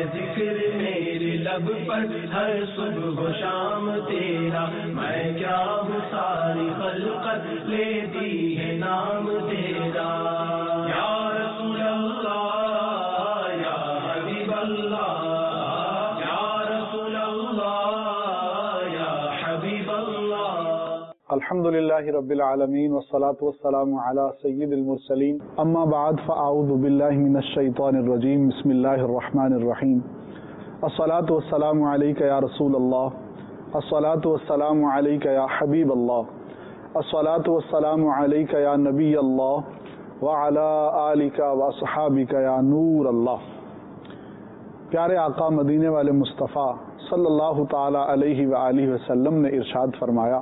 ذکر میرے لب پر ہر صبح و شام تیرا، میں کیا ہوں ساری خلقت لیتی ہے نام تیرا، یا رسول اللہ یا حبیب اللہ، یا رسول اللہ یا حبیب اللہ۔ الحمدللہ رب العالمین والصلاة والسلام علی سید المرسلین، اما بعد فاعوذ باللہ من الشیطان الرجیم، بسم اللہ الرحمن الرحیم۔ الصلاة والسلام علیک یا رسول اللہ، الصلاة والسلام علیک یا حبیب اللہ، الصلاة والسلام علیک یا نبی اللہ وعلی آلک واصحابک یا نور اللہ۔ پیارے آقا مدینے والے مصطفیٰ صلی اللہ تعالی علیہ وآلہ وسلم نے ارشاد فرمایا،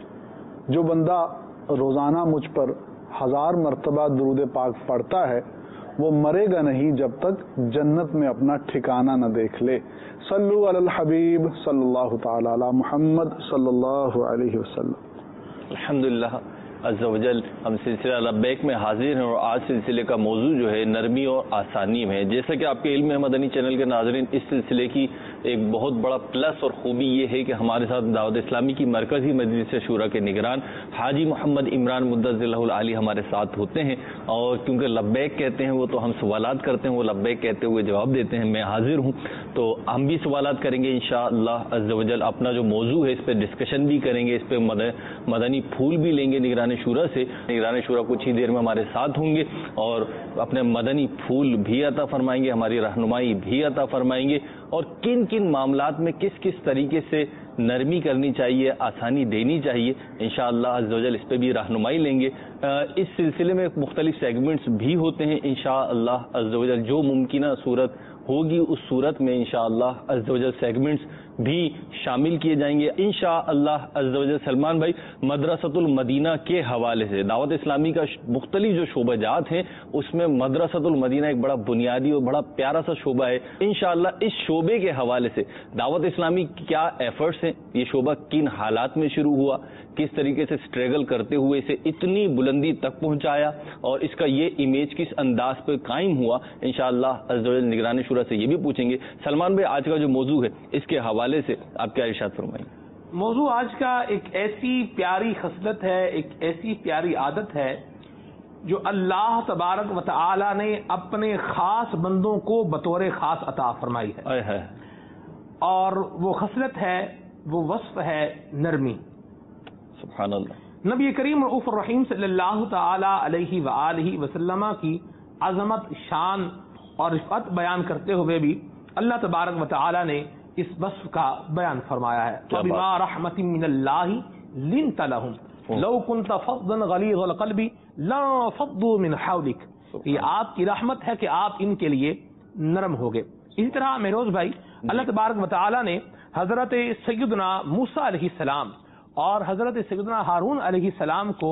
جو بندہ روزانہ مجھ پر 1000 مرتبہ درود پاک پڑھتا ہے وہ مرے گا نہیں جب تک جنت میں اپنا ٹھکانہ نہ دیکھ لے۔ صلو علی الحبیب صلی اللہ تعالی علی محمد صلی اللہ علیہ وسلم۔ الحمدللہ عز و جل، ہم سلسلہ لبیک میں حاضر ہیں اور آج سلسلے کا موضوع جو ہے نرمی اور آسانی میں ہے۔ جیسا کہ آپ کے علم ہے مدنی چینل کے ناظرین، اس سلسلے کی ایک بہت بڑا پلس اور خوبی یہ ہے کہ ہمارے ساتھ دعوت اسلامی کی مرکزی مجلس شورا کے نگران حاجی محمد عمران مدثر اللہ العالی ہمارے ساتھ ہوتے ہیں، اور کیونکہ لبیک کہتے ہیں وہ تو ہم سوالات کرتے ہیں، وہ لبیک کہتے ہوئے جواب دیتے ہیں۔ میں حاضر ہوں تو ہم بھی سوالات کریں گے انشاءاللہ عز و جل، اپنا جو موضوع ہے اس پہ ڈسکشن بھی کریں گے، اس پہ مدنی پھول بھی لیں گے نگران شورا سے۔ نگران شورا کچھ ہی دیر میں ہمارے ساتھ ہوں گے اور اپنے مدنی پھول بھی عطا فرمائیں گے، ہماری رہنمائی بھی عطا فرمائیں گے، اور کن کن معاملات میں کس کس طریقے سے نرمی کرنی چاہیے، آسانی دینی چاہیے، انشاءاللہ عز و جل اس پہ بھی رہنمائی لیں گے۔ اس سلسلے میں مختلف سیگمنٹس بھی ہوتے ہیں انشاءاللہ عز و جل، جو ممکنہ صورت ہوگی اس صورت میں انشاءاللہ عز و جل سیگمنٹس بھی شامل کیے جائیں گے انشاءاللہ عز و جل۔ سلمان بھائی، مدرسۃ المدینہ کے حوالے سے دعوت اسلامی کا مختلف جو شعبہ جات ہیں اس میں مدرسۃ المدینہ ایک بڑا بنیادی اور بڑا پیارا سا شعبہ ہے۔ انشاءاللہ اس شعبے کے حوالے سے دعوت اسلامی کی کیا ایفرٹس ہیں، یہ شعبہ کن حالات میں شروع ہوا، کس طریقے سے اسٹرگل کرتے ہوئے اسے اتنی بلندی تک پہنچایا، اور اس کا یہ امیج کس انداز پہ قائم ہوا، انشاءاللہ عز و جل نگران شورا سے یہ بھی پوچھیں گے۔ سلمان بھائی، آج کا جو موضوع ہے اس کے حوالے سے آپ کیا ارشاد فرمائیں؟ موضوع آج کا ایک ایسی پیاری خصلت ہے، ایک ایسی پیاری عادت ہے جو اللہ تبارک و تعالی نے اپنے خاص بندوں کو بطور خاص عطا فرمائی ہے، اور وہ خصلت ہے، وہ وصف ہے نرمی۔ سبحان اللہ۔ نبی کریم رؤوف الرحیم صلی اللہ تعالی علیہ وآلہ وسلم کی عظمت، شان اور رفعت بیان کرتے ہوئے بھی اللہ تبارک و تعالی نے اس وصف کا بیان فرمایا ہے۔ فَبِمَا رَحْمَةٍ مِّنَ اللَّهِ لِنْتَ لَهُمْ لَوْ كُنْتَ فَظًّا غَلِيظَ الْقَلْبِ لَانفَضُّوا مِنْ حَوْلِكَ۔ یہ آپ کی رحمت ہے کہ آپ ان کے لیے نرم ہو گئے۔ اسی طرح مہروز بھائی، اللہ تبارک و تعالی نے حضرت سیدنا موسیٰ علیہ السلام اور حضرت سیدنا ہارون علیہ السلام کو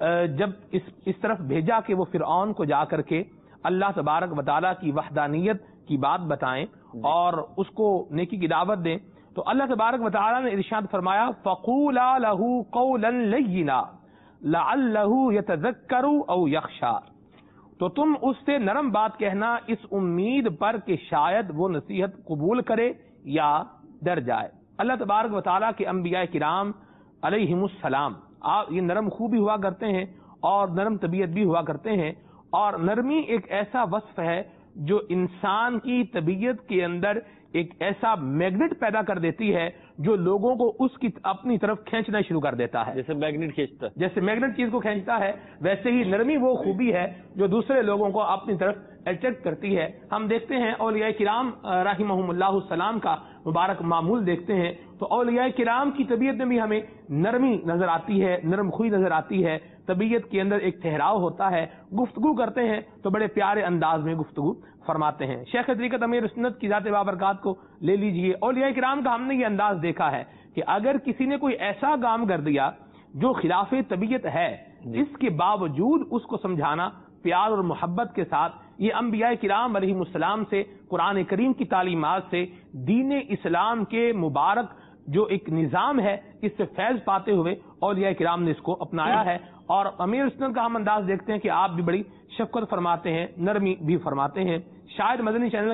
جب اس طرف بھیجا کہ وہ فرعون کو جا کر کے اللہ تبارک و تعالی کی وحدانیت کی بات بتائیں اور اس کو نیکی کی دعوت دیں، تو اللہ تبارک و تعالی نے ارشاد فرمایا فَقُولَا لَهُ قَوْلًا لَيِّنًا لَعَلَّهُ يَتَذَكَّرُ أَوْ يَخْشَىٰ، تو تم اس سے نرم بات کہنا اس امید پر کہ شاید وہ نصیحت قبول کرے یا ڈر جائے۔ اللہ تبارک و تعالی کے انبیاء کرام علیہم السلام یہ نرم خوبی ہوا کرتے ہیں اور نرم طبیعت بھی ہوا کرتے ہیں، اور نرمی ایک ایسا وصف ہے جو انسان کی طبیعت کے اندر ایک ایسا میگنیٹ پیدا کر دیتی ہے جو لوگوں کو اس کی اپنی طرف کھینچنا شروع کر دیتا ہے۔ جیسے میگنیٹ کھینچتا ہے، جیسے میگنیٹ چیز کو کھینچتا ہے، ویسے ہی نرمی وہ خوبی ہے جو دوسرے لوگوں کو اپنی طرف اٹریکٹ کرتی ہے۔ ہم دیکھتے ہیں اولیاء کرام رحمہم اللہ السلام کا مبارک معمول دیکھتے ہیں تو اولیاء کرام کی طبیعت میں بھی ہمیں نرمی نظر آتی ہے، نرم خوئی نظر آتی ہے، طبیعت کے اندر ایک ٹھہراؤ ہوتا ہے، گفتگو کرتے ہیں تو بڑے پیارے انداز میں گفتگو فرماتے ہیں۔ شیخ طریقت امیر سنت کی ذات بابرکات کو لے لیجئے، اولیاء کرام کا ہم نے یہ انداز دیکھا ہے کہ اگر کسی نے کوئی ایسا کام کر دیا جو خلاف طبیعت ہے، اس کے باوجود اس کو سمجھانا پیار اور محبت کے ساتھ، یہ انبیاء کرام علیہم السلام سے، قرآن کریم کی تعلیمات سے، دین اسلام کے مبارک جو ایک نظام ہے اس سے فیض پاتے ہوئے اولیاء کرام نے اس کو اپنایا ہے۔ اور امیر سنت کا ہم انداز دیکھتے ہیں کہ آپ بھی بڑی شفقت فرماتے ہیں، نرمی بھی فرماتے ہیں۔ شاید مدنی چینل کے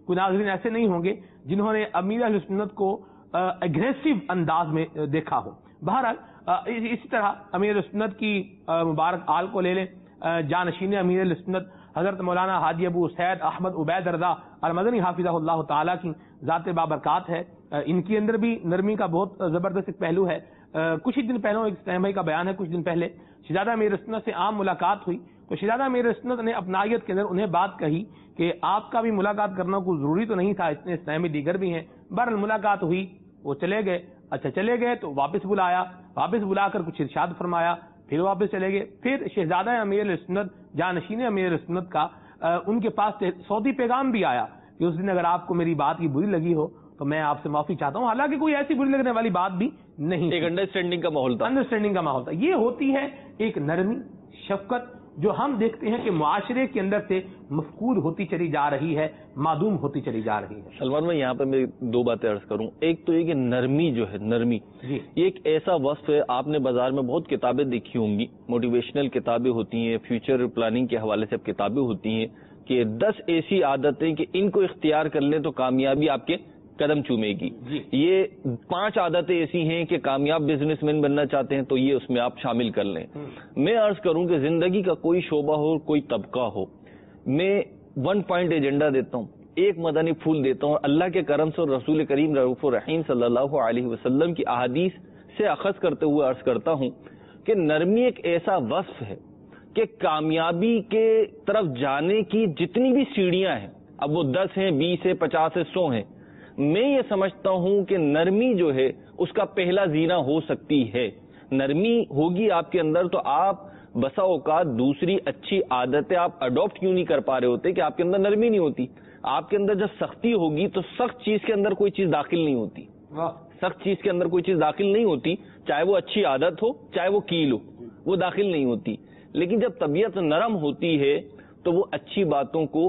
کوئی ناظرین ایسے نہیں ہوں گے جنہوں نے امیر اہل سنت کو اگریسو انداز میں دیکھا ہو. بہرحال اسی طرح امیر سنت کی مبارک آل کو لے لیں. جانشین امیر سنت حضرت مولانا حاجی ابو سید احمد عبید رضا المدنی حافظہ اللہ تعالیٰ کی ذات بابرکات ہے. ان کے اندر بھی نرمی کا بہت زبردست ایک پہلو ہے. کچھ ہی دن پہلے ایک اسلام بھائی کا بیان ہے, کچھ دن پہلے شہزادہ امیر سنت سے عام ملاقات ہوئی تو شہزادہ امیر سنت نے اپنائیت کے اندر انہیں بات کہی کہ آپ کا بھی ملاقات کرنا کوئی ضروری تو نہیں تھا, اتنے اسلامی دیگر بھی ہیں. بہرحال ملاقات ہوئی, وہ چلے گئے. اچھا چلے گئے تو واپس بلایا, واپس بلا کر کچھ ارشاد فرمایا, پھر واپس چلے گئے. پھر شہزادہ امیر سنت جانشین امیر سنت کا ان کے پاس صوتی پیغام بھی آیا کہ اس دن اگر آپ کو میری بات کی بری لگی ہو تو میں آپ سے معافی چاہتا ہوں. حالانکہ کوئی ایسی بری لگنے والی بات بھی نہیں, ایک انڈرسٹینڈنگ کا ماحول تھا, انڈرسٹینڈنگ کا ماحول تھا. یہ ہوتی ہے ایک نرمی, شفقت, جو ہم دیکھتے ہیں کہ معاشرے کے اندر سے مفقود ہوتی چلی جا رہی ہے, معدوم ہوتی چلی جا رہی ہے. سلمان میں یہاں پہ میں دو باتیں عرض کروں. ایک تو یہ کہ نرمی جو ہے, نرمی جی یہ ایک ایسا وصف ہے. آپ نے بازار میں بہت کتابیں دیکھی ہوں گی, موٹیویشنل کتابیں ہوتی ہیں, فیوچر پلاننگ کے حوالے سے کتابیں ہوتی ہیں کہ 10 ایسی عادتیں کہ ان کو اختیار کر لیں تو کامیابی آپ کے قدم چومے گی. یہ 5 عادتیں ایسی ہیں کہ کامیاب بزنس مین بننا چاہتے ہیں تو یہ اس میں آپ شامل کر لیں. میں عرض کروں کہ زندگی کا کوئی شعبہ ہو, کوئی طبقہ ہو, میں 1 پوائنٹ ایجنڈا دیتا ہوں, ایک مدنی پھول دیتا ہوں, اور اللہ کے کرم سے رسول کریم رؤوف الرحیم صلی اللہ علیہ وسلم کی احادیث سے اخذ کرتے ہوئے عرض کرتا ہوں کہ نرمی ایک ایسا وصف ہے کہ کامیابی کے طرف جانے کی جتنی بھی سیڑھیاں ہیں, اب وہ 10 ہیں, 20 ہیں, 50 ہیں, 100 ہیں, میں یہ سمجھتا ہوں کہ نرمی جو ہے اس کا پہلا زینہ ہو سکتی ہے. نرمی ہوگی آپ کے اندر تو آپ بسا اوقات دوسری اچھی عادتیں آپ اڈاپٹ کیوں نہیں کر پا رہے ہوتے کہ آپ کے اندر نرمی نہیں ہوتی. آپ کے اندر جب سختی ہوگی تو سخت چیز کے اندر کوئی چیز داخل نہیں ہوتی, سخت چیز کے اندر کوئی چیز داخل نہیں ہوتی, چاہے وہ اچھی عادت ہو چاہے وہ کیل ہو, وہ داخل نہیں ہوتی. لیکن جب طبیعت نرم ہوتی ہے تو وہ اچھی باتوں کو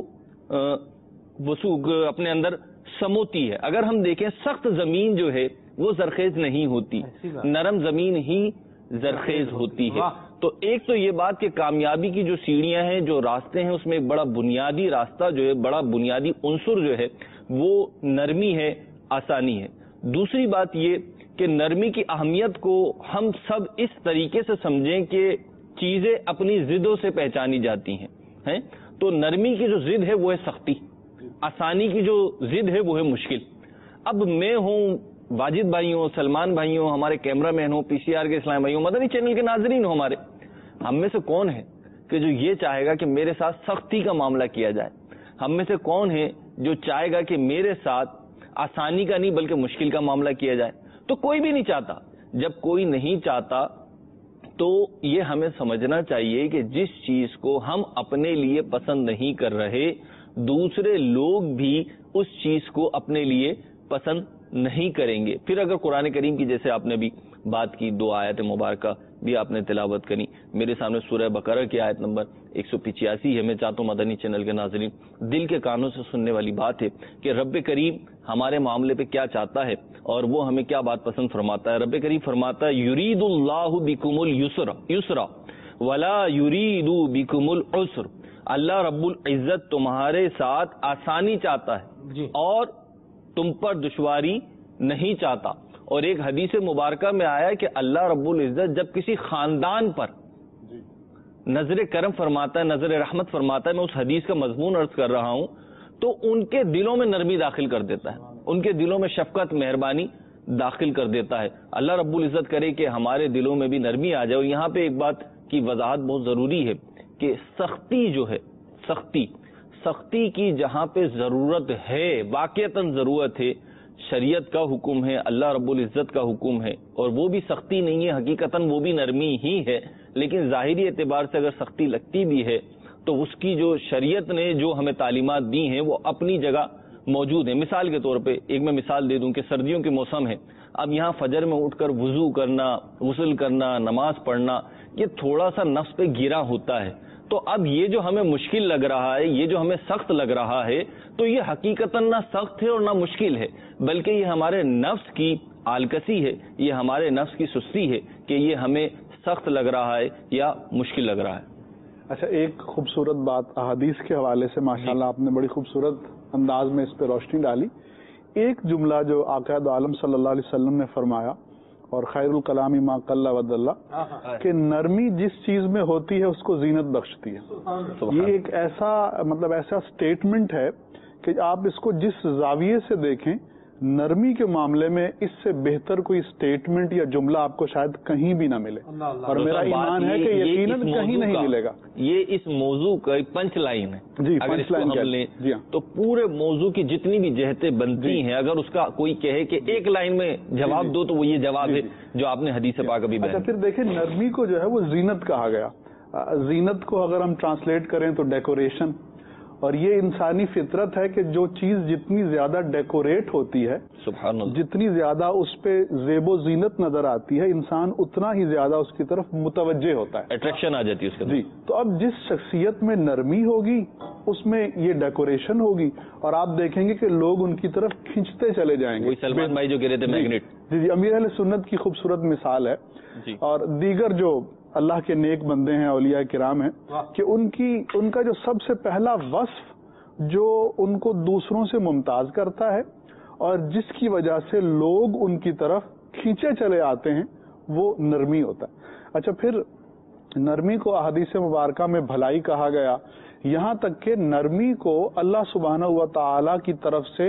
اپنے اندر سموتی ہے. اگر ہم دیکھیں سخت زمین جو ہے وہ زرخیز نہیں ہوتی, نرم زمین ہی زرخیز ہوتی ہے. تو ایک تو یہ بات کہ کامیابی کی جو سیڑھیاں ہیں, جو راستے ہیں, اس میں ایک بڑا بنیادی راستہ جو ہے, بڑا بنیادی عنصر جو ہے وہ نرمی ہے, آسانی ہے. دوسری بات یہ کہ نرمی کی اہمیت کو ہم سب اس طریقے سے سمجھیں کہ چیزیں اپنی ضدوں سے پہچانی جاتی ہیں. تو نرمی کی جو ضد ہے وہ ہے سختی, آسانی کی جو ضد ہے وہ ہے مشکل. اب میں ہوں, واجد بھائی ہوں, سلمان بھائی ہوں, ہمارے کیمرہ مین ہوں, پی سی آر کے اسلام بھائی ہوں, مدنی چینل کے ناظرین ہوں ہمارے, ہم میں سے کون ہے کہ جو یہ چاہے گا کہ میرے ساتھ سختی کا معاملہ کیا جائے؟ ہم میں سے کون ہے جو چاہے گا کہ میرے ساتھ آسانی کا نہیں بلکہ مشکل کا معاملہ کیا جائے؟ تو کوئی بھی نہیں چاہتا. جب کوئی نہیں چاہتا تو یہ ہمیں سمجھنا چاہیے کہ جس چیز کو ہم اپنے لیے پسند نہیں کر رہے, دوسرے لوگ بھی اس چیز کو اپنے لیے پسند نہیں کریں گے. پھر اگر قرآن کریم کی جیسے آپ نے بھی بات کی, 2 آیت مبارکہ بھی آپ نے تلاوت کری, میرے سامنے سورہ بقرہ کی آیت نمبر 185 ہے. میں چاہتا ہوں مدنی چینل کے ناظرین دل کے کانوں سے سننے والی بات ہے کہ رب کریم ہمارے معاملے پہ کیا چاہتا ہے اور وہ ہمیں کیا بات پسند فرماتا ہے. رب کریم فرماتا ہے یرید اللہ بکم اليسر ولا یرید بکم العسر. اللہ رب العزت تمہارے ساتھ آسانی چاہتا ہے اور تم پر دشواری نہیں چاہتا. اور ایک حدیث مبارکہ میں آیا کہ اللہ رب العزت جب کسی خاندان پر نظر کرم فرماتا ہے, نظر رحمت فرماتا ہے, میں اس حدیث کا مضمون عرض کر رہا ہوں, تو ان کے دلوں میں نرمی داخل کر دیتا ہے, ان کے دلوں میں شفقت مہربانی داخل کر دیتا ہے. اللہ رب العزت کرے کہ ہمارے دلوں میں بھی نرمی آ جائے. اور یہاں پہ ایک بات کی وضاحت بہت ضروری ہے کہ سختی جو ہے, سختی کی جہاں پہ ضرورت ہے, واقعتاً ضرورت ہے, شریعت کا حکم ہے, اللہ رب العزت کا حکم ہے, اور وہ بھی سختی نہیں ہے, حقیقتاً وہ بھی نرمی ہی ہے. لیکن ظاہری اعتبار سے اگر سختی لگتی بھی ہے تو اس کی جو شریعت نے جو ہمیں تعلیمات دی ہیں وہ اپنی جگہ موجود ہیں. مثال کے طور پہ ایک میں مثال دے دوں کہ سردیوں کے موسم ہے, اب یہاں فجر میں اٹھ کر وضو کرنا, غسل کرنا, نماز پڑھنا, یہ تھوڑا سا نفس پہ گرا ہوتا ہے. تو اب یہ جو ہمیں مشکل لگ رہا ہے, یہ جو ہمیں سخت لگ رہا ہے, تو یہ حقیقتاً نہ سخت ہے اور نہ مشکل ہے, بلکہ یہ ہمارے نفس کی آلکسی ہے, یہ ہمارے نفس کی سستی ہے کہ یہ ہمیں سخت لگ رہا ہے یا مشکل لگ رہا ہے. اچھا, ایک خوبصورت بات احادیث کے حوالے سے ماشاءاللہ آپ نے بڑی خوبصورت انداز میں اس پہ روشنی ڈالی. ایک جملہ جو آقا دو عالم صلی اللہ علیہ وسلم نے فرمایا، اور خیر الکلام ما قل ودل، کہ نرمی جس چیز میں ہوتی ہے اس کو زینت بخشتی ہے. یہ ایک ایسا اسٹیٹمنٹ ہے کہ آپ اس کو جس زاویے سے دیکھیں، نرمی کے معاملے میں اس سے بہتر کوئی اسٹیٹمنٹ یا جملہ آپ کو شاید کہیں بھی نہ ملے، اور میرا ایمان ہے کہ یقیناً کہیں نہیں ملے گا. یہ اس موضوع کا ایک پنچ لائن ہے. جی، اگر پنچ لائن لیں تو پورے موضوع کی جتنی بھی جہتیں بنتی ہیں، اگر اس کا کوئی کہے کہ ایک لائن میں جواب دو تو وہ یہ جواب ہے جو آپ نے حدیث پاک ابھی بیان. پھر دیکھیں، نرمی کو جو ہے وہ زینت کہا گیا. زینت کو اگر ہم ٹرانسلیٹ کریں تو ڈیکوریشن، اور یہ انسانی فطرت ہے کہ جو چیز جتنی زیادہ ڈیکوریٹ ہوتی ہے، سبحان اللہ، جتنی زیادہ اس پہ زیب و زینت نظر آتی ہے، انسان اتنا ہی زیادہ اس کی طرف متوجہ ہوتا ہے، اٹریکشن آ جاتی ہے اس کے. جی، تو اب جس شخصیت میں نرمی ہوگی اس میں یہ ڈیکوریشن ہوگی، اور آپ دیکھیں گے کہ لوگ ان کی طرف کھنچتے چلے جائیں گے. وہی سلمان بھائی جو کہہ رہے تھے میگنیٹ. جی، امیر اہل سنت کی خوبصورت مثال ہے. اور دیگر جو اللہ کے نیک بندے ہیں، اولیاء کرام ہیں، کہ ان کا جو سب سے پہلا وصف جو ان کو دوسروں سے ممتاز کرتا ہے اور جس کی وجہ سے لوگ ان کی طرف کھینچے چلے آتے ہیں، وہ نرمی ہوتا ہے. اچھا، پھر نرمی کو احادیث مبارکہ میں بھلائی کہا گیا، یہاں تک کہ نرمی کو اللہ سبحانہ و تعالی کی طرف سے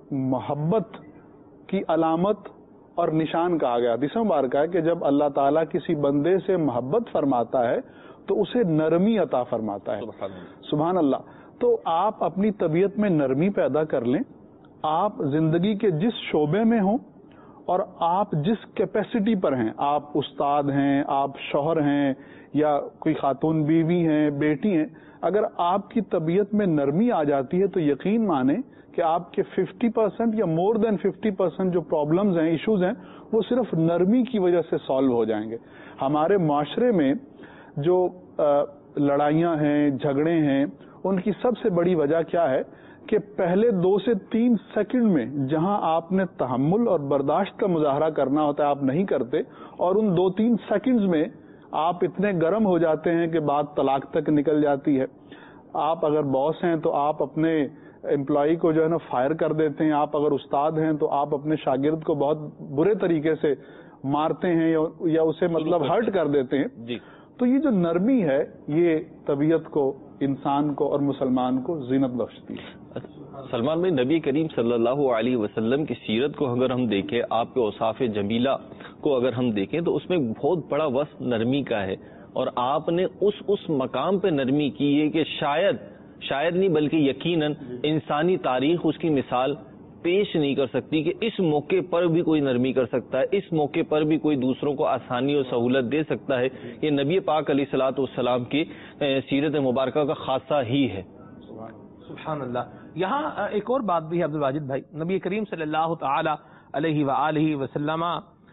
محبت کی علامت اور نشان کہا گیا. حدیث مبارکہ ہے کہ جب اللہ تعالیٰ کسی بندے سے محبت فرماتا ہے تو اسے نرمی عطا فرماتا ہے. سبحان اللہ. تو آپ اپنی طبیعت میں نرمی پیدا کر لیں، آپ زندگی کے جس شعبے میں ہوں اور آپ جس کیپیسٹی پر ہیں، آپ استاد ہیں، آپ شوہر ہیں، یا کوئی خاتون بیوی ہیں، بیٹی ہیں، اگر آپ کی طبیعت میں نرمی آ جاتی ہے تو یقین مانیں کہ آپ کے 50% یا مور دین 50% جو پرابلمز ہیں، ایشوز ہیں، وہ صرف نرمی کی وجہ سے سالو ہو جائیں گے. ہمارے معاشرے میں جو لڑائیاں ہیں، جھگڑے ہیں، ان کی سب سے بڑی وجہ کیا ہے کہ پہلے 2 سے 3 سیکنڈ میں جہاں آپ نے تحمل اور برداشت کا مظاہرہ کرنا ہوتا ہے آپ نہیں کرتے، اور ان 2-3 سیکنڈز میں آپ اتنے گرم ہو جاتے ہیں کہ بات طلاق تک نکل جاتی ہے. آپ اگر باس ہیں تو آپ اپنے امپلائی کو جو ہے نا فائر کر دیتے ہیں، آپ اگر استاد ہیں تو آپ اپنے شاگرد کو بہت برے طریقے سے مارتے ہیں یا اسے مطلب ہرٹ کر دیتے ہیں. جی، تو یہ جو نرمی ہے یہ طبیعت کو، انسان کو اور مسلمان کو زینت بخشتی ہے. سلمان بھائی، نبی کریم صلی اللہ علیہ وسلم کی سیرت کو اگر ہم دیکھیں، آپ کے اوصاف جمیلہ کو اگر ہم دیکھیں تو اس میں بہت بڑا وصف نرمی کا ہے، اور آپ نے اس مقام پہ نرمی کی ہے کہ شاید نہیں بلکہ یقیناً انسانی تاریخ اس کی مثال پیش نہیں کر سکتی کہ اس موقع پر بھی کوئی نرمی کر سکتا ہے، اس موقع پر بھی کوئی دوسروں کو آسانی اور سہولت دے سکتا ہے. یہ نبی پاک علیہ الصلوۃ والسلام کی سیرت مبارکہ کا خاصہ ہی ہے. سبحان اللہ. یہاں ایک اور بات بھی ہے عبد الواجد بھائی. نبی کریم صلی اللہ تعالی علیہ وآلہ وسلم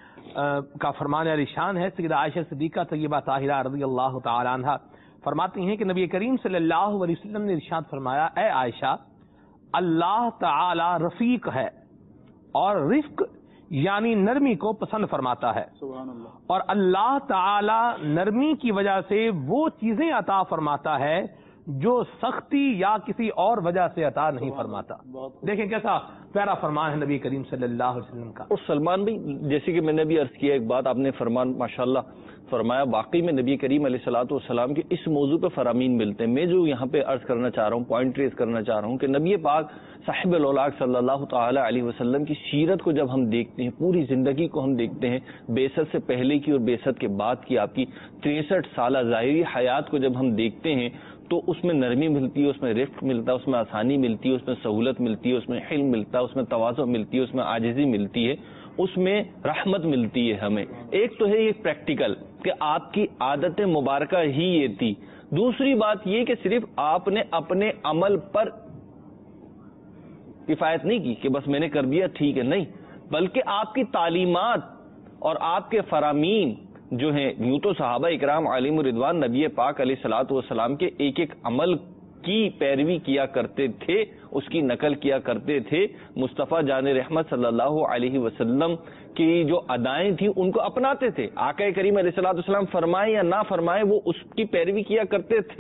کا فرمان علی شان ہے. سیدہ عائشہ صدیقہ طیبہ طاہرہ رضی اللہ تعالی عنہا فرماتی ہیں کہ نبی کریم صلی اللہ علیہ وسلم نے ارشاد فرمایا، اے عائشہ، اللہ تعالی رفیق ہے اور رفق یعنی نرمی کو پسند فرماتا ہے. سبحان اللہ. اور اللہ تعالی نرمی کی وجہ سے وہ چیزیں عطا فرماتا ہے جو سختی یا کسی اور وجہ سے عطا نہیں فرماتا. دیکھیں کیسا پیارا فرمان ہے نبی کریم صلی اللہ علیہ وسلم کا. اور سلمان بھائی، جیسے کہ میں نے بھی عرض کیا ایک بات، آپ نے فرمان ماشاءاللہ فرمایا، واقعی میں نبی کریم علیہ الصلوۃ والسلام کے اس موضوع پہ فرامین ملتے ہیں. میں جو یہاں پہ عرض کرنا چاہ رہا ہوں، پوائنٹ ریز کرنا چاہ رہا ہوں کہ نبی پاک صاحب الاولاق صلی اللہ تعالی علیہ وسلم کی سیرت کو جب ہم دیکھتے ہیں، پوری زندگی کو ہم دیکھتے ہیں، بعثت سے پہلے کی اور بعثت کے بعد کی آپ کی 63 سالہ ظاہری حیات کو جب ہم دیکھتے ہیں تو اس میں نرمی ملتی ہے، اس میں رفق ملتا ہے، اس میں آسانی ملتی ہے، اس میں سہولت ملتی ہے، اس میں حلم ملتا ہے، اس میں تواضع ملتی ہے، اس میں عاجزی ملتی ہے، اس میں رحمت ملتی ہے ہمیں. ایک تو ہے یہ پریکٹیکل کہ آپ کی عادت مبارکہ ہی یہ تھی. دوسری بات یہ کہ صرف آپ نے اپنے عمل پر کفایت نہیں کی کہ بس میں نے کر دیا ٹھیک ہے، نہیں، بلکہ آپ کی تعلیمات اور آپ کے فرامین جو ہیں، یوں تو صحابہ اکرام علیہم الرضوان نبی پاک علیہ الصلوۃ والسلام کے ایک ایک عمل کی پیروی کیا کرتے تھے، اس کی نقل کیا کرتے تھے. مصطفیٰ جان رحمت صلی اللہ علیہ وسلم کی جو ادائیں تھیں ان کو اپناتے تھے. آقا کریم علیہ الصلوۃ والسلام فرمائے یا نہ فرمائے وہ اس کی پیروی کیا کرتے تھے.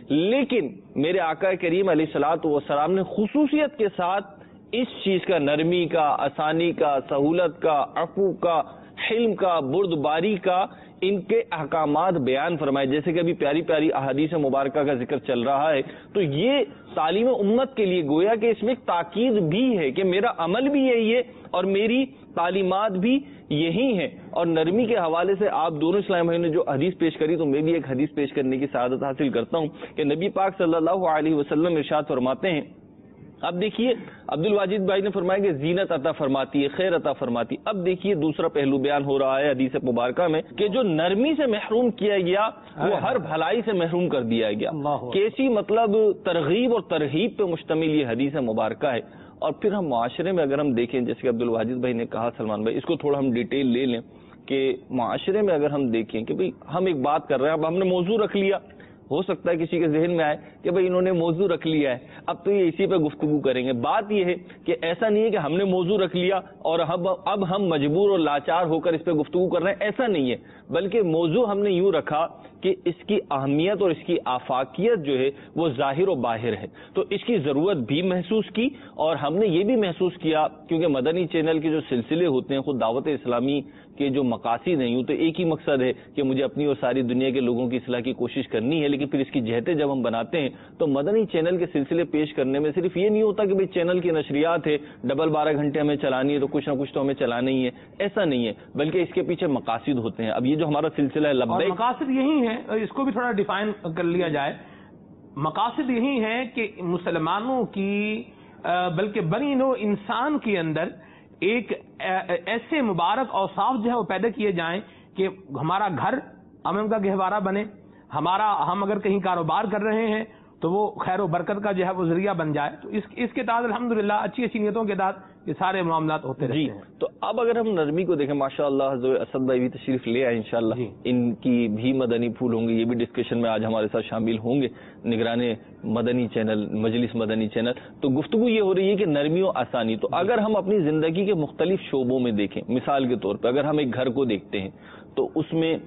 لیکن میرے آقا کریم علیہ الصلوۃ والسلام نے خصوصیت کے ساتھ اس چیز کا، نرمی کا، آسانی کا، سہولت کا، عفو کا، حلم کا، بردباری کا، ان کے احکامات بیان فرمائے. جیسے کہ ابھی پیاری پیاری احادیث مبارکہ کا ذکر چل رہا ہے، تو یہ تعلیم امت کے لیے گویا کہ اس میں ایک تاکید بھی ہے کہ میرا عمل بھی یہی ہے اور میری تعلیمات بھی یہی ہیں. اور نرمی کے حوالے سے آپ دونوں اسلام بھائی نے جو حدیث پیش کری، تو میں بھی ایک حدیث پیش کرنے کی سعادت حاصل کرتا ہوں کہ نبی پاک صلی اللہ علیہ وسلم ارشاد فرماتے ہیں. اب دیکھیے عبد الواجد بھائی نے فرمایا کہ زینت عطا فرماتی ہے، خیر عطا فرماتی. اب دیکھیے دوسرا پہلو بیان ہو رہا ہے حدیث مبارکہ میں کہ جو نرمی سے محروم کیا گیا وہ ہر بھلائی سے محروم کر دیا گیا. کیسی مطلب ترغیب اور ترہیب پہ مشتمل یہ حدیث مبارکہ ہے. اور پھر ہم معاشرے میں اگر ہم دیکھیں، جیسے کہ عبد الواجد بھائی نے کہا، سلمان بھائی اس کو تھوڑا ہم ڈیٹیل لے لیں کہ معاشرے میں اگر ہم دیکھیں کہ بھئی ہم ایک بات کر رہے ہیں، اب ہم نے موضوع رکھ لیا، ہو سکتا ہے کسی کے ذہن میں آئے کہ بھئی انہوں نے موضوع رکھ لیا ہے، اب تو یہ اسی پہ گفتگو کریں گے. بات یہ ہے کہ ایسا نہیں ہے کہ ہم نے موضوع رکھ لیا اور اب ہم مجبور اور لاچار ہو کر اس پہ گفتگو کر رہے ہیں، ایسا نہیں ہے. بلکہ موضوع ہم نے یوں رکھا کہ اس کی اہمیت اور اس کی آفاقیت جو ہے وہ ظاہر و باہر ہے، تو اس کی ضرورت بھی محسوس کی. اور ہم نے یہ بھی محسوس کیا کیونکہ مدنی چینل کے جو سلسلے ہوتے ہیں، خود دعوت اسلامی کے جو مقاصد ہیں، یوں تو ایک ہی مقصد ہے کہ مجھے اپنی اور ساری دنیا کے لوگوں کی اصلاح کی کوشش کرنی ہے، لیکن پھر اس کی جہتیں جب ہم بناتے ہیں تو مدنی چینل کے سلسلے پیش کرنے میں صرف یہ نہیں ہوتا کہ بھئی چینل کی نشریات ہے، ڈبل 12 گھنٹے ہمیں چلانی ہے تو کچھ نہ کچھ تو ہمیں چلانا ہی ہے، ایسا نہیں ہے، بلکہ اس کے پیچھے مقاصد ہوتے ہیں. اب یہ جو ہمارا سلسلہ ہے لبیک، مقاصد یہی ہے، اس کو بھی تھوڑا ڈیفائن کر لیا جائے. مقاصد یہی ہے کہ مسلمانوں کی بلکہ بنی نوع انسان کے اندر ایک ایسے مبارک اوصاف جو ہے وہ پیدا کیے جائیں کہ ہمارا گھر امن کا گہوارہ بنے، ہم اگر کہیں کاروبار کر رہے ہیں تو وہ خیر و برکت کا جو ہے وہ ذریعہ بن جائے. تو اس کے تحت الحمدللہ اچھی نیتوں کے تحت یہ سارے معاملات ہوتے رہتے ہیں. تو اب اگر ہم نرمی کو دیکھیں، ماشاءاللہ حضرت اسد بھائی بھی تشریف لے آئے انشاءاللہ، ان کی بھی مدنی پھول ہوں گے، یہ بھی ڈسکشن میں آج ہمارے ساتھ شامل ہوں گے، نگران مدنی چینل، مجلس مدنی چینل. تو گفتگو یہ ہو رہی ہے کہ نرمی و آسانی. تو اگر ہم اپنی زندگی کے مختلف شعبوں میں دیکھیں، مثال کے طور پہ اگر ہم ایک گھر کو دیکھتے ہیں تو اس میں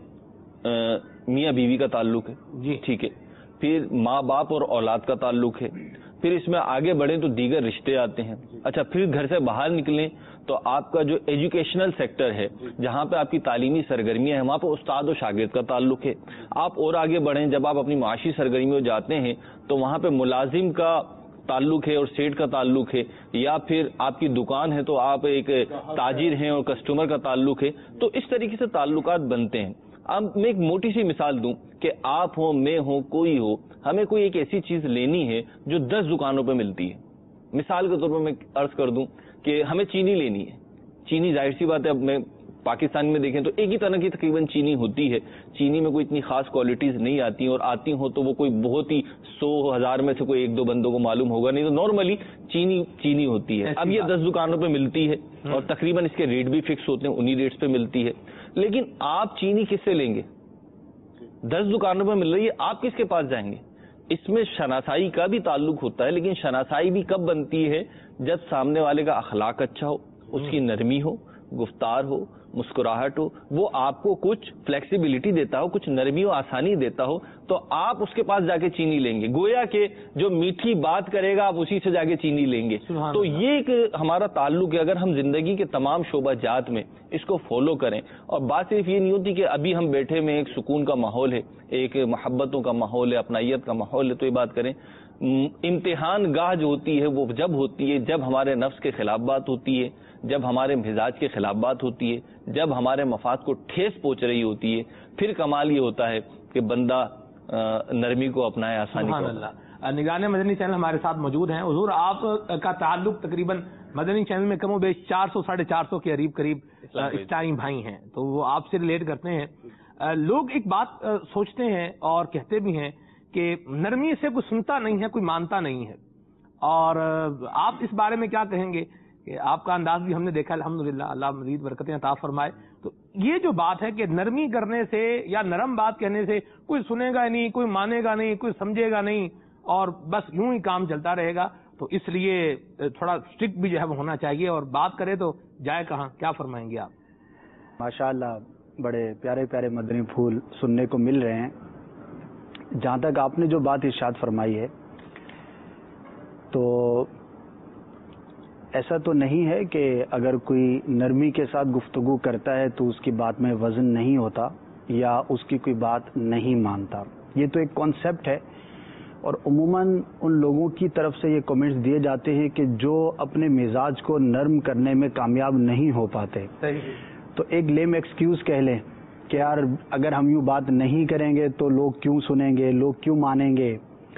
میاں بیوی کا تعلق ہے، جی ٹھیک ہے، پھر ماں باپ اور اولاد کا تعلق ہے، پھر اس میں آگے بڑھیں تو دیگر رشتے آتے ہیں. اچھا پھر گھر سے باہر نکلیں تو آپ کا جو ایجوکیشنل سیکٹر ہے، جہاں پہ آپ کی تعلیمی سرگرمیاں ہیں، وہاں پہ استاد و شاگرد کا تعلق ہے. آپ اور آگے بڑھیں، جب آپ اپنی معاشی سرگرمیوں جاتے ہیں تو وہاں پہ ملازم کا تعلق ہے اور سیٹ کا تعلق ہے، یا پھر آپ کی دکان ہے تو آپ ایک تاجر ہیں اور کسٹمر کا تعلق ہے. تو اس طریقے سے تعلقات بنتے ہیں. اب میں ایک موٹی سی مثال دوں کہ آپ ہوں، میں ہوں، کوئی ہو، ہمیں کوئی ایک ایسی چیز لینی ہے جو 10 دکانوں پہ ملتی ہے. مثال کے طور پر میں عرض کر دوں کہ ہمیں چینی لینی ہے. چینی ظاہر سی بات ہے، اب میں پاکستان میں دیکھیں تو ایک ہی طرح کی تقریباً چینی ہوتی ہے. چینی میں کوئی اتنی خاص کوالٹیز نہیں آتی ہیں، اور آتی ہوں تو وہ کوئی بہت ہی 100,000 میں سے کوئی 1-2 بندوں کو معلوم ہوگا، نہیں تو نارملی چینی ہوتی ہے. اب یہ 10 دکانوں پہ ملتی ہے اور تقریباً اس کے ریٹ بھی فکس ہوتے ہیں، انہی ریٹس پہ ملتی ہے. لیکن آپ چینی کس سے لیں گے؟ 10 دکانوں پہ مل رہی ہے، آپ کس کے پاس جائیں گے؟ اس میں شناسائی کا بھی تعلق ہوتا ہے، لیکن شناسائی بھی کب بنتی ہے؟ جب سامنے والے کا اخلاق اچھا ہو، اس کی نرمی ہو، گفتار ہو، مسکراہٹ ہو، وہ آپ کو کچھ فلیکسیبلٹی دیتا ہو، کچھ نرمی و آسانی دیتا ہو، تو آپ اس کے پاس جا کے چینی لیں گے. گویا کہ جو میٹھی بات کرے گا آپ اسی سے جا کے چینی لیں گے. تو یہ ایک ہمارا تعلق ہے. اگر ہم زندگی کے تمام شعبہ جات میں اس کو فالو کریں، اور بات صرف یہ نہیں ہوتی کہ ابھی ہم بیٹھے میں ایک سکون کا ماحول ہے، ایک محبتوں کا ماحول ہے، اپنائیت کا ماحول ہے، تو یہ بات کریں. امتحان گاہ جو ہوتی ہے وہ جب ہوتی ہے جب ہمارے نفس کے خلاف بات ہوتی ہے، جب ہمارے مزاج کے خلاف بات ہوتی ہے، جب ہمارے مفاد کو ٹھیس پہنچ رہی ہوتی ہے. پھر کمال یہ ہوتا ہے کہ بندہ نرمی کو اپنائے، آسانی کو. اللہ نگران مدنی چینل ہمارے ساتھ موجود ہیں. حضور آپ کا تعلق تقریباً مدنی چینل میں کم و بیش 400-450 کے قریب اسلامی بھائی ہیں، تو وہ آپ سے ریلیٹ کرتے ہیں. لوگ ایک بات سوچتے ہیں اور کہتے بھی ہیں کہ نرمی سے کوئی سنتا نہیں ہے، کوئی مانتا نہیں ہے. اور آپ اس بارے میں کیا کہیں گے کہ آپ کا انداز بھی ہم نے دیکھا الحمدللہ، اللہ مزید برکتیں عطا فرمائے. تو یہ جو بات ہے کہ نرمی کرنے سے یا نرم بات کہنے سے کوئی سنے گا نہیں، کوئی مانے گا نہیں، کوئی سمجھے گا نہیں، اور بس یوں ہی کام چلتا رہے گا، تو اس لیے تھوڑا اسٹرکٹ بھی جو ہے وہ ہونا چاہیے، اور بات کرے تو جائے کہاں. کیا فرمائیں گے آپ؟ ماشاءاللہ بڑے پیارے پیارے مدنی پھول سننے کو مل رہے ہیں. جہاں تک آپ نے جو بات ارشاد فرمائی ہے تو ایسا تو نہیں ہے کہ اگر کوئی نرمی کے ساتھ گفتگو کرتا ہے تو اس کی بات میں وزن نہیں ہوتا یا اس کی کوئی بات نہیں مانتا. یہ تو ایک کانسیپٹ ہے اور عموماً ان لوگوں کی طرف سے یہ کمنٹس دیے جاتے ہیں کہ جو اپنے مزاج کو نرم کرنے میں کامیاب نہیں ہو پاتے. تو ایک لیم ایکسکیوز کہہ لیں کہ یار اگر ہم یوں بات نہیں کریں گے تو لوگ کیوں سنیں گے, لوگ کیوں مانیں گے.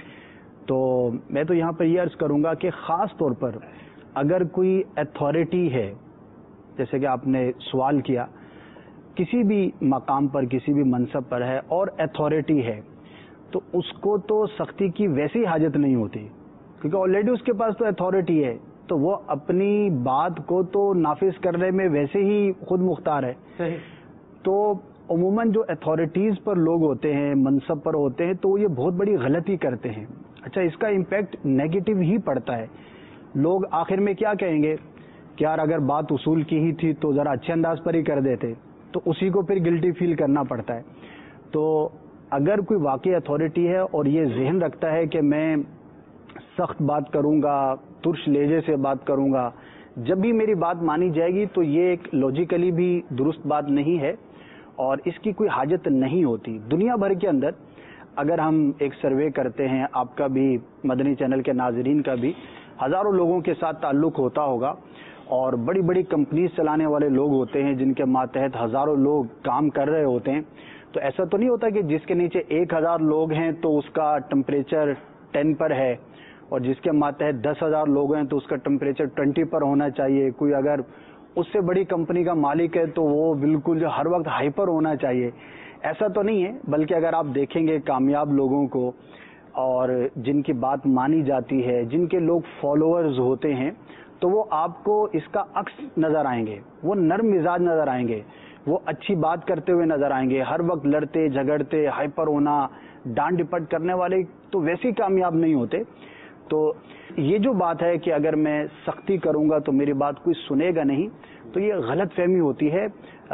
تو میں تو یہاں پر یہ عرض کروں گا کہ خاص طور پر اگر کوئی اتھارٹی ہے, جیسے کہ آپ نے سوال کیا, کسی بھی مقام پر کسی بھی منصب پر ہے اور اتھارٹی ہے تو اس کو تو سختی کی ویسی حاجت نہیں ہوتی کیونکہ آلریڈی اس کے پاس تو اتھارٹی ہے, تو وہ اپنی بات کو تو نافذ کرنے میں ویسے ہی خود مختار ہے. تو عموماً جو اتھارٹیز پر لوگ ہوتے ہیں, منصب پر ہوتے ہیں, تو وہ یہ بہت بڑی غلطی کرتے ہیں. اچھا, اس کا امپیکٹ نیگیٹو ہی پڑتا ہے. لوگ آخر میں کیا کہیں گے کہ یار اگر بات اصول کی ہی تھی تو ذرا اچھے انداز پر ہی کر دیتے, تو اسی کو پھر گلٹی فیل کرنا پڑتا ہے. تو اگر کوئی واقعی اتھارٹی ہے اور یہ ذہن رکھتا ہے کہ میں سخت بات کروں گا, ترش لہجے سے بات کروں گا, جب بھی میری بات مانی جائے گی, تو یہ ایک لاجیکلی بھی درست بات نہیں ہے اور اس کی کوئی حاجت نہیں ہوتی. دنیا بھر کے اندر اگر ہم ایک سروے کرتے ہیں, آپ کا بھی, مدنی چینل کے ناظرین کا بھی, ہزاروں لوگوں کے ساتھ تعلق ہوتا ہوگا اور بڑی بڑی کمپنیز چلانے والے لوگ ہوتے ہیں جن کے ماتحت ہزاروں لوگ کام کر رہے ہوتے ہیں. تو ایسا تو نہیں ہوتا کہ جس کے نیچے 1000 لوگ ہیں تو اس کا ٹمپریچر 10 پر ہے اور جس کے ماتحت 10,000 لوگ ہیں تو اس کا ٹمپریچر 20 پر ہونا چاہیے. کوئی اگر اس سے بڑی کمپنی کا مالک ہے تو وہ بالکل جو ہر وقت ہائپر ہونا چاہیے. ایسا تو نہیں ہے, بلکہ اگر آپ دیکھیں گے کامیاب لوگوں کو اور جن کی بات مانی جاتی ہے, جن کے لوگ فالوورز ہوتے ہیں, تو وہ آپ کو اس کا عکس نظر آئیں گے. وہ نرم مزاج نظر آئیں گے, وہ اچھی بات کرتے ہوئے نظر آئیں گے. ہر وقت لڑتے جھگڑتے ہائپر ہونا, ڈانٹ ڈپٹ کرنے والے تو ویسے ہی کامیاب نہیں ہوتے. تو یہ جو بات ہے کہ اگر میں سختی کروں گا تو میری بات کوئی سنے گا نہیں, تو یہ غلط فہمی ہوتی ہے.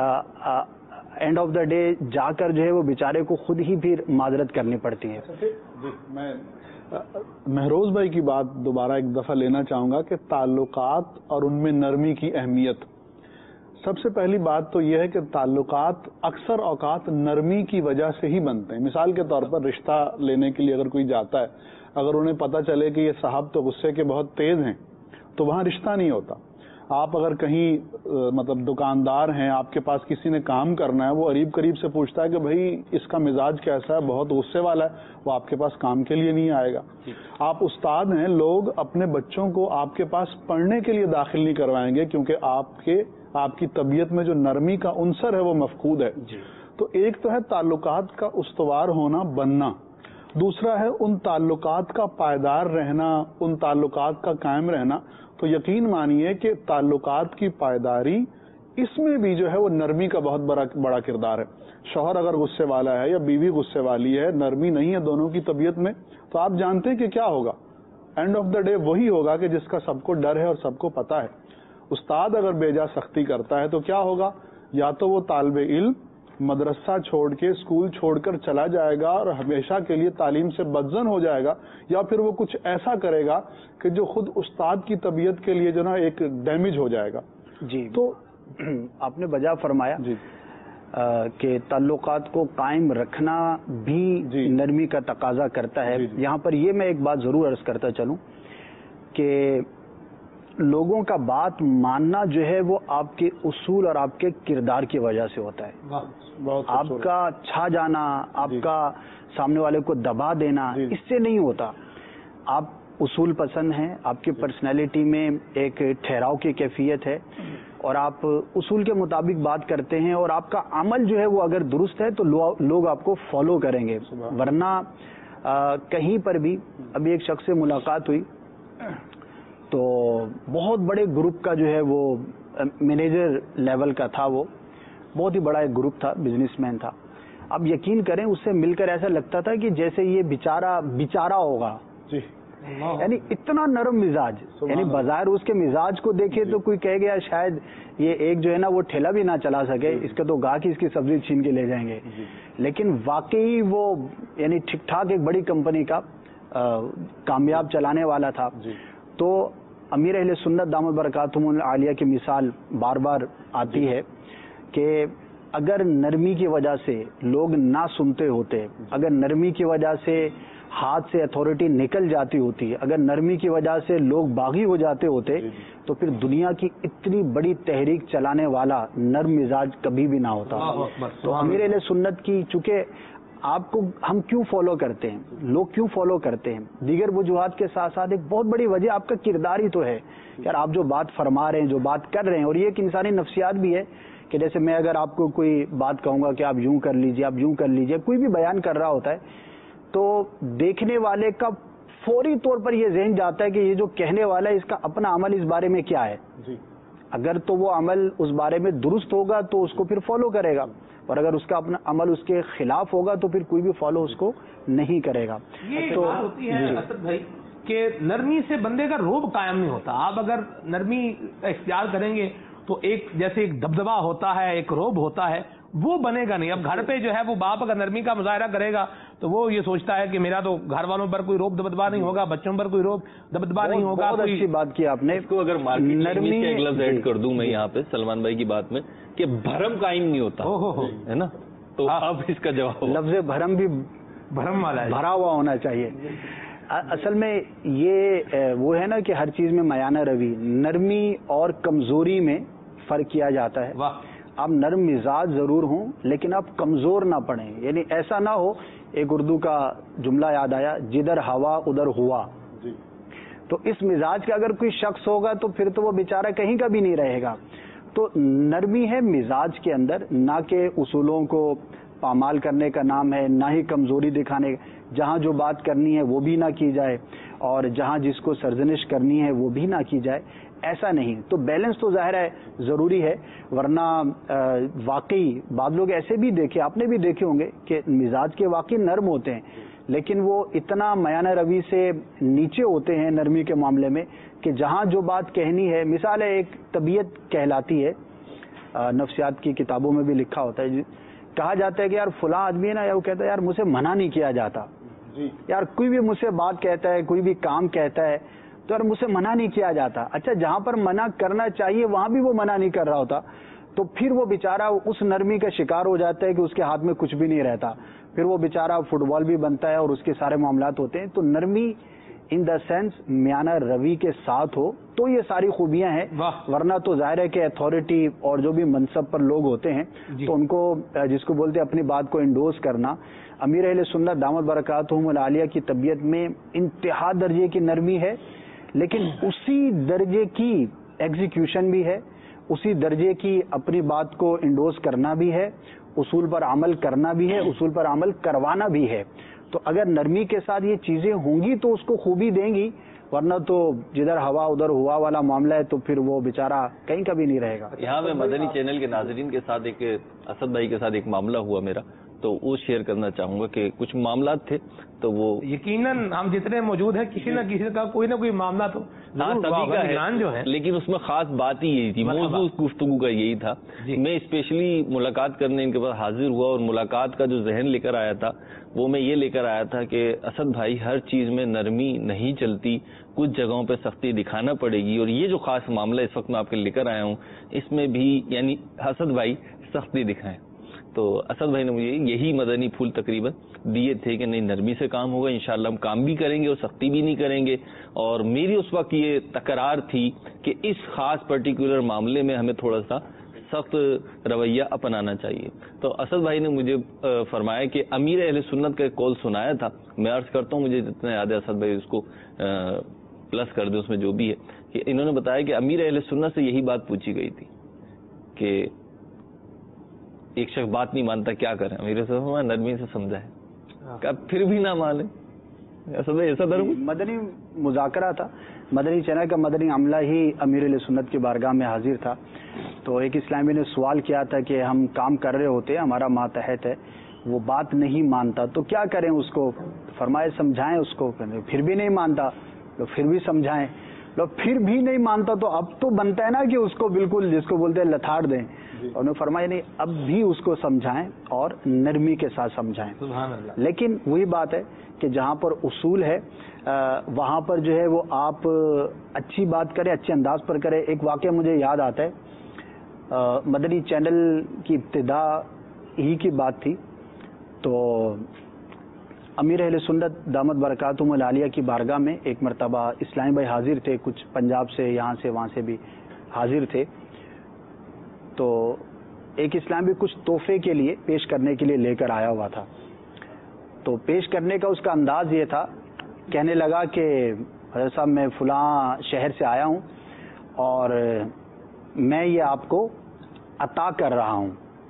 اینڈ آف دا ڈے جا کر جو ہے وہ بیچارے کو خود ہی پھر معذرت کرنی پڑتی ہے. میں مہروز بھائی کی بات دوبارہ ایک دفعہ لینا چاہوں گا کہ تعلقات اور ان میں نرمی کی اہمیت. سب سے پہلی بات تو یہ ہے کہ تعلقات اکثر اوقات نرمی کی وجہ سے ہی بنتے ہیں. مثال کے طور پر رشتہ لینے کے لیے اگر کوئی جاتا ہے, اگر انہیں پتہ چلے کہ یہ صاحب تو غصے کے بہت تیز ہیں, تو وہاں رشتہ نہیں ہوتا. آپ اگر کہیں مطلب دکاندار ہیں, آپ کے پاس کسی نے کام کرنا ہے, وہ قریب قریب سے پوچھتا ہے کہ بھائی اس کا مزاج کیسا ہے, بہت غصے والا ہے, وہ آپ کے پاس کام کے لیے نہیں آئے گا. آپ استاد ہیں, لوگ اپنے بچوں کو آپ کے پاس پڑھنے کے لیے داخل نہیں کروائیں گے کیونکہ آپ کی طبیعت میں جو نرمی کا عنصر ہے وہ مفقود ہے. تو ایک تو ہے تعلقات کا استوار ہونا, بننا. دوسرا ہے ان تعلقات کا پائیدار رہنا, ان تعلقات کا قائم رہنا. تو یقین مانیے کہ تعلقات کی پائیداری اس میں بھی جو ہے وہ نرمی کا بہت بڑا کردار ہے. شوہر اگر غصے والا ہے یا بیوی غصے والی ہے, نرمی نہیں ہے دونوں کی طبیعت میں, تو آپ جانتے ہیں کہ کیا ہوگا. اینڈ آف دا ڈے وہی ہوگا کہ جس کا سب کو ڈر ہے اور سب کو پتا ہے. استاد اگر بیجا سختی کرتا ہے تو کیا ہوگا, یا تو وہ طالب علم مدرسہ چھوڑ کے, اسکول چھوڑ کر چلا جائے گا اور ہمیشہ کے لیے تعلیم سے بدزن ہو جائے گا, یا پھر وہ کچھ ایسا کرے گا کہ جو خود استاد کی طبیعت کے لیے جو نا ایک ڈیمیج ہو جائے گا. جی, تو آپ نے بجا فرمایا جی کہ تعلقات کو قائم رکھنا بھی نرمی کا تقاضا کرتا ہے. یہاں پر یہ میں ایک بات ضرور عرض کرتا چلوں کہ لوگوں کا بات ماننا جو ہے وہ آپ کے اصول اور آپ کے کردار کی وجہ سے ہوتا ہے. آپ کا چھا جانا, آپ کا سامنے والے کو دبا دینا, اس سے نہیں ہوتا. آپ اصول پسند ہیں, آپ کی پرسنالٹی میں ایک ٹھہراؤ کی کیفیت ہے اور آپ اصول کے مطابق بات کرتے ہیں, اور آپ کا عمل جو ہے وہ اگر درست ہے تو لوگ آپ کو فالو کریں گے. ورنہ کہیں پر بھی, ابھی ایک شخص سے ملاقات ہوئی تو بہت بڑے گروپ کا جو ہے وہ مینیجر لیول کا تھا, وہ بہت ہی بڑا ایک گروپ تھا, بزنس مین تھا. اب یقین کریں اس سے مل کر ایسا لگتا تھا کہ جیسے یہ بیچارہ ہوگا. یعنی اتنا نرم مزاج، یعنی بظاہر اس کے مزاج کو دیکھے تو کوئی کہے گیا شاید یہ ایک جو ہے نا وہ ٹھیلا بھی نہ چلا سکے، اس کا تو گاہک اس کی سبزی چھین کے لے جائیں گے، لیکن واقعی وہ یعنی ٹھیک ٹھاک ایک بڑی کمپنی کا کامیاب چلانے والا تھا. تو امیر اہل سنت دامت برکاتہم العالیہ کی مثال بار بار آتی ہے کہ اگر نرمی کی وجہ سے لوگ نہ سنتے ہوتے، اگر نرمی کی وجہ سے ہاتھ سے اتھارٹی نکل جاتی ہوتی، اگر نرمی کی وجہ سے لوگ باغی ہو جاتے ہوتے، تو پھر دنیا کی اتنی بڑی تحریک چلانے والا نرم مزاج کبھی بھی نہ ہوتا. تو امیر اہل سنت کی چونکہ آپ کو ہم کیوں فالو کرتے ہیں، لوگ کیوں فالو کرتے ہیں، دیگر وجوہات کے ساتھ ساتھ ایک بہت بڑی وجہ آپ کا کردار ہی تو ہے. یار آپ جو بات فرما رہے ہیں، جو بات کر رہے ہیں، اور یہ ایک انسانی نفسیات بھی ہے کہ جیسے میں اگر آپ کو کوئی بات کہوں گا کہ آپ یوں کر لیجئے، آپ یوں کر لیجئے، کوئی بھی بیان کر رہا ہوتا ہے تو دیکھنے والے کا فوری طور پر یہ ذہن جاتا ہے کہ یہ جو کہنے والا ہے اس کا اپنا عمل اس بارے میں کیا ہے. اگر تو وہ عمل اس بارے میں درست ہوگا تو اس کو پھر فالو کرے گا، اور اگر اس کا اپنا عمل اس کے خلاف ہوگا تو پھر کوئی بھی فالو اس کو نہیں کرے گا. یہ بات ہوتی ہے اسد بھائی کہ نرمی سے بندے کا روب قائم نہیں ہوتا. آپ اگر نرمی اختیار کریں گے تو ایک جیسے ایک دبدبا ہوتا ہے، ایک روب ہوتا ہے، وہ بنے گا نہیں. اب گھر پہ جو ہے وہ باپ اگر نرمی کا مظاہرہ کرے گا تو وہ یہ سوچتا ہے کہ میرا تو گھر والوں پر کوئی روب دبدبا نہیں ہوگا، بچوں پر کوئی روب دبدبا نہیں ہوگا. بہت اچھی بات کی آپ نے. اس کو اگر نرمی کا ایک لفظ ایڈ کر دوں میں یہاں پہ سلمان بھائی کی بات میں کہ بھرم قائم نہیں ہوتا ہے نا، تو اب اس کا جواب لفظ بھرم بھی بھرم والا ہے، بھرا ہوا ہونا چاہیے. اصل میں یہ وہ ہے نا کہ ہر چیز میں میانہ روی، نرمی اور کمزوری میں فرق کیا جاتا ہے. آپ نرم مزاج ضرور ہوں لیکن آپ کمزور نہ پڑیں. یعنی ایسا نہ ہو، ایک اردو کا جملہ یاد آیا، جدھر ہوا ادھر ہوا. تو اس مزاج کا اگر کوئی شخص ہوگا تو پھر تو وہ بیچارہ کہیں کا بھی نہیں رہے گا. تو نرمی ہے مزاج کے اندر، نہ کہ اصولوں کو پامال کرنے کا نام ہے، نہ ہی کمزوری دکھانے. جہاں جو بات کرنی ہے وہ بھی نہ کی جائے، اور جہاں جس کو سرزنش کرنی ہے وہ بھی نہ کی جائے، ایسا نہیں. تو بیلنس تو ظاہر ہے ضروری ہے، ورنہ واقعی بعض لوگ ایسے بھی دیکھے، آپ نے بھی دیکھے ہوں گے کہ مزاج کے واقعی نرم ہوتے ہیں لیکن وہ اتنا میانہ روی سے نیچے ہوتے ہیں نرمی کے معاملے میں کہ جہاں جو بات کہنی ہے، مثال ہے ایک طبیعت کہلاتی ہے، نفسیات کی کتابوں میں بھی لکھا ہوتا ہے، کہا جاتا ہے کہ یار فلاں آدمی ہے نا، یا وہ کہتا ہے یار مجھ سے منع نہیں کیا جاتا. یار کوئی بھی مجھ سے بات کہتا ہے، کوئی بھی کام کہتا ہے تو یار مجھ سے منع نہیں کیا جاتا. اچھا جہاں پر منع کرنا چاہیے وہاں بھی وہ منع نہیں کر رہا ہوتا، تو پھر وہ بیچارہ اس نرمی کا شکار ہو جاتا ہے کہ اس کے ہاتھ میں کچھ بھی نہیں رہتا. پھر وہ بیچارہ فٹ بال بھی بنتا ہے اور اس کے سارے معاملات ہوتے ہیں. تو نرمی ان دا سینس میانہ روی کے ساتھ ہو تو یہ ساری خوبیاں ہیں. ورنہ تو ظاہر ہے کہ اتھارٹی اور جو بھی منصب پر لوگ ہوتے ہیں تو ان کو جس کو بولتے ہیں اپنی بات کو انڈوز کرنا. امیر اہل سنت دامت برکاتہم العالیہ کی طبیعت میں انتہا درجے کی نرمی ہے، لیکن اسی درجے کی ایگزیکیوشن بھی ہے، اسی درجے کی اپنی بات کو انڈوز کرنا بھی ہے، اصول پر عمل کرنا بھی ہے، اصول پر عمل کروانا بھی ہے. تو اگر نرمی کے ساتھ یہ چیزیں ہوں گی تو اس کو خوبی دیں گی، ورنہ تو جدھر ہوا ادھر ہوا والا معاملہ ہے تو پھر وہ بیچارہ کہیں کا بھی نہیں رہے گا. یہاں میں مدنی چینل کے ناظرین کے ساتھ ایک اسد بھائی کے ساتھ ایک معاملہ ہوا میرا، تو وہ شیئر کرنا چاہوں گا کہ کچھ معاملات تھے تو وہ یقیناً ہم جتنے موجود ہیں کسی نہ کسی کا کوئی نہ کوئی معاملہ تو سبھی کا ہے جو ہے، لیکن اس میں خاص بات ہی یہی تھی، موضوع گفتگو کا یہی تھا. میں اسپیشلی ملاقات کرنے ان کے پاس حاضر ہوا اور ملاقات کا جو ذہن لے کر آیا تھا وہ میں یہ لے کر آیا تھا کہ اسد بھائی ہر چیز میں نرمی نہیں چلتی، کچھ جگہوں پہ سختی دکھانا پڑے گی، اور یہ جو خاص معاملہ اس وقت میں آپ کے لے کر آیا ہوں اس میں بھی یعنی اسد بھائی سختی دکھائیں. تو اسد بھائی نے مجھے یہی مدنی پھول تقریباً دیے تھے کہ نہیں نرمی سے کام ہوگا، انشاءاللہ ہم کام بھی کریں گے اور سختی بھی نہیں کریں گے. اور میری اس وقت یہ تکرار تھی کہ اس خاص پرٹیکولر معاملے میں ہمیں تھوڑا سا سخت رویہ اپنانا چاہیے. تو اسد بھائی نے مجھے فرمایا کہ امیر اہل سنت کا ایک کال سنایا تھا. میں عرض کرتا ہوں مجھے جتنا یاد ہے اسد بھائی اس کو پلس کر دیں اس میں جو بھی ہے، کہ انہوں نے بتایا کہ امیر اہل سنت سے یہی بات پوچھی گئی تھی کہ ایک شخص بات نہیں مانتا کیا کریں. امیر صاحب نرمی سے سمجھا ہے، پھر بھی نہ مانے. ایسا مدنی مذاکرہ تھا، مدنی چینل کا مدنی عملہ ہی امیر علیہ سنت کی بارگاہ میں حاضر تھا. تو ایک اسلامی نے سوال کیا تھا کہ ہم کام کر رہے ہوتے ہیں، ہمارا ماتحت ہے، وہ بات نہیں مانتا تو کیا کریں اس کو. فرمائے سمجھائیں اس کو، پھر بھی نہیں مانتا لوگ پھر بھی سمجھائیں، لوگ پھر بھی نہیں مانتا تو اب تو بنتا ہے نا کہ اس کو بالکل جس کو بولتے ہیں لتھاڑ دیں. انہوں نے فرمایا نہیں، اب بھی اس کو سمجھائیں اور نرمی کے ساتھ سمجھائیں. سبحان اللہ. لیکن وہی بات ہے کہ جہاں پر اصول ہے وہاں پر جو ہے وہ آپ اچھی بات کریں، اچھے انداز پر کریں. ایک واقعہ مجھے یاد آتا ہے، مدنی چینل کی ابتدا ہی کی بات تھی. تو امیر اہل سنت دامت برکاتہم العالیہ کی بارگاہ میں ایک مرتبہ اسلامی بھائی حاضر تھے، کچھ پنجاب سے یہاں سے وہاں سے بھی حاضر تھے. تو ایک اسلامی کچھ تحفے کے لیے پیش کرنے کے لیے لے کر آیا ہوا تھا. تو پیش کرنے کا اس کا انداز یہ تھا، کہنے لگا کہ حضرت صاحب میں فلاں شہر سے آیا ہوں اور میں یہ آپ کو عطا کر رہا ہوں.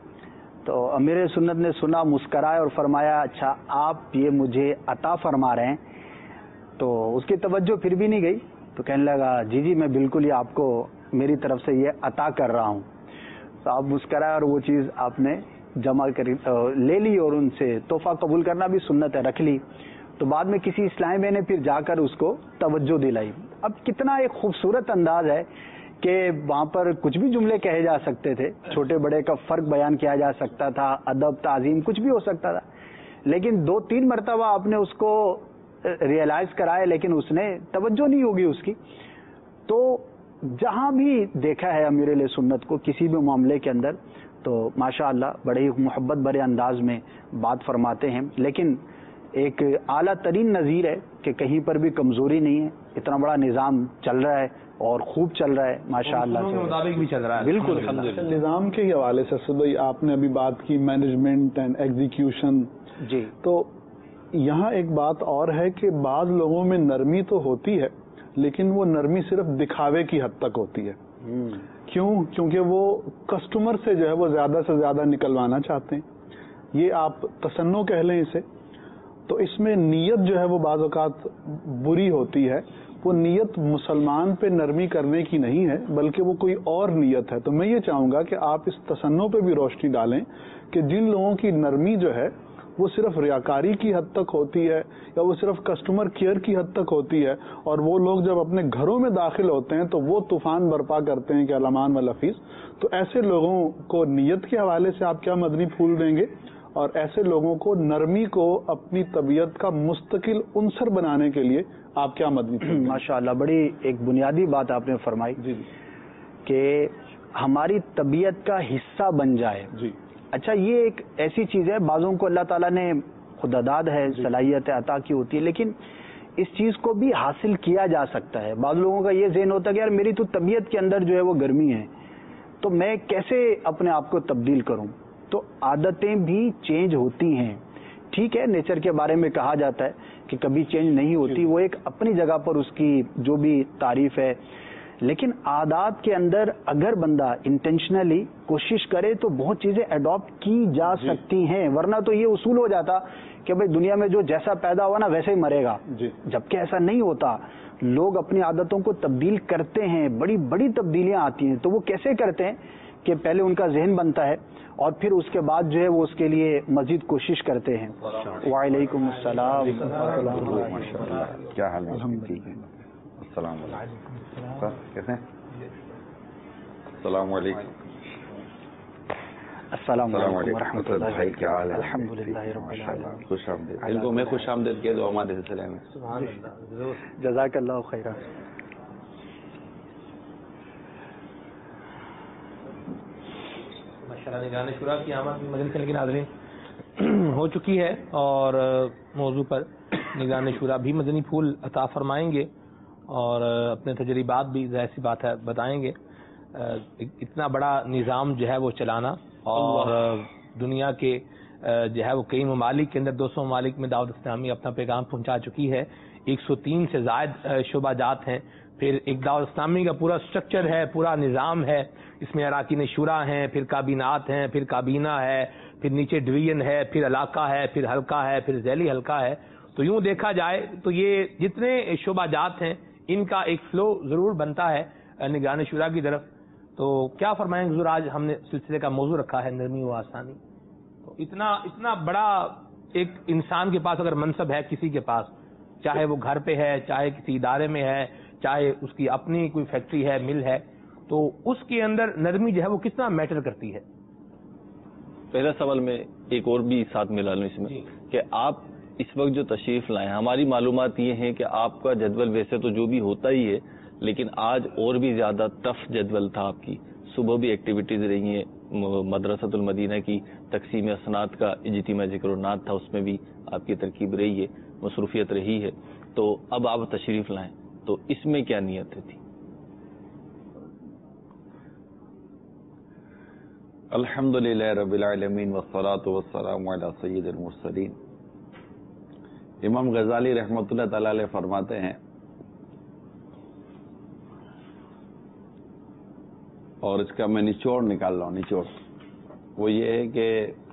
تو امیر سنت نے سنا، مسکرائے اور فرمایا اچھا آپ یہ مجھے عطا فرما رہے ہیں. تو اس کی توجہ پھر بھی نہیں گئی، تو کہنے لگا جی جی میں بالکل یہ آپ کو میری طرف سے یہ عطا کر رہا ہوں. تو آپ مسکرائے اور وہ چیز آپ نے جمع کر لے لی اور ان سے تحفہ قبول کرنا بھی سنت ہے، رکھ لی. تو بعد میں کسی اسلامی میں نے پھر جا کر اس کو توجہ دلائی. اب کتنا ایک خوبصورت انداز ہے کہ وہاں پر کچھ بھی جملے کہے جا سکتے تھے، چھوٹے بڑے کا فرق بیان کیا جا سکتا تھا، ادب تعظیم کچھ بھی ہو سکتا تھا. لیکن 2-3 مرتبہ آپ نے اس کو ریئلائز کرایا لیکن اس نے توجہ نہیں ہوگی اس کی. تو جہاں بھی دیکھا ہے امیر علیہ سنت کو کسی بھی معاملے کے اندر تو ماشاء اللہ بڑے ہی محبت بھرے انداز میں بات فرماتے ہیں. لیکن ایک اعلیٰ ترین نظیر ہے کہ کہیں پر بھی کمزوری نہیں ہے. اتنا بڑا نظام چل رہا ہے اور خوب چل رہا ہے ماشاء اللہ کے مطابق بھی چل رہا ہے. بالکل. نظام کے حوالے سے اسد بھائی آپ نے ابھی بات کی مینجمنٹ اینڈ ایگزیکیوشن. جی. تو یہاں ایک بات اور ہے کہ بعض لوگوں میں نرمی تو ہوتی ہے لیکن وہ نرمی صرف دکھاوے کی حد تک ہوتی ہے. کیونکہ وہ کسٹمر سے جو ہے وہ زیادہ سے زیادہ نکلوانا چاہتے ہیں. یہ آپ تصنع کہہ لیں اسے. تو اس میں نیت جو ہے وہ بعض اوقات بری ہوتی ہے. وہ نیت مسلمان پہ نرمی کرنے کی نہیں ہے بلکہ وہ کوئی اور نیت ہے. تو میں یہ چاہوں گا کہ آپ اس تصنع پہ بھی روشنی ڈالیں کہ جن لوگوں کی نرمی جو ہے وہ صرف ریاکاری کی حد تک ہوتی ہے یا وہ صرف کسٹمر کیئر کی حد تک ہوتی ہے، اور وہ لوگ جب اپنے گھروں میں داخل ہوتے ہیں تو وہ طوفان برپا کرتے ہیں کہ الامان والحفیظ. تو ایسے لوگوں کو نیت کے حوالے سے آپ کیا مدنی پھول دیں گے، اور ایسے لوگوں کو نرمی کو اپنی طبیعت کا مستقل عنصر بنانے کے لیے آپ کیا مدنی پھول دیں گے؟ ماشاء اللہ بڑی ایک بنیادی بات آپ نے فرمائی جی کہ ہماری طبیعت کا حصہ بن جائے. جی. اچھا یہ ایک ایسی چیز ہے، بعضوں کو اللہ تعالیٰ نے خداداد ہے، صلاحیت عطا کی ہوتی ہے، لیکن اس چیز کو بھی حاصل کیا جا سکتا ہے. بعض لوگوں کا یہ ذہن ہوتا ہے کہ یار میری تو طبیعت کے اندر جو ہے وہ گرمی ہے تو میں کیسے اپنے آپ کو تبدیل کروں. تو عادتیں بھی چینج ہوتی ہیں. ٹھیک ہے نیچر کے بارے میں کہا جاتا ہے کہ کبھی چینج نہیں ہوتی، وہ ایک اپنی جگہ پر اس کی جو بھی تعریف ہے. لیکن عادات کے اندر اگر بندہ انٹینشنلی کوشش کرے تو بہت چیزیں اڈاپٹ کی جا سکتی ہیں. ورنہ تو یہ اصول ہو جاتا کہ بھئی دنیا میں جو جیسا پیدا ہوا نا ویسے ہی مرے گا. جبکہ ایسا نہیں ہوتا. لوگ اپنی عادتوں کو تبدیل کرتے ہیں، بڑی بڑی تبدیلیاں آتی ہیں. تو وہ کیسے کرتے ہیں کہ پہلے ان کا ذہن بنتا ہے اور پھر اس کے بعد جو ہے وہ اس کے لیے مزید کوشش کرتے ہیں. وعلیکم السلام. کیا حال ہے؟ السلام علیکم. کیسے ہیں؟ السلام علیکم. السلام علیکم ورحمۃ اللہ. بھائی کیا حال ہے؟ الحمدللہ رب العالمین. خوش آمدید. ان کو میں خوش آمدید کہہ دو ہمارے سلسلے میں. جزاک اللہ خیرہ. نگران شورا کی آمد مجلس کے ناظرین ہو چکی ہے اور موضوع پر نگران شورا بھی مدنی پھول عطا فرمائیں گے اور اپنے تجربات بھی ظاہر سی بات ہے بتائیں گے. اتنا بڑا نظام جو ہے وہ چلانا اور دنیا کے جو ہے وہ کئی ممالک کے اندر 200 ممالک میں دعوت اسلامی اپنا پیغام پہنچا چکی ہے. 103 سے زائد شعبہ جات ہیں. پھر ایک دعوت اسلامی کا پورا سٹرکچر ہے، پورا نظام ہے. اس میں اراکین شورا ہیں، پھر کابینات ہیں، پھر کابینہ ہے، پھر نیچے ڈویژن ہے، پھر علاقہ ہے، پھر حلقہ ہے، پھر ذیلی حلقہ ہے. تو یوں دیکھا جائے تو یہ جتنے شعبہ جات ہیں ان کا ایک فلو ضرور بنتا ہے نگران شورا کی طرف. تو کیا فرمائیں حضور؟ آج ہم نے سلسلے کا موضوع رکھا ہے نرمی و آسانی. تو اتنا بڑا ایک انسان کے پاس اگر منصب ہے کسی کے پاس چاہے وہ گھر پہ ہے، چاہے کسی ادارے میں ہے، چاہے اس کی اپنی کوئی فیکٹری ہے، مل ہے، تو اس کے اندر نرمی جو ہے وہ کتنا میٹر کرتی ہے؟ پہلا سوال میں ایک اور بھی ساتھ ملا لوں اس میں کہ آپ اس وقت جو تشریف لائیں، ہماری معلومات یہ ہیں کہ آپ کا جدول ویسے تو جو بھی ہوتا ہی ہے، لیکن آج اور بھی زیادہ ٹف جدول تھا آپ کی. صبح بھی ایکٹیویٹیز رہی ہیں، مدرسۃ المدینہ کی تقسیم اسناد کا اجتماع ذکر و نات تھا، اس میں بھی آپ کی ترکیب رہی ہے، مصروفیت رہی ہے. تو اب آپ تشریف لائیں تو اس میں کیا نیت تھی؟ الحمدللہ رب العالمین والصلاة والسلام علی سید المرسلین. امام غزالی رحمۃ اللہ تعالی علیہ فرماتے ہیں، اور اس کا میں نچوڑ نکال رہا ہوں، نچوڑ وہ یہ ہے کہ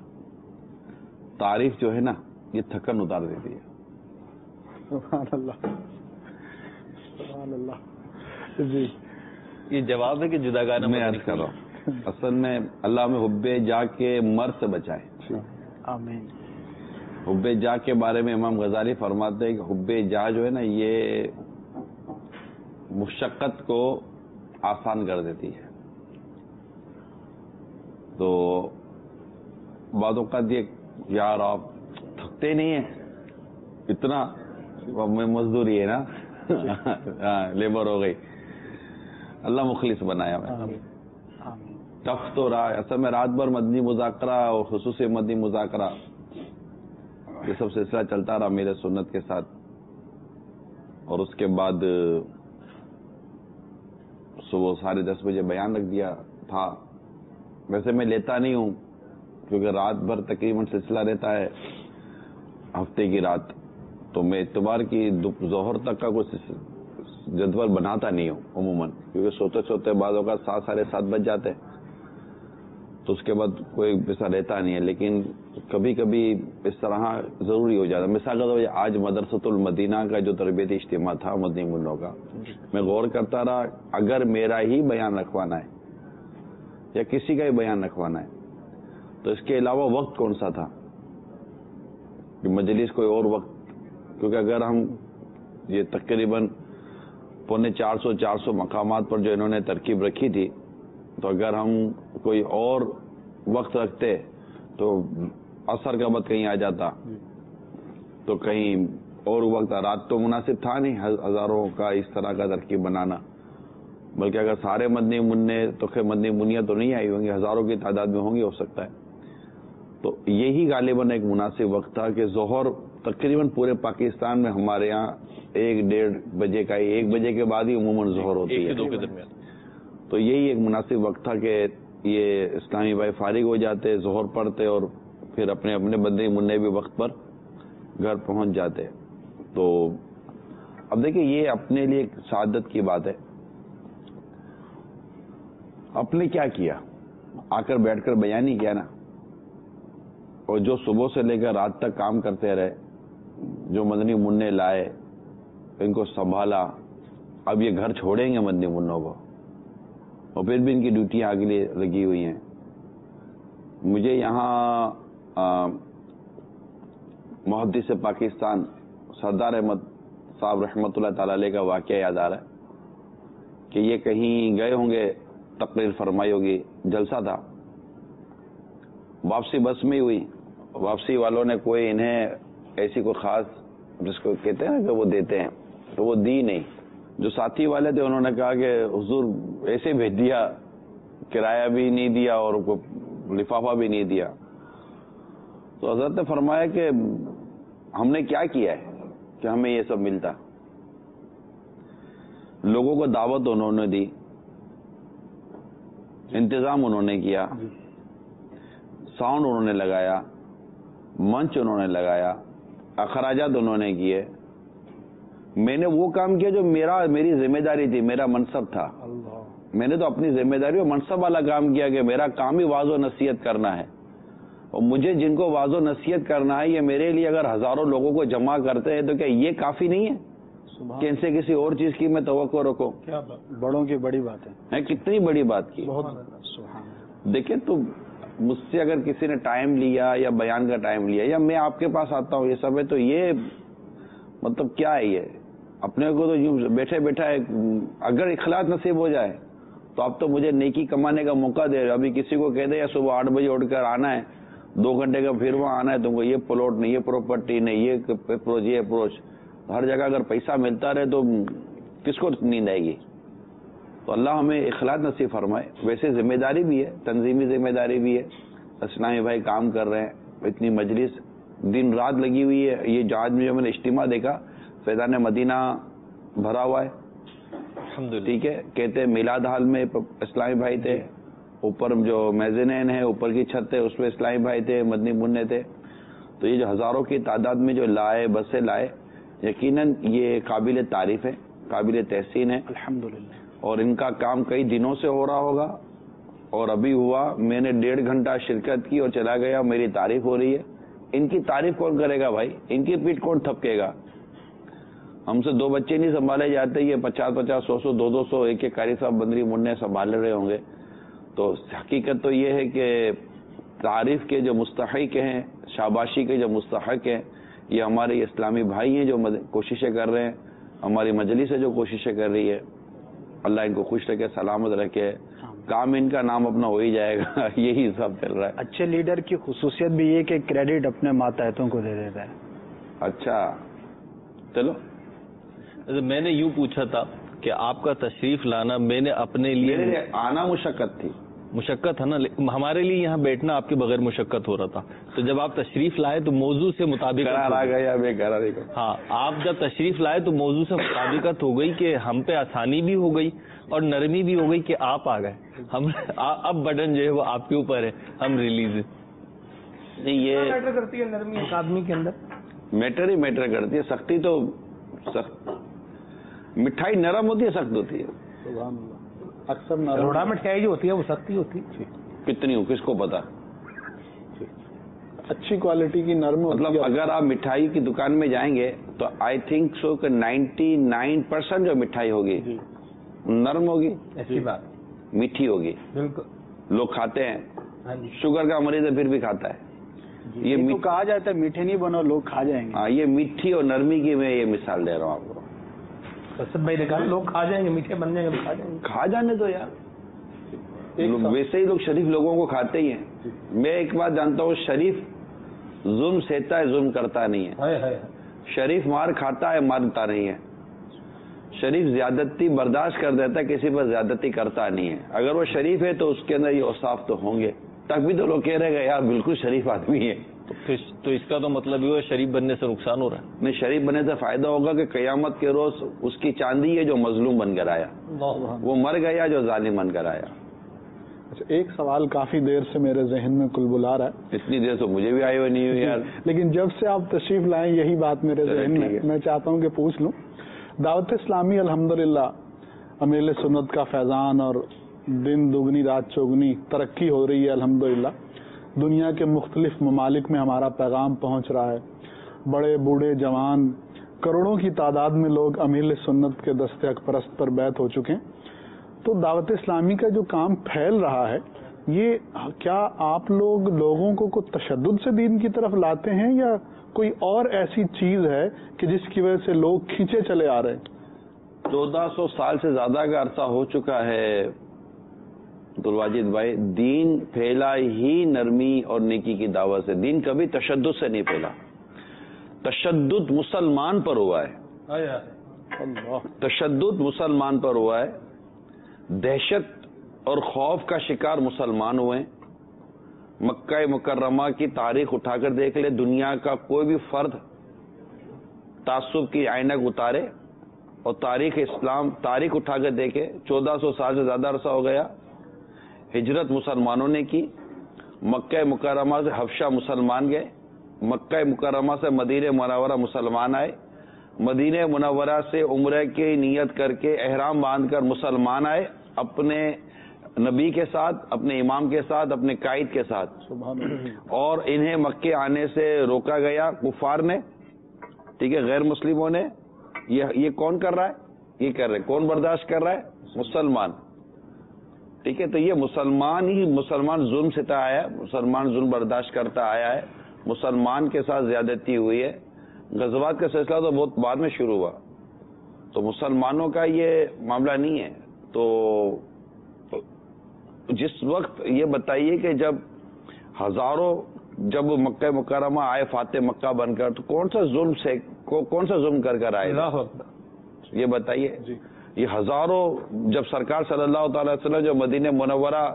تعریف جو ہے نا یہ تھکن اتار دیتی ہے. سبحان اللہ، سبحان اللہ. جی یہ جواب ہے کہ جداگانہ میں عرض کر رہا ہوں، اصل میں اللہ میں حب جا کے مرض سے بچائے. آمین. حب جا کے بارے میں امام غزالی فرماتے ہیں کہ حب جا جو ہے نا یہ مشقت کو آسان کر دیتی ہے. تو بعض اوقات یہ یار آپ تھکتے نہیں ہیں اتنا، مزدوری ہے نا لیبر ہو گئی. اللہ مخلص بنایا میں. ٹف تو رہا ہے اصل میں. رات بھر مدنی مذاکرہ اور خصوصی مدنی مذاکرہ یہ سب سلسلہ چلتا رہا میرے سنت کے ساتھ. اور اس کے بعد صبح 10:30 بجے بیان رکھ دیا تھا. ویسے میں لیتا نہیں ہوں کیونکہ رات بھر تقریباً سلسلہ رہتا ہے ہفتے کی رات، تو میں اتوار کی ظہر تک کا کچھ جدول بناتا نہیں ہوں عموماً، کیونکہ سوتے سوتے بعض اوقات 7:30 بج جاتے ہیں، تو اس کے بعد کوئی ایسا رہتا نہیں ہے. لیکن کبھی کبھی اس طرح ضروری ہو جاتا. مثال کے طور پر آج مدرسۃ المدینہ کا جو تربیتی اجتماع تھا مدنی منوں کا، میں غور کرتا رہا اگر میرا ہی بیان رکھوانا ہے یا کسی کا ہی بیان رکھوانا ہے تو اس کے علاوہ وقت کون سا تھا کہ مجلس کوئی اور وقت، کیونکہ اگر ہم یہ تقریباً 450 مقامات پر جو انہوں نے ترکیب رکھی تھی، تو اگر ہم کوئی اور وقت رکھتے تو عصر کا وقت کہیں آ جاتا تو کہیں اور وقت. رات تو مناسب تھا نہیں ہزاروں کا اس طرح کا ترکیب بنانا، بلکہ اگر سارے مدنی منع تو خیر مدنی منیاں تو نہیں آئی ہوں گی، ہزاروں کی تعداد میں ہوں گی ہو سکتا ہے. تو یہی غالباً ایک مناسب وقت تھا کہ ظہر تقریباً پورے پاکستان میں ہمارے یہاں 1-1:30 بجے کا 1 بجے کے بعد ہی عموماً ظہر ہوتی ہے، 1 سے 2 کے درمیان. تو یہی ایک مناسب وقت تھا کہ یہ اسلامی بھائی فارغ ہو جاتے، ظہر پڑھتے اور پھر اپنے اپنے مدنی منع بھی وقت پر گھر پہنچ جاتے. تو اب دیکھیں یہ اپنے لیے ایک سعادت کی بات ہے. آپ نے کیا کیا؟ آ کر بیٹھ کر بیان ہی کیا نا، اور جو صبح سے لے کر رات تک کام کرتے رہے، جو مدنی منع لائے ان کو سنبھالا. اب یہ گھر چھوڑیں گے مدنی منوں کو، اور پھر بھی ان کی ڈیوٹیاں آگے لگی ہوئی ہیں. مجھے یہاں محدث پاکستان سردار احمد صاحب رحمۃ اللہ تعالی علیہ کا واقعہ یاد آ رہا ہے کہ یہ کہیں گئے ہوں گے، تقریر فرمائی ہوگی، جلسہ تھا، واپسی بس میں ہوئی. واپسی والوں نے کوئی انہیں ایسی کوئی خاص جس کو کہتے ہیں نا کہ وہ دیتے ہیں تو وہ دی نہیں. جو ساتھی والے تھے انہوں نے کہا کہ حضور ایسے بھیج دیا، کرایہ بھی نہیں دیا اور لفافہ بھی نہیں دیا. تو حضرت نے فرمایا کہ ہم نے کیا کیا ہے کہ ہمیں یہ سب ملتا. لوگوں کو دعوت انہوں نے دی، انتظام انہوں نے کیا، ساؤنڈ انہوں نے لگایا، منچ انہوں نے لگایا، اخراجات انہوں نے کیے. میں نے وہ کام کیا جو میری ذمہ داری تھی، میرا منصب تھا. میں نے تو اپنی ذمہ داری اور منصب والا کام کیا کہ میرا کام ہی واضح و نصیحت کرنا ہے. اور مجھے جن کو واضح و نصیحت کرنا ہے، یہ میرے لیے اگر ہزاروں لوگوں کو جمع کرتے ہیں تو کیا یہ کافی نہیں ہے کہ ان سے کسی اور چیز کی میں توقع رکھوں؟ کیا بڑوں کی بڑی بات ہے، کتنی بڑی بات کی. دیکھیں تو مجھ سے اگر کسی نے ٹائم لیا یا بیان کا ٹائم لیا یا میں آپ کے پاس آتا ہوں یہ سب ہے، تو یہ مطلب کیا ہے یہ؟ اپنے کو تو یوں بیٹھے بیٹھا ہے، اگر اخلاص نصیب ہو جائے تو اب تو مجھے نیکی کمانے کا موقع دے رہے. ابھی کسی کو کہہ دے یا صبح 8 بجے اٹھ کر آنا ہے، 2 گھنٹے کا پھر وہاں آنا ہے، تم کو یہ پلاٹ نہیں، یہ پراپرٹی نہیں، یہ اپروچ، یہ اپروچ، ہر جگہ اگر پیسہ ملتا رہے تو کس کو نیند آئے گی؟ تو اللہ ہمیں اخلاص نصیب فرمائے. ویسے ذمہ داری بھی ہے، تنظیمی ذمہ داری بھی ہے. اسلامی بھائی کام کر رہے ہیں، اتنی مجلس دن رات لگی ہوئی ہے. یہ جو آج میں نے اجتماع دیکھا، فیضان مدینہ بھرا ہوا ہے. ٹھیک ہے، کہتے ہیں میلاد ہال میں اسلامی بھائی تھے، اوپر جو میزنین ہے اوپر کی چھت ہے اس پہ اسلامی بھائی تھے، مدنی منع تھے. تو یہ جو ہزاروں کی تعداد میں جو لائے، بسیں لائے، یقیناً یہ قابل تعریف ہے، قابل تحسین ہے الحمدللہ. اور ان کا کام کئی دنوں سے ہو رہا ہوگا. اور ابھی ہوا، میں نے 1.5 گھنٹہ شرکت کی اور چلا گیا، میری تعریف ہو رہی ہے. ان کی تعریف کون کرے گا بھائی؟ ان کی پیٹھ کون تھپکے گا؟ ہم سے 2 بچے نہیں سنبھالے جاتے، یہ 50-50 100 200 ایک قاری صاحب بندری منع سنبھال رہے ہوں گے. تو حقیقت تو یہ ہے کہ تعریف کے جو مستحق ہیں، شاباشی کے جو مستحق ہیں، یہ ہمارے اسلامی بھائی ہیں جو کوششیں کر رہے ہیں. ہماری مجلس ہے جو کوششیں کر رہی ہے. اللہ ان کو خوش رکھے، سلامت رکھے، کام ان کا نام اپنا ہو ہی جائے گا. یہی سب چل رہا ہے. اچھے لیڈر کی خصوصیت بھی یہ کہ کریڈٹ اپنے ماتحتوں کو دے دیتا ہے. اچھا چلو، میں نے یوں پوچھا تھا کہ آپ کا تشریف لانا میں نے اپنے میرے لیے لیے آنا مشقت تھی. مشقت ہے نا، ہمارے لیے یہاں بیٹھنا آپ کے بغیر مشقت ہو رہا تھا. تو جب آپ تشریف لائے تو موضوع سے مطابقت قرار آ گیا، میں قرار نہیں کرتا. ہاں، آپ جب تشریف لائے تو موضوع سے مطابقت ہو گئی کہ ہم پہ آسانی بھی ہو گئی اور نرمی بھی ہو گئی کہ آپ آ گئے. ہم اب بٹن جو ہے وہ آپ کے اوپر ہے، ہم ریلیز نہیں. یہ میٹر کرتی ہے نرمی ایک آدمی کے اندر، میٹر ہی میٹر کرتی ہے. سختی تو سخت، مٹھائی نرم ہوتی ہے، سخت ہوتی ہے. سبحان اللہ. اکثر روڑا مٹھائی جو ہوتی ہے وہ سختی ہوتی ہے. کتنی ہو کس کو پتا؟ اچھی کوالٹی کی نرم ہوتی مطلب ہے. اگر آپ مٹھائی کی دکان میں جائیں گے تو آئی تھنک سو کہ 99% جو مٹھائی ہوگی نرم ہوگی، ایسی بات میٹھی ہوگی. بالکل. لوگ کھاتے ہیں، ہاں جی. شوگر کا مریض ہے پھر بھی کھاتا ہے. یہ تو کہا جاتا ہے میٹھے نہیں بنو لوگ کھا جائیں گے. ہاں، یہ میٹھی اور نرمی کی میں یہ مثال دے رہا ہوں آپ کو. اسد بھائی نے کہا لوگ کھا جائیں گے، میٹھے بن جائیں گے، کھا جائیں گے. کھا جانے دو یار. ویسے ہی لوگ شریف لوگوں کو کھاتے ہی ہیں. میں ایک بات جانتا ہوں، شریف ظلم سہتا ہے، ظلم کرتا نہیں ہے. شریف مار کھاتا ہے، مارتا نہیں ہے. شریف زیادتی برداشت کر دیتا ہے، کسی پر زیادتی کرتا نہیں ہے. اگر وہ شریف ہے تو اس کے اندر یہ اوصاف تو ہوں گے، تب بھی تو لوگ کہہ رہے گا یار بالکل شریف آدمی ہے. تو اس کا تو مطلب یہ شریف بننے سے نقصان ہو رہا ہے. نہیں، شریف بننے سے فائدہ ہوگا کہ قیامت کے روز اس کی چاندی ہے جو مظلوم بن کر آیا، وہ مر گیا جو ظالم بن کر آیا. اچھا، ایک سوال کافی دیر سے میرے ذہن میں کلبلا رہا ہے. اتنی دیر سے مجھے بھی آئی ہوئی نہیں ہوئی یار. لیکن جب سے آپ تشریف لائیں یہی بات میرے ذہن میں چاہتا ہوں کہ پوچھ لوں. دعوت اسلامی الحمدللہ امیل سنت کا فیضان اور دن دگنی رات چوگنی ترقی ہو رہی ہے الحمدللہ. دنیا کے مختلف ممالک میں ہمارا پیغام پہنچ رہا ہے. بڑے بوڑھے جوان کروڑوں کی تعداد میں لوگ امیل سنت کے دست حق پرست پر بیعت ہو چکے ہیں. تو دعوت اسلامی کا جو کام پھیل رہا ہے، یہ کیا آپ لوگوں کو کوئی تشدد سے دین کی طرف لاتے ہیں یا کوئی اور ایسی چیز ہے کہ جس کی وجہ سے لوگ کھینچے چلے آ رہے ہیں؟ 1400 سال سے زیادہ کا عرصہ ہو چکا ہے عبدالواجد بھائی. دین پھیلا ہی نرمی اور نیکی کی دعوت سے. دین کبھی تشدد سے نہیں پھیلا. تشدد مسلمان پر ہوا ہے. تشدد مسلمان پر ہوا ہے. دہشت اور خوف کا شکار مسلمان ہوئے. مکہ مکرمہ کی تاریخ اٹھا کر دیکھ لے، دنیا کا کوئی بھی فرد تعصب کی عینک اتارے اور تاریخ اسلام تاریخ اٹھا کر دیکھے. 1400 سال سے زیادہ عرصہ ہو گیا. ہجرت مسلمانوں نے کی. مکہ مکرمہ سے حبشہ مسلمان گئے. مکہ مکرمہ سے مدینہ منورہ مسلمان آئے. مدینہ منورہ سے عمرہ کی نیت کر کے احرام باندھ کر مسلمان آئے، اپنے نبی کے ساتھ، اپنے امام کے ساتھ، اپنے قائد کے ساتھ. اور انہیں مکے آنے سے روکا گیا کفار نے. ٹھیک ہے، غیر مسلموں نے. یہ کون کر رہا ہے؟ یہ کر رہے. کون برداشت کر رہا ہے؟ مسلمان. ٹھیک ہے، تو یہ مسلمان ظلم ستا آیا ہے، مسلمان ظلم برداشت کرتا آیا ہے. مسلمان کے ساتھ زیادتی ہوئی ہے. غزوات کا سلسلہ تو بہت بعد میں شروع ہوا، تو مسلمانوں کا یہ معاملہ نہیں ہے. تو جس وقت یہ بتائیے کہ جب ہزاروں جب مکہ مکرمہ آئے فاتح مکہ بن کر، تو کون سا ظلم کر آئے؟ یہ بتائیے. یہ ہزاروں جب سرکار صلی اللہ تعالی وسلم جو مدینہ منورہ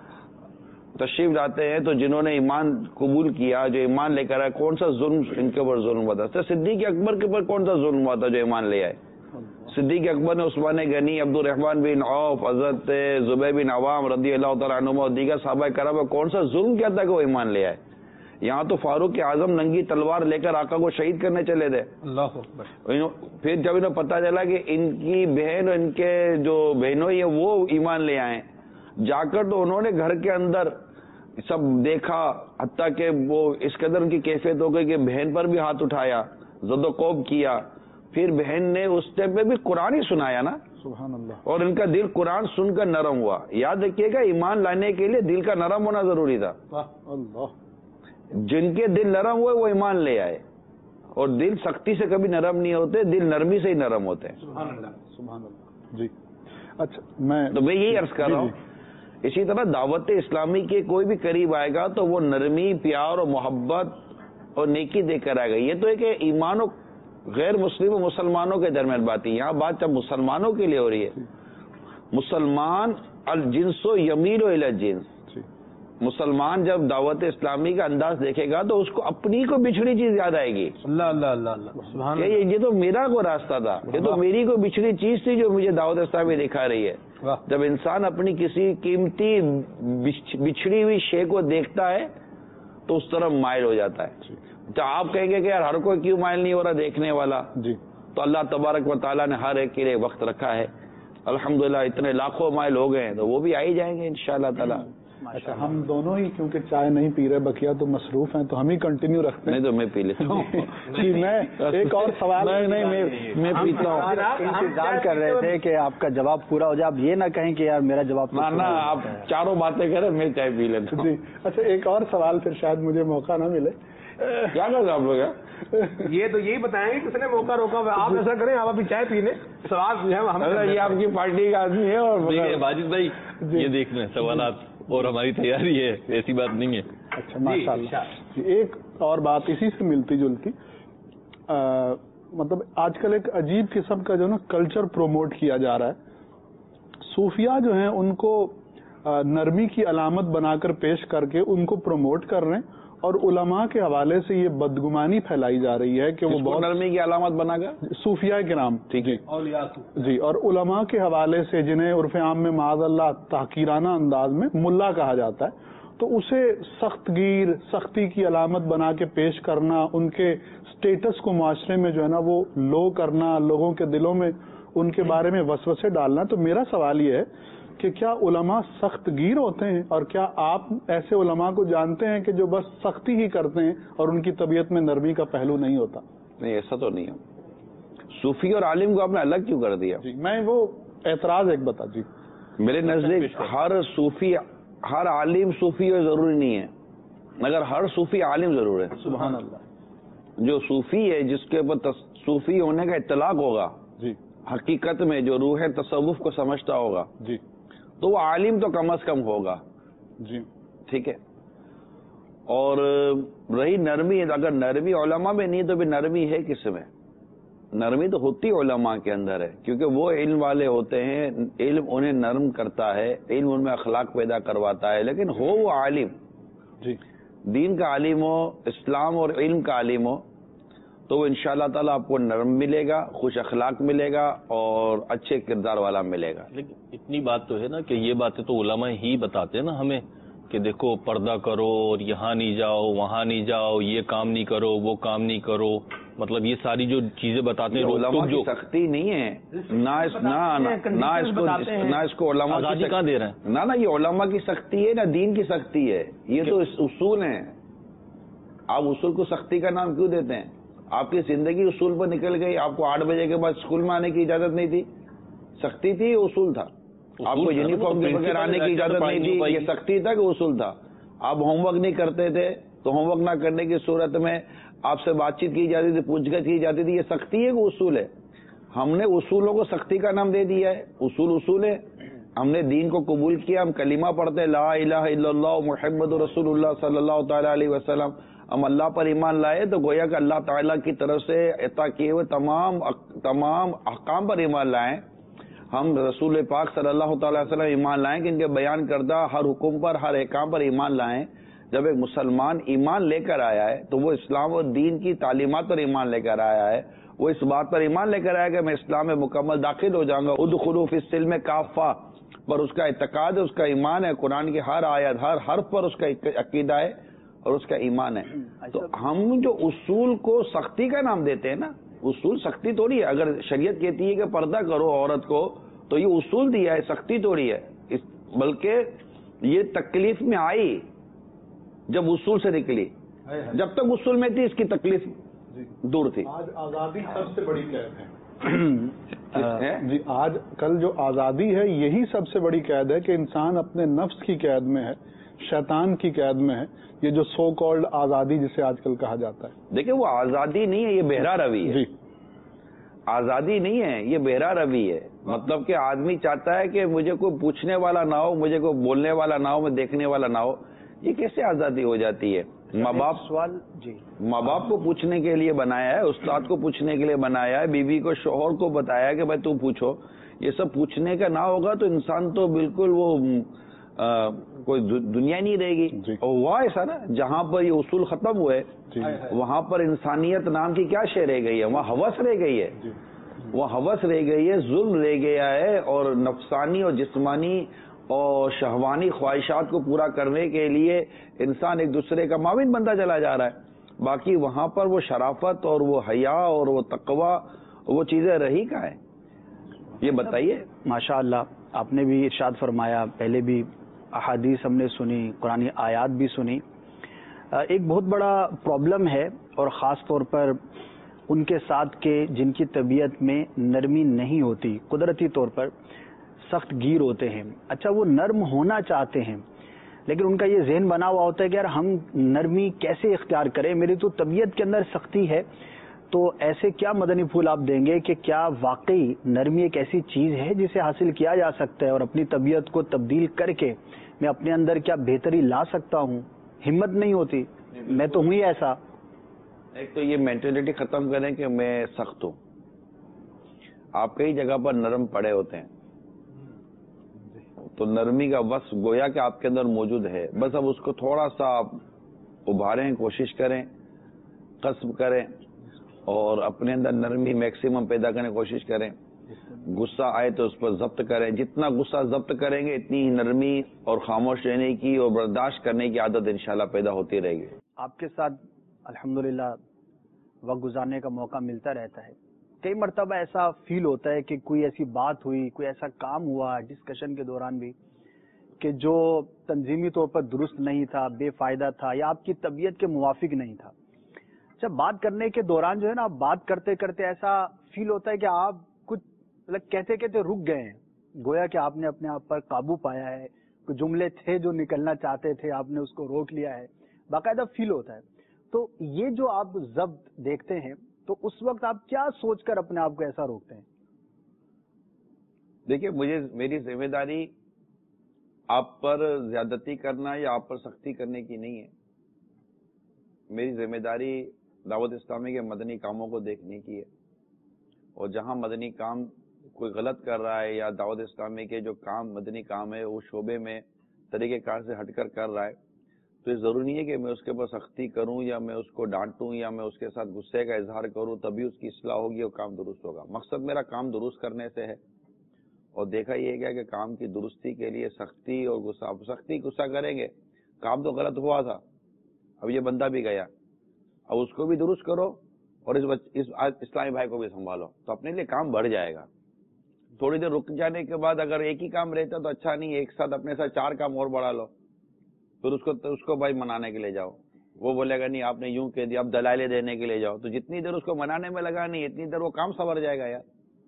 تشریف لاتے ہیں، تو جنہوں نے ایمان قبول کیا، جو ایمان لے کر آئے، کون سا ظلم ان کے اوپر ظلم ہوا تھا؟ صدیق اکبر کے اوپر کون سا ظلم ہوا تھا جو ایمان لے آئے؟ صدیق اکبر نے عثمان غنی، عبد الرحمن بن عوف، حضرت زبیر بن عوام رضی اللہ تعالیٰ عنہما اور دیگر صحابہ کرام پر کون سا ظلم کیا تھا کہ وہ ایمان لے آئے؟ یہاں تو فاروق اعظم ننگی تلوار لے کر آقا کو شہید کرنے چلے تھے. اللہ اکبر. پھر جب انہیں پتا چلا کہ ان کی بہن اور ان کے جو بہنوئی ہیں وہ ایمان لے آئے، جا کر تو انہوں نے گھر کے اندر سب دیکھا، حتیٰ کہ وہ اس قدر ان کی کیفیت ہو گئی کہ بہن پر بھی ہاتھ اٹھایا، زد و کوب کیا. پھر بہن نے اس ٹائم پہ بھی قرآن ہی سنایا نا، سبحان اللہ، اور ان کا دل قرآن سن کر نرم ہوا. یاد رکھیے گا، ایمان لانے کے لیے دل کا نرم ہونا ضروری تھا. اللہ. جن کے دل نرم ہوئے وہ ایمان لے آئے، اور دل سختی سے کبھی نرم نہیں ہوتے، دل نرمی سے ہی نرم ہوتے ہیں. سبحان اللہ، سبحان اللہ. جی اچھا، میں یہی عرض کر رہا ہوں. اسی طرح دعوت اسلامی کے کوئی بھی قریب آئے گا تو وہ نرمی، پیار اور محبت اور نیکی دے کر آئے گا. یہ تو ہے کہ ایمان و غیر مسلم و مسلمانوں کے درمیان بات ہے. یہاں بات جب مسلمانوں کے لیے ہو رہی ہے، مسلمان الجنس و یمیل و الی الجنس. مسلمان جب دعوت اسلامی کا انداز دیکھے گا تو اس کو اپنی کو بچھڑی چیز یاد آئے گی. اللہ اللہ اللہ اللہ. یہ تو میرا کو راستہ تھا، یہ تو میری کو بچھڑی چیز تھی جو مجھے دعوت اسلامی دکھا رہی ہے. جب انسان اپنی کسی قیمتی بچھڑی ہوئی شے کو دیکھتا ہے تو اس طرف مائل ہو جاتا ہے. تو آپ کہیں گے کہ یار ہر کوئی کیوں مائل نہیں ہو رہا دیکھنے والا؟ جی، تو اللہ تبارک و تعالیٰ نے ہر ایک کے لیے وقت رکھا ہے. الحمدللہ اتنے لاکھوں مائل ہو گئے ہیں تو وہ بھی آ ہی جائیں گے انشاءاللہ تعالیٰ. اچھا، ہم دونوں ہی کیونکہ چائے نہیں پی رہے، بقیہ تو مصروف ہیں، تو ہم ہی کنٹینیو رکھتے ہیں. نہیں تو میں پی لیتا ہوں. جی، میں ایک اور سوال. نہیں میں پیتا ہوں. انتظار کر رہے تھے کہ آپ کا جواب پورا ہو جائے. آپ یہ نہ کہیں کہ یار میرا جواب نہ آپ چاروں باتیں کریں، میں چائے پی لیتا ہوں. جی اچھا، ایک اور سوال، پھر شاید مجھے موقع نہ ملے. کیا کر آپ لوگ یہ تو یہی بتائیں گے کس نے موقع روکا ہوا. آپ ایسا کریں، آپ ابھی چائے پی لیں. سوال جو ہے یہ آپ کی پارٹی کا آدمی ہے. اور واجد بھائی یہ دیکھ لیں سوالات اور ہماری تیاری ہے، ایسی بات نہیں ہے. اچھا ماشاء اللہ. ایک اور بات اسی سے ملتی جلتی، مطلب آج کل ایک عجیب قسم کا جو نا کلچر پروموٹ کیا جا رہا ہے. صوفیہ جو ہیں ان کو نرمی کی علامت بنا کر پیش کر کے ان کو پروموٹ کر رہے ہیں، اور علماء کے حوالے سے یہ بدگمانی پھیلائی جا رہی ہے کہ وہ بہت نرمی کی علامت بنا کر صوفیاء کرام. ٹھیک ہے جی، اور علماء کے حوالے سے جنہیں عرف عام میں معاذ اللہ تحقیرانہ انداز میں ملا کہا جاتا ہے، تو اسے سخت گیر، سختی کی علامت بنا کے پیش کرنا، ان کے سٹیٹس کو معاشرے میں جو ہے نا وہ لو کرنا، لوگوں کے دلوں میں ان کے بارے میں وسوسے ڈالنا. تو میرا سوال یہ ہے کہ کیا علماء سخت گیر ہوتے ہیں، اور کیا آپ ایسے علماء کو جانتے ہیں کہ جو بس سختی ہی کرتے ہیں اور ان کی طبیعت میں نرمی کا پہلو نہیں ہوتا؟ نہیں، ایسا تو نہیں ہے. صوفی اور عالم کو آپ نے الگ کیوں کر دیا؟ جی میں وہ اعتراض ایک بتا. جی میرے نزدیک ہر صوفی، ہر عالم صوفی ضروری نہیں ہے، مگر ہر صوفی عالم ضرور ہے. سبحان اللہ. جو صوفی ہے، جس کے اوپر صوفی ہونے کا اطلاق ہوگا، جی حقیقت میں جو روح تصوف کو سمجھتا ہوگا، جی تو وہ عالم تو کم از کم ہوگا. جی ٹھیک ہے. اور رہی نرمی، اگر نرمی علماء میں نہیں تو بھی نرمی ہے کس میں؟ نرمی تو ہوتی علماء کے اندر ہے، کیونکہ وہ علم والے ہوتے ہیں، علم انہیں نرم کرتا ہے، علم ان میں اخلاق پیدا کرواتا ہے. لیکن ہو وہ عالم، جی دین کا عالم ہو، اسلام اور علم کا عالم ہو، تو وہ انشاءاللہ تعالیٰ آپ کو نرم ملے گا، خوش اخلاق ملے گا اور اچھے کردار والا ملے گا. لیکن اتنی بات تو ہے نا کہ یہ باتیں تو علماء ہی بتاتے ہیں نا ہمیں کہ دیکھو پردہ کرو اور یہاں نہیں جاؤ، وہاں نہیں جاؤ، یہ کام نہیں کرو، وہ کام نہیں کرو. مطلب یہ ساری جو چیزیں بتاتے ہیں علماء کی سختی نہیں ہے، نہ اس کو علماء آزادی کہاں دے رہے ہیں. نہ یہ علماء کی سختی ہے، نہ دین کی سختی ہے، یہ تو اصول ہیں. آپ اصول کو سختی کا نام کیوں دیتے ہیں؟ آپ کی زندگی اصول پر نکل گئی. آپ کو 8 بجے کے بعد اسکول میں آنے کی اجازت نہیں تھی، سختی تھی، اصول تھا. آپ کو یونیفارم کے بغیر آنے کی اجازت نہیں تھی، یہ سختی تھا کہ اصول تھا. آپ ہوم ورک نہیں کرتے تھے تو ہوم ورک نہ کرنے کی صورت میں آپ سے بات چیت کی جاتی تھی, پوچھ گچھ کی جاتی تھی. یہ سختی ہے کہ اصول ہے؟ ہم نے اصولوں کو سختی کا نام دے دیا ہے. اصول اصول ہے. ہم نے دین کو قبول کیا, ہم کلمہ پڑھتے لا الہ الا اللہ محمد رسول اللہ صلی اللہ تعالی علیہ وسلم, ہم اللہ پر ایمان لائے تو گویا کہ اللہ تعالیٰ کی طرف سے عطا کیے ہوئے تمام احکام پر ایمان لائیں. ہم رسول پاک صلی اللہ تعالی وسلم ایمان لائیں کہ ان کے بیان کردہ ہر حکم پر, ہر احکام پر ایمان لائیں. جب ایک مسلمان ایمان لے کر آیا ہے تو وہ اسلام و دین کی تعلیمات پر ایمان لے کر آیا ہے. وہ اس بات پر ایمان لے کر آیا کہ میں اسلام میں مکمل داخل ہو جاؤں گا. ادخلوا فی السلم کافہ پر اس کا اعتقاد ہے, اس کا ایمان ہے. قرآن کی ہر آیت, ہر حرف پر اس کا عقیدہ ہے اور اس کا ایمان ہے. تو ہم جو اصول کو سختی کا نام دیتے ہیں نا, اصول سختی تھوڑی ہے. اگر شریعت کہتی ہے کہ پردہ کرو عورت کو تو یہ اصول دیا ہے, سختی تھوڑی ہے. بلکہ یہ تکلیف میں آئی جب اصول سے نکلی. جب تک اصول میں تھی اس کی تکلیف دور تھی. آج آزادی سب سے بڑی قید ہے جی. آج کل جو آزادی ہے یہی سب سے بڑی قید ہے کہ انسان اپنے نفس کی قید میں ہے, شیطان کی قید میں ہے. یہ جو سو کالڈ آزادی جسے آج کل کہا جاتا ہے, دیکھیں وہ آزادی نہیں ہے, یہ بہرا روی ہے. آزادی نہیں ہے, یہ بہرا روی ہے. مطلب کہ آدمی چاہتا ہے کہ مجھے کوئی پوچھنے والا نہ ہو, مجھے کوئی بولنے والا نہ ہو, میں دیکھنے والا نہ ہو. یہ کیسے آزادی ہو جاتی ہے؟ ماں باپ کو پوچھنے کے لیے بنایا ہے, استاد کو پوچھنے کے لیے بنایا ہے, بیوی کو, شوہر کو بتایا کہ بھائی تم پوچھو. یہ سب پوچھنے کا نہ ہوگا تو انسان تو بالکل وہ کوئی دنیا نہیں رہے گی. اور وہ ایسا نا جہاں پر یہ اصول ختم ہوئے وہاں پر انسانیت نام کی کیا شے رہ گئی ہے؟ وہاں ہوس رہ گئی ہے, وہ ہوس رہ گئی ہے, ظلم رہ گیا ہے, اور نفسانی اور جسمانی اور شہوانی خواہشات کو پورا کرنے کے لیے انسان ایک دوسرے کا معاون بنتا چلا جا رہا ہے. باقی وہاں پر وہ شرافت اور وہ حیا اور وہ تقوی وہ چیزیں رہی کہاں ہیں؟ یہ بتائیے. ماشاء اللہ, آپ نے بھی ارشاد فرمایا, پہلے بھی احادیث ہم نے سنی, قرآن آیات بھی سنی. ایک بہت بڑا پرابلم ہے, اور خاص طور پر ان کے ساتھ کے جن کی طبیعت میں نرمی نہیں ہوتی, قدرتی طور پر سخت گیر ہوتے ہیں. اچھا وہ نرم ہونا چاہتے ہیں لیکن ان کا یہ ذہن بنا ہوا ہوتا ہے کہ یار ہم نرمی کیسے اختیار کریں, میری تو طبیعت کے اندر سختی ہے. تو ایسے کیا مدنی پھول آپ دیں گے کہ کیا واقعی نرمی ایک ایسی چیز ہے جسے حاصل کیا جا سکتا ہے, اور اپنی طبیعت کو تبدیل کر کے میں اپنے اندر کیا بہتری لا سکتا ہوں؟ ہمت نہیں ہوتی, میں تو ہوں ہی ایسا. ایک تو یہ مینٹلٹی ختم کریں کہ میں سخت ہوں. آپ کئی جگہ پر نرم پڑے ہوتے ہیں تو نرمی کا وصف گویا کہ آپ کے اندر موجود ہے, بس اب اس کو تھوڑا سا آپ ابھاریں, کوشش کریں, قصب کریں اور اپنے اندر نرمی میکسیمم پیدا کرنے کی کوشش کریں. غصہ آئے تو اس پر ضبط کریں. جتنا غصہ ضبط کریں گے اتنی ہی نرمی اور خاموش رہنے کی اور برداشت کرنے کی عادت انشاءاللہ پیدا ہوتی رہے گی. آپ کے ساتھ الحمدللہ وقت گزارنے کا موقع ملتا رہتا ہے. کئی مرتبہ ایسا فیل ہوتا ہے کہ کوئی ایسی بات ہوئی, کوئی ایسا کام ہوا ڈسکشن کے دوران بھی کہ جو تنظیمی طور پر درست نہیں تھا, بے فائدہ تھا, یا آپ کی طبیعت کے موافق نہیں تھا. جب بات کرنے کے دوران جو ہے نا, آپ بات کرتے کرتے ایسا فیل ہوتا ہے کہ آپ کچھ کہتے کہتے رک گئے ہیں, گویا کہ آپ نے اپنے آپ پر قابو پایا ہے. کچھ جملے تھے جو نکلنا چاہتے تھے, آپ نے اس کو روک لیا ہے, باقاعدہ فیل ہوتا ہے. تو یہ جو آپ ضبط دیکھتے ہیں تو اس وقت آپ کیا سوچ کر اپنے آپ کو ایسا روکتے ہیں؟ دیکھیے میری ذمہ داری آپ پر زیادتی کرنا یا آپ پر سختی کرنے کی نہیں ہے. میری ذمہ داری دعوت اسلامی کے مدنی کاموں کو دیکھنے کی ہے, اور جہاں مدنی کام کوئی غلط کر رہا ہے یا دعوت اسلامی کے جو کام مدنی کام ہے وہ شعبے میں طریقہ کار سے ہٹ کر رہا ہے تو یہ ضروری نہیں ہے کہ میں اس کے اوپر سختی کروں یا میں اس کو ڈانٹوں یا میں اس کے ساتھ غصے کا اظہار کروں تبھی اس کی اصلاح ہوگی اور کام درست ہوگا. مقصد میرا کام درست کرنے سے ہے, اور دیکھا یہ گیا کہ کام کی درستی کے لیے سختی اور غصہ کریں گے. کام تو غلط ہوا تھا, اب یہ بندہ بھی گیا, اب اس کو بھی درست کرو اور اس اسلامی بھائی کو بھی سنبھالو تو اپنے لیے کام بڑھ جائے گا. تھوڑی دیر رک جانے کے بعد اگر ایک ہی کام رہتا تو اچھا نہیں, ایک ساتھ اپنے ساتھ 4 کام اور بڑھا لو, پھر اس کو بھائی منانے کے لیے جاؤ. وہ بولے گا نہیں آپ نے یوں کہہ دیا, اب دلائلیں دینے کے لیے جاؤ, تو جتنی دیر اس کو منانے میں لگا نہیں اتنی دیر وہ کام سنور جائے گا یار.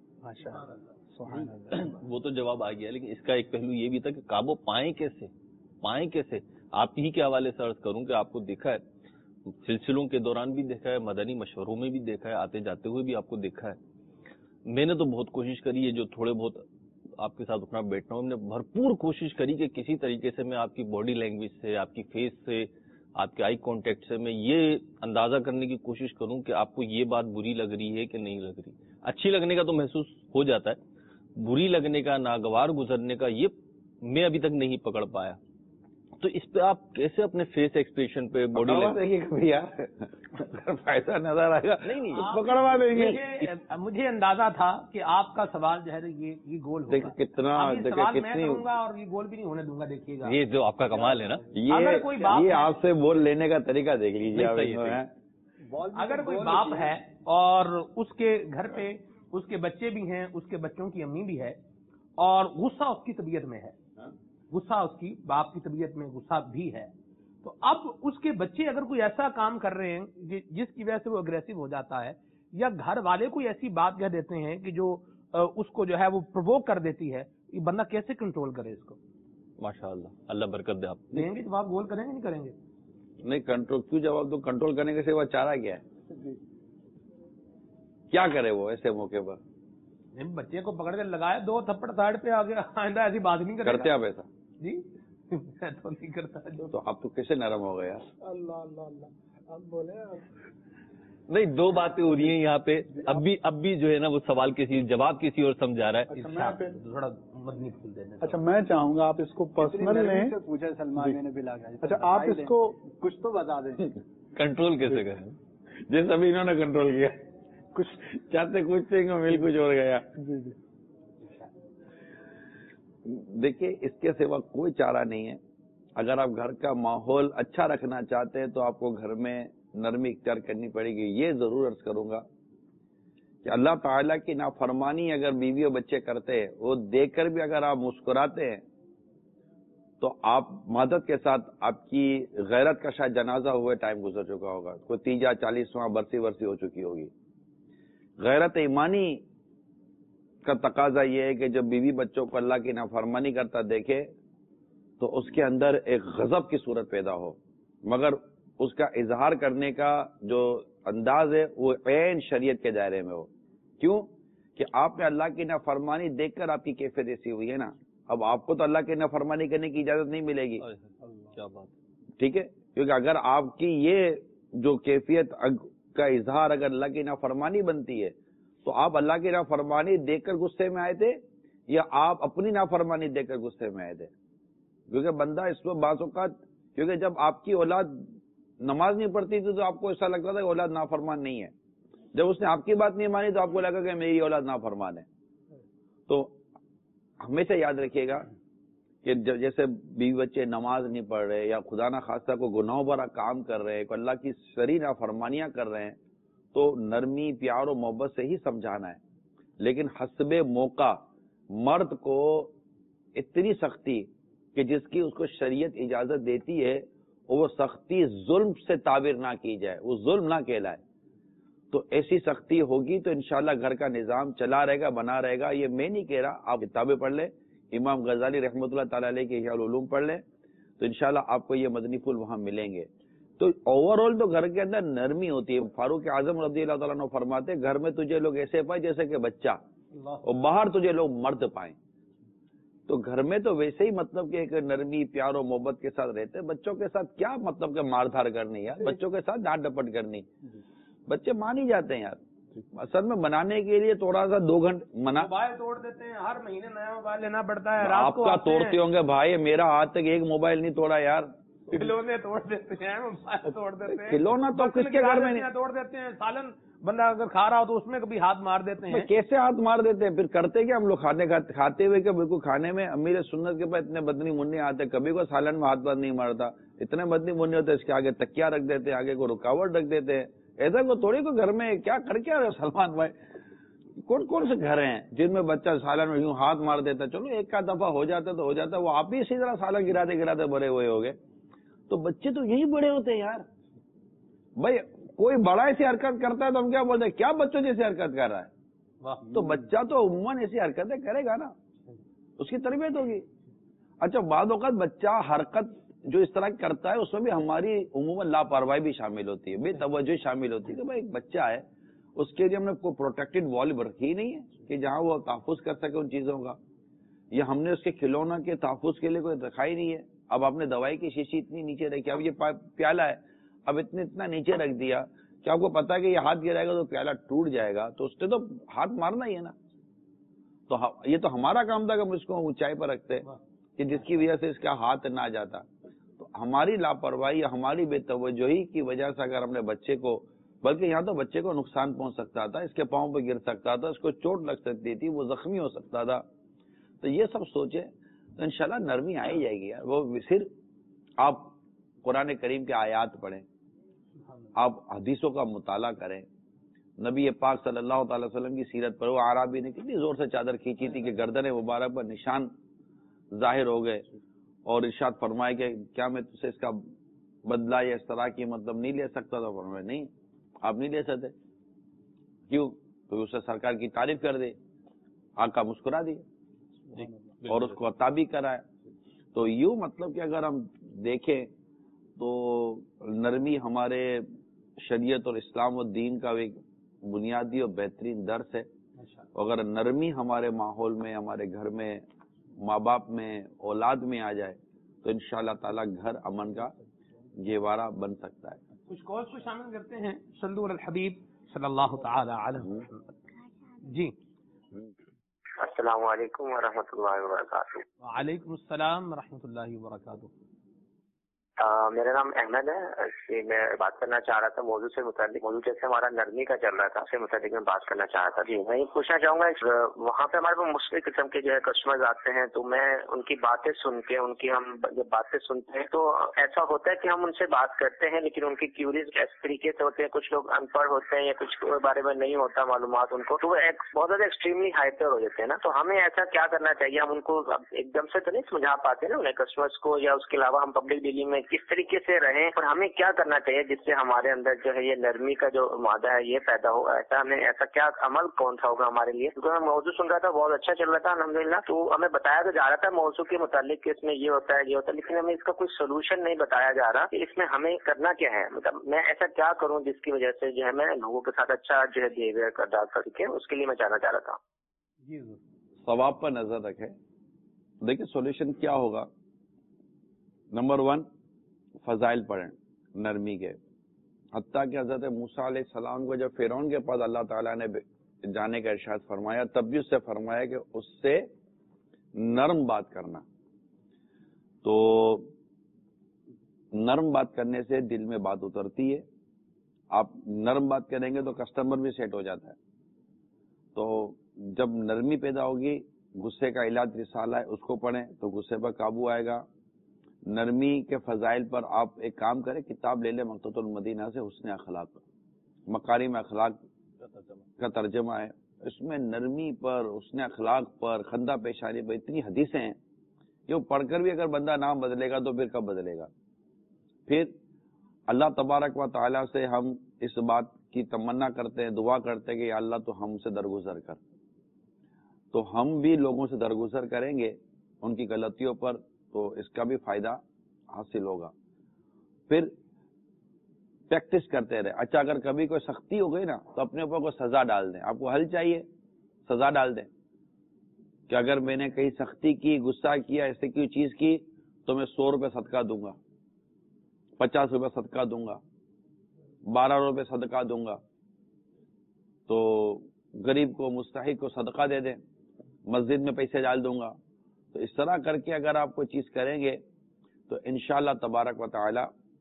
وہ تو جواب آ گیا, لیکن اس کا ایک پہلو یہ بھی تھا کہ قابو پائیں کیسے. آپ ہی کے حوالے سے عرض کروں کہ آپ کو دیکھا ہے سلسلوں کے دوران بھی دیکھا ہے، مدنی مشوروں میں بھی دیکھا ہے، آتے جاتے ہوئے بھی آپ کو دیکھا ہے. میں نے تو بہت کوشش کری ہے، جو تھوڑے بہت آپ کے ساتھ اٹھنا بیٹھنا ہوں، میں نے بھرپور کوشش کری کہ کسی طریقے سے میں آپ کی باڈی لینگویج سے، آپ کی فیس سے، آپ کے آئی کانٹیکٹ سے میں یہ اندازہ کرنے کی کوشش کروں کہ آپ کو یہ بات بری لگ رہی ہے کہ نہیں لگ رہی. اچھی لگنے کا تو محسوس ہو جاتا ہے، بری لگنے کا، ناگوار گزرنے کا یہ میں ابھی تک نہیں پکڑ پایا. تو اس پہ آپ کیسے اپنے فیس ایکسپریشن پہ باڈی فائدہ نظر آئے گا؟ نہیں پکڑوا دیں گے. مجھے اندازہ تھا کہ آپ کا سوال جو ہے یہ گول ہوگا. کتنا سوال میں کروں گا اور یہ گول بھی نہیں ہونے دوں گا. دیکھیے گا یہ جو آپ کا کمال ہے نا، یہ آپ سے بول لینے کا طریقہ دیکھ لیجیے. اگر کوئی باپ ہے اور اس کے گھر پہ اس کے بچے بھی ہیں، اس کے بچوں کی امی بھی ہے، اور غصہ اس کی طبیعت میں ہے، غصہ اس کی باپ کی طبیعت میں غصہ بھی ہے، تو اب اس کے بچے اگر کوئی ایسا کام کر رہے ہیں جس کی وجہ سے وہ اگریسو ہو جاتا ہے، یا گھر والے کوئی ایسی بات کہہ دیتے ہیں کہ جو اس کو جو ہے وہ پرووک کر دیتی ہے، یہ بندہ کیسے کنٹرول کرے اس کو؟ ماشاءاللہ، اللہ برکت دے. آپ دیں گے جواب، گول کریں گے نہیں کریں گے؟ نہیں کنٹرول کیوں جواب دو؟ کنٹرول کرنے کے سوا چارہ کیا ہے؟ کیا کرے وہ ایسے موقع پر؟ بچے کو پکڑ کے لگایا 2 تھپڑ سائڈ پہ آگے، آئندہ ایسی بات نہیں کرتے آپ ایسا؟ جی میں تو نہیں کرتا. تو آپ تو کیسے نرم ہو گئے یار؟ اللہ اللہ اللہ، اب بولے. نہیں، 2 باتیں ہو رہی ہیں یہاں پہ. اب بھی جو ہے نا وہ سوال کسی جواب کسی اور سمجھا رہا ہے. تھوڑا مدنی پھول دینا. اچھا میں چاہوں گا آپ اس کو پرسنل لیں. پوچھا سلمان میں نے بھی لگا. اچھا آپ اس کو کچھ تو بتا دیں. کنٹرول کیسے کریں؟ جیسے ابھی انہوں نے کنٹرول کیا، کچھ چاہتے کچھ تھے مل کچھ اور گیا. جی جی دیکھیے اس کے سوا کوئی چارہ نہیں ہے. اگر آپ گھر کا ماحول اچھا رکھنا چاہتے ہیں تو آپ کو گھر میں نرمی اختیار کرنی پڑے گی. یہ ضرور عرض کروں گا کہ اللہ تعالیٰ کی نافرمانی اگر بیوی اور بچے کرتے ہیں، وہ دیکھ کر بھی اگر آپ مسکراتے ہیں تو آپ مدد کے ساتھ آپ کی غیرت کا شاید جنازہ ہوئے ٹائم گزر چکا ہوگا، کوئی 30 40واں برسی ہو چکی ہوگی. غیرت ایمانی کا تقاضا یہ ہے کہ جب بیوی بچوں کو اللہ کی نافرمانی کرتا دیکھے تو اس کے اندر ایک غضب کی صورت پیدا ہو، مگر اس کا اظہار کرنے کا جو انداز ہے وہ عین شریعت کے دائرے میں ہو. کیوں کہ آپ نے اللہ کی نافرمانی دیکھ کر آپ کی کیفیت ایسی ہوئی ہے نا. اب آپ کو تو اللہ کی نافرمانی کرنے کی اجازت نہیں ملے گی. کیا بات، ٹھیک ہے؟ کیونکہ اگر آپ کی یہ جو کیفیت کا اظہار اگر اللہ کی نافرمانی بنتی ہے تو آپ اللہ کی نافرمانی دیکھ کر غصے میں آئے تھے یا آپ اپنی نافرمانی دیکھ کر غصے میں آئے تھے؟ کیونکہ بندہ اس میں بعض اوقات، کیونکہ جب آپ کی اولاد نماز نہیں پڑھتی تھی تو آپ کو ایسا لگتا تھا کہ اولاد نافرمان نہیں ہے. جب اس نے آپ کی بات نہیں مانی تو آپ کو لگا کہ میری اولاد نافرمان ہے. تو ہمیشہ یاد رکھیے گا کہ جیسے بیوی بچے نماز نہیں پڑھ رہے یا خدا نہ خواستہ کو گناہوں بھرا کام کر رہے ہیں، کوئی اللہ کی شرعی نافرمانیاں کر رہے ہیں، تو نرمی پیار و محبت سے ہی سمجھانا ہے. لیکن حسب موقع مرد کو اتنی سختی کہ جس کی اس کو شریعت اجازت دیتی ہے اور وہ سختی ظلم سے تعبیر نہ کی جائے، وہ ظلم نہ کہلائے، تو ایسی سختی ہوگی تو انشاءاللہ گھر کا نظام چلا رہے گا، بنا رہے گا. یہ میں نہیں کہہ رہا، آپ کتابیں پڑھ لیں، امام غزالی رحمۃ اللہ تعالی علیہ کے احیاء العلوم پڑھ لیں تو انشاءاللہ آپ کو یہ مدنی پھول وہاں ملیں گے. تو اوور آل تو گھر کے اندر نرمی ہوتی ہے. فاروق اعظم رضی اللہ تعالیٰ عنہ فرماتے گھر میں تجھے لوگ ایسے پائے جیسے کہ بچہ، اور باہر تجھے لوگ مرد پائیں. تو گھر میں تو ویسے ہی مطلب کہ ایک نرمی پیار و محبت کے ساتھ رہتے. بچوں کے ساتھ کیا مطلب کہ مار دھار کرنی یار، بچوں کے ساتھ ڈانٹ ڈپٹ کرنی، بچے مان ہی جاتے ہیں یار. اصل میں منانے کے لیے تھوڑا سا 2 گھنٹے موبائل توڑ دیتے ہیں، ہر مہینے نیا موبائل لینا پڑتا ہے. آپ کا توڑتے ہوں گے بھائی، میرا آج تک ایک موبائل نہیں توڑا یار. کھلونے توڑ دیتے ہیں، موبائل توڑ دیتے ہیں. کھلونا تو کس کے گھر میں نہیں توڑ دیتے ہیں. سالن بندہ اگر کھا رہا ہو تو اس میں کبھی ہاتھ مار دیتے ہیں. کیسے ہاتھ مار دیتے ہیں؟ پھر کرتے کیا ہم لوگ کھاتے ہوئے کہ بالکل کھانے میں امیر سنت کے پاس اتنے بدنی منی آتے، کبھی کوئی سالن میں ہاتھ بات نہیں مارتا. اتنے بدنی منی ہوتے اس کے آگے تکیا رکھ دیتے ہیں، آگے کو رکاوٹ رکھ دیتے ہیں. ایسا کو تھوڑی کو گھر میں کیا کر کیا رہے سلمان بھائی؟ کون سے گھر ہیں جن میں بچہ سالن میں یوں ہاتھ مار دیتا؟ چلو ایک کا دفعہ ہو جاتا تو ہو جاتا، وہ آپ بھی اسی طرح سالن گراتے بڑے ہوئے ہوگے. تو بچے تو یہی بڑے ہوتے ہیں یار. بھائی کوئی بڑا ایسی حرکت کرتا ہے تو ہم کیا بولتے ہیں؟ کیا بچوں جیسی حرکت کر رہا ہے؟ تو بچہ تو عموماً ایسی حرکتیں کرے گا نا، اس کی تربیت ہوگی. اچھا بعض اوقات بچہ حرکت جو اس طرح کرتا ہے اس میں بھی ہماری عموماً لاپرواہی بھی شامل ہوتی ہے، بے توجہ شامل ہوتی ہے کہ بھائی ایک بچہ ہے، اس کے لیے ہم نے کوئی پروٹیکٹڈ وال رکھی ہی نہیں ہے کہ جہاں وہ تحفظ کر سکے ان چیزوں کا، یا ہم نے اس کے کھلونا کے تحفظ کے لیے کوئی رکھا ہی نہیں ہے. اب آپ نے دوائی کی شیشی اتنی نیچے رکھی، اب یہ پیالہ ہے، اب اتنا نیچے رکھ دیا کہ آپ کو پتا ہے کہ یہ ہاتھ گرائے گا تو پیالہ ٹوٹ جائے گا، تو اس نے تو ہاتھ مارنا ہی ہے نا. تو یہ تو ہمارا کام تھا کہ ہم اس کو اونچائی پر رکھتے کہ جس کی وجہ سے اس کا ہاتھ نہ جاتا. تو ہماری لاپرواہی یا ہماری بے توجہی کی وجہ سے اگر ہم نے بچے کو، بلکہ یہاں تو بچے کو نقصان پہنچ سکتا تھا، اس کے پاؤں پہ گر سکتا تھا، اس کو چوٹ لگ سکتی تھی، وہ زخمی ہو سکتا تھا. تو یہ سب سوچے تو انشاءاللہ نرمی آ ہی جائے گی یار. وہ صرف آپ قرآن کریم کے آیات پڑھیں، آپ حدیثوں کا مطالعہ کریں، نبی پاک صلی اللہ تعالی وسلم کی سیرت پر. وہ عرابی نے کتنی زور سے چادر کھینچی تھی کہ گردن مبارک پر نشان ظاہر ہو گئے، اور ارشاد فرمائے کہ کیا میں تجھ سے اس کا بدلہ یا اس طرح کی مطلب نہیں لے سکتا تھا؟ فرمایا نہیں، آپ نہیں لے سکتے. کیوں؟ تو اسے سرکار کی تعریف کر دے. آقا مسکرا دیے اور اس کو عطا بھی کرایا. تو یوں مطلب کہ اگر ہم دیکھیں تو نرمی ہمارے شریعت اور اسلام و دین کا ایک بنیادی اور بہترین درس ہے. اگر نرمی ہمارے ماحول میں، ہمارے گھر میں، ماں باپ میں، اولاد میں آ جائے تو انشاءاللہ تعالی گھر امن کا گہوارہ بن سکتا ہے. کچھ کالز کو شامل کرتے ہیں. صلو علی الحبیب صلی اللہ تعالی علیہ وسلم. جی السلام علیکم ورحمۃ اللہ وبرکاتہ. وعلیکم السلام ورحمۃ اللہ وبرکاتہ. میرا نام احمد ہے. میں بات کرنا چاہ رہا تھا موضوع سے متعلق. موضوع جیسے ہمارا نرمی کا چل رہا تھا، اس سے متعلق میں بات کرنا چاہ رہا تھا. جی میں یہ پوچھنا چاہوں گا، وہاں پہ ہمارے پاس مختلف قسم کے جو ہے کسٹمرز آتے ہیں، تو میں ان کی باتیں سن کے، ان کی ہم جب باتیں سنتے ہیں تو ایسا ہوتا ہے کہ ہم ان سے بات کرتے ہیں لیکن ان کی کیوریز اس طریقے سے ہوتے ہیں. کچھ لوگ ان پڑھ ہوتے ہیں یا کچھ کے بارے میں نہیں ہوتا معلومات ان کو، تو وہ بہت زیادہ ایکسٹریملی ہائپر ہو جاتے ہیں نا. تو ہمیں ایسا کیا کرنا چاہیے؟ ہم ان کو ایک دم سے تو نہیں سمجھا پاتے نا انہیں کسٹمرز کو، یا اس کے علاوہ ہم پبلک ڈیلنگ میں کس طریقے سے رہیں، اور ہمیں کیا کرنا چاہیے جس سے ہمارے اندر جو ہے یہ نرمی کا جو مادہ ہے یہ پیدا ہو. ایسا کیا عمل کون سا ہوگا ہمارے لیے؟ کیونکہ میں موضوع سن رہا تھا، بہت اچھا چل رہا تھا الحمدللہ. تو ہمیں بتایا تو جا رہا تھا موضوع کے متعلق کہ اس میں یہ ہوتا ہے یہ ہوتا ہے، لیکن ہمیں اس کا کوئی سولوشن نہیں بتایا جا رہا کہ اس میں ہمیں کرنا کیا ہے. مطلب میں ایسا کیا کروں جس کی وجہ سے جو ہے میں لوگوں کے ساتھ اچھا جو ہے بہیویئر کر سکے، اس کے لیے میں جاننا چاہ رہا تھا. جی ثواب پر نظر رکھیں. دیکھیں سولوشن کیا ہوگا. نمبر 1 فضائل پڑھیں نرمی کے. حتیٰ کہ حضرت موسیٰ علیہ السلام کو جب فرعون کے پاس اللہ تعالیٰ نے جانے کا ارشاد فرمایا، تب بھی اس سے فرمایا کہ اس سے نرم بات کرنا. تو نرم بات کرنے سے دل میں بات اترتی ہے. آپ نرم بات کریں گے تو کسٹمر بھی سیٹ ہو جاتا ہے. تو جب نرمی پیدا ہوگی، غصے کا علاج رسالہ ہے، اس کو پڑھیں تو غصے پر قابو آئے گا. نرمی کے فضائل پر آپ ایک کام کریں، کتاب لے لیں مقتۃ المدینہ سے، حسن اخلاق، مکارم اخلاق کا ترجمہ ہے. اس میں نرمی پر، حسن اخلاق پر، خندہ پیشانی پر اتنی حدیثیں ہیں کہ وہ پڑھ کر بھی اگر بندہ نام بدلے گا تو پھر کب بدلے گا. پھر اللہ تبارک و تعالیٰ سے ہم اس بات کی تمنا کرتے ہیں، دعا کرتے ہیں کہ یا اللہ تو ہم سے درگزر کر. تو ہم بھی لوگوں سے درگزر کریں گے ان کی غلطیوں پر، تو اس کا بھی فائدہ حاصل ہوگا. پھر پریکٹس کرتے رہے. اچھا اگر کبھی کوئی سختی ہو گئی نا تو اپنے اوپر کوئی سزا ڈال دیں. آپ کو حل چاہیے، سزا ڈال دیں کہ اگر میں نے کہیں سختی کی، غصہ کیا، ایسے کی چیز کی تو میں 100 روپے صدقہ دوں گا، 50 روپے صدقہ دوں گا، 12 روپے صدقہ دوں گا. تو غریب کو، مستحق کو صدقہ دے دیں، مسجد میں پیسے ڈال دوں گا. تو اس طرح کر کے اگر آپ کوئی چیز کریں گے تو انشاءاللہ تبارک و تعالی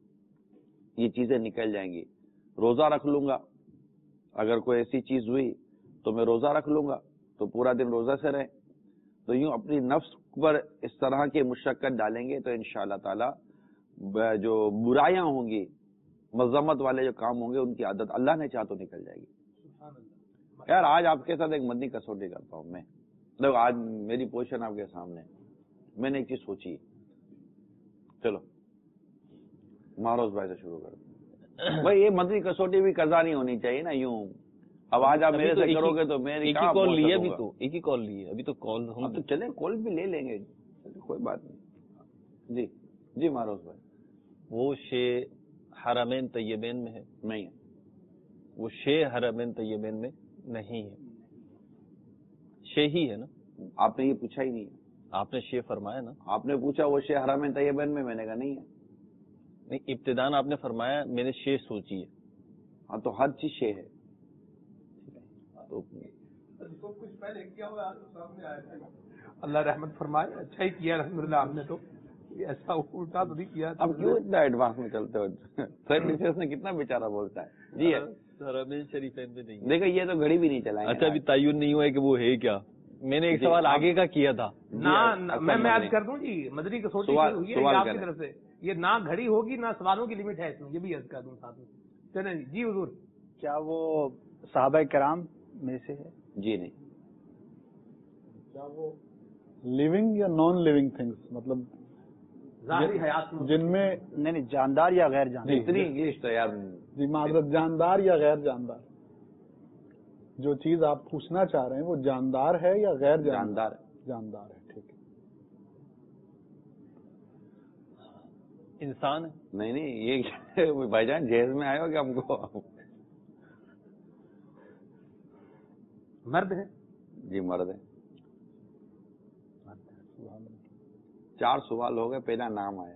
یہ چیزیں نکل جائیں گی. روزہ رکھ لوں گا، اگر کوئی ایسی چیز ہوئی تو میں روزہ رکھ لوں گا، تو پورا دن روزہ سے رہیں. تو یوں اپنی نفس پر اس طرح کی مشقت ڈالیں گے تو انشاءاللہ تعالی جو برائیاں ہوں گی، مذمت والے جو کام ہوں گے، ان کی عادت اللہ نے چاہ تو نکل جائے گی. یار آج آپ کے ساتھ ایک مدنی کسوٹی کرتا ہوں میں. دیکھو آج میری پوزیشن آپ کے سامنے، میں نے ایک چیز سوچی. چلو مہروز بھائی سے شروع کرو. بھائی یہ مدنی کسوٹی بھی قضا نہیں ہونی چاہیے نا یوں. اب آج آپ میرے سے کرو گے تو میری ایک ہی کال لی، ابھی تو ایک ہی کال لی ہے، ابھی تو کال ہم تو چلیں کال بھی لے لیں گے، کوئی بات نہیں. جی جی معروف بھائی. وہ شے حرمین طیبین میں ہے؟ نہیں ہے. وہ شے حرمین طیبین میں نہیں ہے. شے ہی ہے نا. آپ نے یہ پوچھا ہی نہیں ہے. آپ نے شے فرمایا نا. آپ نے پوچھا وہ شے حرمین طیبین میں نے کہا نہیں ہے. نہیں, ابتدان آپ نے فرمایا میں نے شے سوچی ہے. ہاں تو ہر چیز شے ہے. تو کچھ پہلے کیا ہوا سامنے آیا. اللہ رحمت فرمائے, اچھا ہی کیا الحمدللہ. ہم نے تو ایسا الٹا تو نہیں کیا. اب کیوں اتنا ایڈوانس میں چلتے ہو؟ سر نے کتنا بیچارہ بولتا ہے. جی حرمین شریفین میں نہیں. دیکھو یہ تو گھڑی بھی نہیں چلائیں. اچھا ابھی تعین نہیں ہوا ہے کہ وہ ہے کیا. میں نے ایک سوال آگے کا کیا تھا. میں عرض کر دوں جی, مدنی کسوٹی ہوئی ہے آپ کی طرف سے. یہ نہ گھڑی ہوگی نہ سوالوں کی لمٹ ہے اس میں, یہ بھی عرض کر دوں ساتھ میں. چلیں جی حضور. کیا وہ صحابہ کرام میں سے ہے؟ جی نہیں. کیا وہ لیونگ یا نان لیونگ تھنگس, مطلب ظاہری حیات جن میں نہیں جاندار یا غیر جاندار؟ اتنی انگلش تو یار. جی معذرت, جاندار یا غیر جاندار؟ جو چیز آپ پوچھنا چاہ رہے ہیں وہ جاندار ہے یا غیر جاندار؟ جاندار ہے. ٹھیک ہے. انسان ہے؟ نہیں یہ بھائی جان جہیز میں آئے ہو کہ ہم کو. مرد ہے؟ جی مرد ہے. 4 سوال ہو گئے, پہلا نام آیا.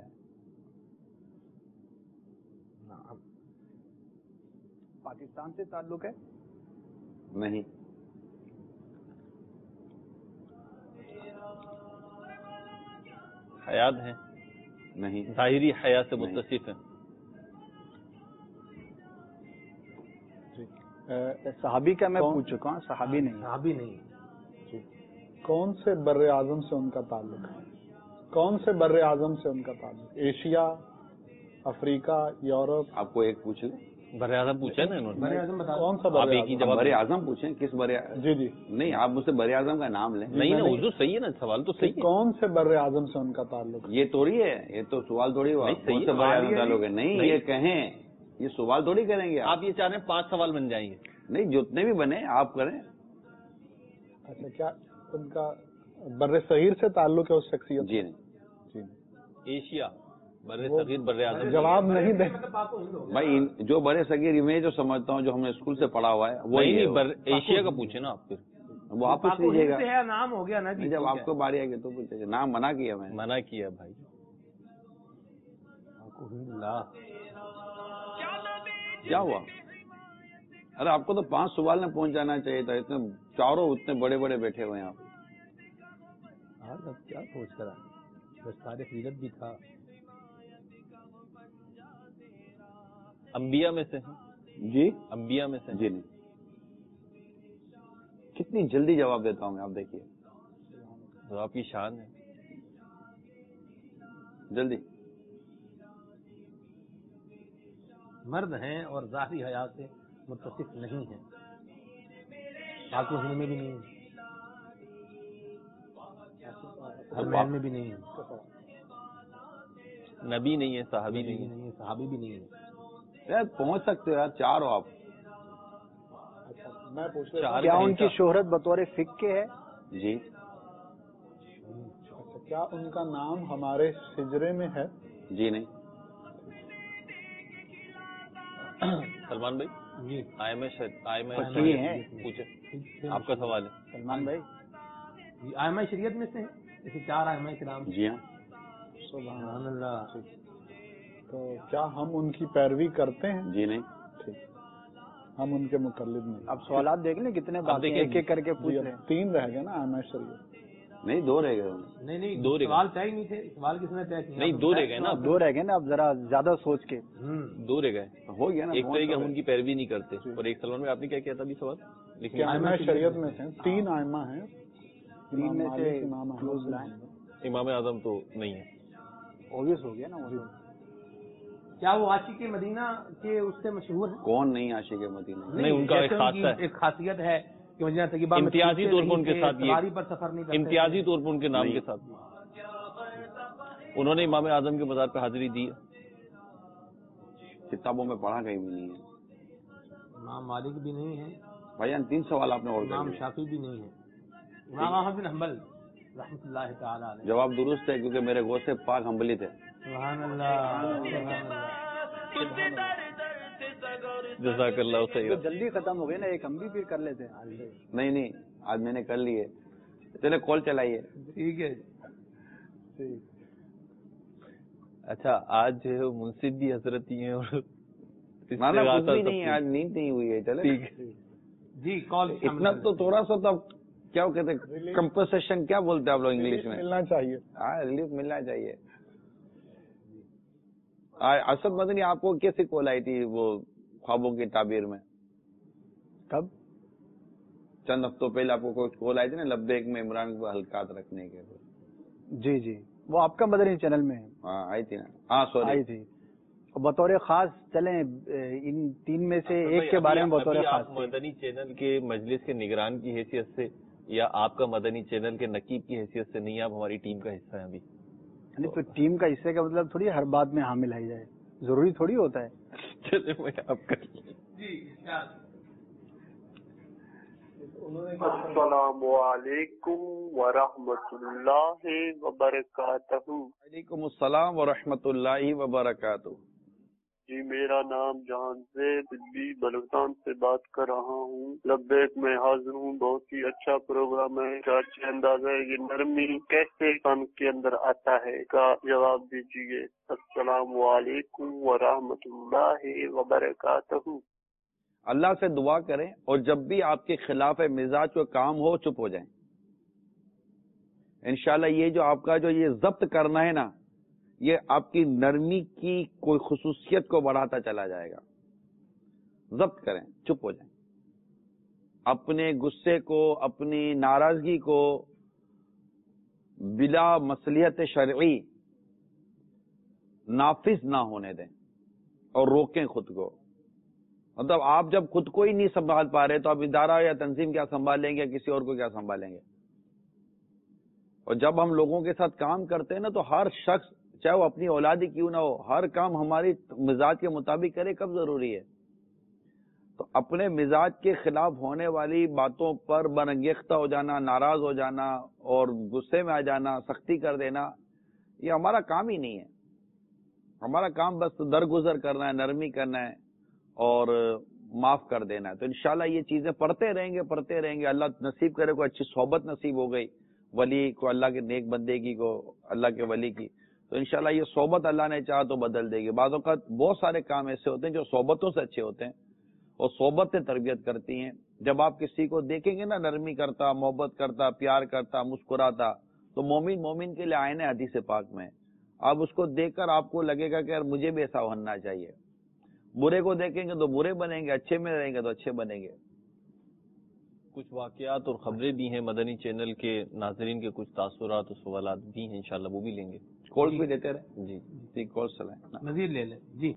پاکستان سے تعلق ہے؟ نہیں. حیات ہے؟ نہیں. ظاہری حیات سے متصف ہے. صحابی کا میں پوچھ چکا ہوں, صحابی نہیں. صحابی نہیں. کون سے بر اعظم سے ان کا تعلق ہے؟ کون سے بر اعظم سے ان کا تعلق؟ Asia, Africa, Europe? آپ کو ایک پوچھ لیں. بر اعظم پوچھا نا انہوں نے. بر اعظم بتا. کون سا آپ بر ایک ہی اعظم؟ جواب بر اعظم پوچھیں. کس بر اعظم؟ جی جی نہیں, آپ مجھ سے بر اعظم کا نام لیں. نہیں نا حضور صحیح ہے نا, سوال تو صحیح ہے. کون سے بر اعظم سے ان کا تعلق ہے؟ یہ تھوڑی ہے, یہ تو سوال تھوڑی ہوا. نہیں, صحیح کون سے ہے. بر اعظم کا لوگ ہیں؟ نہیں یہ کہیں, یہ سوال تھوڑی کریں گے آپ یہ چاہ رہے ہیں 5 سوال بن جائیں گے. نہیں, جتنے بھی بنے آپ کریں. اچھا, کیا ان کا بر صغیر سے تعلق ہے اس شخصیت؟ جی نہیں. جی ایشیا, بر صغیر, بر اعظم. جواب نہیں دیں. بھائی جو بڑے صغیر میں جو سمجھتا ہوں, جو ہم نے اسکول سے پڑھا ہوا ہے وہی نہیں, ہے. بر ایشیا کا پوچھے نا آپ. پھر وہ آپ پوچھ لیجیے گا. ہے نام ہو گیا نا جی. جب آپ کو باری آئے گی تو پوچھے گا. نام منع کیا میں نے. منع کیا بھائی. کیا ہوا؟ ارے آپ کو تو 5 سوال میں پہنچ جانا چاہیے تھا. اتنے چاروں اتنے بڑے بڑے بیٹھے ہوئے ہیں آپ. کیا سوچ کر بس تاریخ حیرت بھی تھا. انبیاء میں سے ہیں؟ جی انبیاء میں سے ہیں؟ جی نہیں. کتنی جلدی جواب دیتا ہوں میں, آپ دیکھیے. تو آپ کی شان ہے. جلدی. مرد ہیں اور ظاہری حیات سے متصف نہیں ہیں. پاک و ہند میں بھی نہیں ہے, حرمین میں بھی نہیں ہے, نبی نہیں ہے, صحابی نہیں ہے. نہیں ہے, صحابی بھی نہیں ہے. یار پہنچ سکتے ہو یار, 4 ہو آپ. میں پوچھ کیا ان کی شہرت بطور فقہ ہے؟ جی. اچھا, کیا ان کا نام ہمارے شجرے میں ہے؟ جی نہیں. سلمان بھائی جی فقیہ ہیں. پوچھے, آپ کا سوال ہے. سلمان بھائی آئمہ شریعت میں سے ہیں, جیسے 4 آئمہ کرام. جی ہاں. سبحان اللہ. تو کیا ہم ان کی پیروی کرتے ہیں؟ جی نہیں. ہم ان کے مقلد نہیں. اب سوالات دیکھ لیں کتنے باقی ہیں, ایک ایک کر کے پوچھ رہے ہیں. 3 رہ گئے نا آئمہ شریعت. نہیں 2 رہ گئے. نہیں 2 سوال طے ہی نہیں تھے. سوال کس نے طے کیا؟ نہیں 2 رہ گئے نا. 2 رہ گئے نا, اب ذرا زیادہ سوچ کے. 2 رہ گئے. ہو گیا نا. ایک تو ہے کہ ہم ان کی پیروی نہیں کرتے, اور ایک سلمان میں آپ نے کیا کیا تھا ابھی سوال؟ کہ آئمہ شریعت میں سے 3 آئمہ ہیں. 3 میں سے امام کلوز لائن. امام اعظم تو نہیں ہے. اوبیس ہو گیا نا وہ. کیا وہ عاشق مدینہ کے اس سے مشہور ہیں؟ کون نہیں عاشق مدینہ؟ نہیں, ان کا ایک خاصہ ہے, ایک خاصیت ہے کہ مدینہ طیبہ میں امتیازی طور پر ان کے ساتھ سواری پر سفر نہیں کرتے. امتیازی طور پر ان کے نام کے ساتھ انہوں نے امام اعظم کے مزار پہ حاضری دی. کتابوں میں پڑھا کہیں بھی نہیں ہے. امام مالک بھی نہیں ہے بھائی جان 3 سوال آپ نے اور امام شافعی بھی نہیں ہے. امام احمد بن حنبل رحمۃ اللہ تعالی علیہ. جواب درست ہے, کیونکہ میرے غوث پاک حنبلی تھے. سبحان اللہ، جزاک اللہ خیر. جلدی ختم ہو گئے نا، ایک ہم بھی پھر کر لیتے ہیں. نہیں آج میں نے کر لی ہے. چلے کال چلائیے. ٹھیک ہے. اچھا آج جو ہے منصف بھی حضرت ہی ہیں اور کچھ بھی نہیں، آج نیند نہیں ہوئی ہے. چلے ٹھیک ہے جی. کال اتنا تو تھوڑا سا تو کیا کہتے ہیں کمپنسیشن کیا بولتے ہیں آپ لوگ انگلش میں؟ ملنا چاہیے. ہاں ریلیف ملنا چاہیے. اسد مدنی آپ کو کیسے کال آئی تھی وہ خوابوں کی تعبیر میں؟ کب؟ چند ہفتوں پہلے آپ کو کوئی کال آئی تھی نا لبیک میں عمران کو حلقات رکھنے کے. جی وہ آپ کا مدنی چینل میں ہے. ہاں آئی تھی نا. ہاں سوری آئی تھی. بطور خاص چلیں ان تین میں سے ایک کے بارے میں بطور خاص. مدنی چینل کے مجلس کے نگران کی حیثیت سے یا آپ کا مدنی چینل کے نقیب کی حیثیت سے نہیں، آپ ہماری ٹیم کا حصہ ہیں ابھی. نہیں تو ٹیم کا حصے کا مطلب تھوڑی ہر بات میں حامل آئی جائے، ضروری تھوڑی ہوتا ہے. چلے میں آپ کر جی. السلام علیکم ورحمۃ اللہ وبرکاتہ. وعلیکم السلام ورحمۃ اللہ وبرکاتہ. جی میرا نام جہان زیب دلی بلوچستان سے بات کر رہا ہوں. لبیک میں حاضر ہوں. بہت ہی اچھا پروگرام ہے. کیا اندازہ ہے یہ نرمی کیسے کام کے اندر آتا ہے کا جواب دیجیے. السلام علیکم ورحمۃ اللہ وبرکاتہ. اللہ سے دعا کریں اور جب بھی آپ کے خلاف مزاج کو کام ہو چپ ہو جائیں. انشاءاللہ یہ جو آپ کا جو یہ ضبط کرنا ہے نا، یہ آپ کی نرمی کی کوئی خصوصیت کو بڑھاتا چلا جائے گا. ضبط کریں، چپ ہو جائیں. اپنے غصے کو، اپنی ناراضگی کو بلا مصلحت شرعی نافذ نہ ہونے دیں اور روکیں خود کو. مطلب آپ جب خود کو ہی نہیں سنبھال پا رہے تو آپ ادارہ یا تنظیم کیا سنبھالیں گے، یا کسی اور کو کیا سنبھالیں گے. اور جب ہم لوگوں کے ساتھ کام کرتے ہیں نا تو ہر شخص چاہے وہ اپنی اولاد ہی کیوں نہ ہو، ہر کام ہماری مزاج کے مطابق کرے کب ضروری ہے. تو اپنے مزاج کے خلاف ہونے والی باتوں پر برانگیختہ ہو جانا، ناراض ہو جانا اور غصے میں آ جانا، سختی کر دینا، یہ ہمارا کام ہی نہیں ہے. ہمارا کام بس درگزر کرنا ہے، نرمی کرنا ہے اور معاف کر دینا ہے. تو انشاءاللہ یہ چیزیں پڑھتے رہیں گے. اللہ نصیب کرے کو اچھی صحبت نصیب ہو گئی، ولی کو اللہ کے نیک بندے کی کو اللہ کے ولی کی، تو انشاءاللہ یہ صحبت اللہ نے چاہا تو بدل دے گی. بعض اوقات بہت سارے کام ایسے ہوتے ہیں جو صحبتوں سے اچھے ہوتے ہیں اور صحبتیں تربیت کرتی ہیں. جب آپ کسی کو دیکھیں گے نا نرمی کرتا، محبت کرتا، پیار کرتا، مسکراتا، تو مومن کے لیے آئین ہے حدیث پاک میں. آپ اس کو دیکھ کر آپ کو لگے گا کہ یار مجھے بھی ایسا ہونا چاہیے. برے کو دیکھیں گے تو برے بنیں گے، اچھے میں رہیں گے تو اچھے بنیں گے. کچھ واقعات اور خبریں بھی ہیں مدنی چینل کے ناظرین کے، کچھ تاثرات اور سوالات بھی ہیں، انشاءاللہ وہ بھی لیں گے. کال بھی دیتے رہے. جی کال چلائیں. مزید لے لیں. جی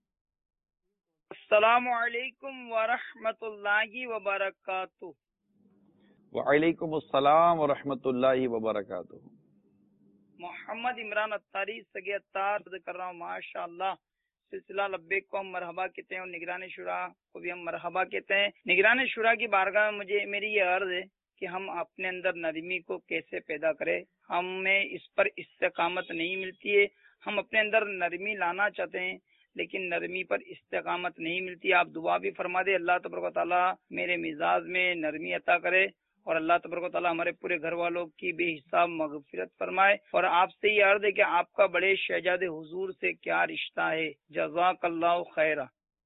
السلام علیکم ورحمۃ اللہ وبرکاتہ. وعلیکم السلام ورحمۃ اللہ وبرکاتہ. محمد عمران اتاری سگے اتار کر رہا ہوں. ماشاء اللہ سلسلہ لبیک کو ہم مرحبا کہتے ہیں اور نگران شورا کو بھی ہم مرحبا کہتے ہیں. نگران شورا کی بارگاہ میں میری یہ عرض ہے کہ ہم اپنے اندر نرمی کو کیسے پیدا کریں. ہمیں اس پر استقامت نہیں ملتی ہے. ہم اپنے اندر نرمی لانا چاہتے ہیں لیکن نرمی پر استقامت نہیں ملتی. آپ دعا بھی فرما دے اللہ تبارک و تعالیٰ میرے مزاج میں نرمی عطا کرے اور اللہ تبارک و تعالیٰ ہمارے پورے گھر والوں کی بے حساب مغفرت فرمائے. اور آپ سے یہ عرض ہے کہ آپ کا بڑے شہزادے حضور سے کیا رشتہ ہے؟ جزاک اللہ خیرہ.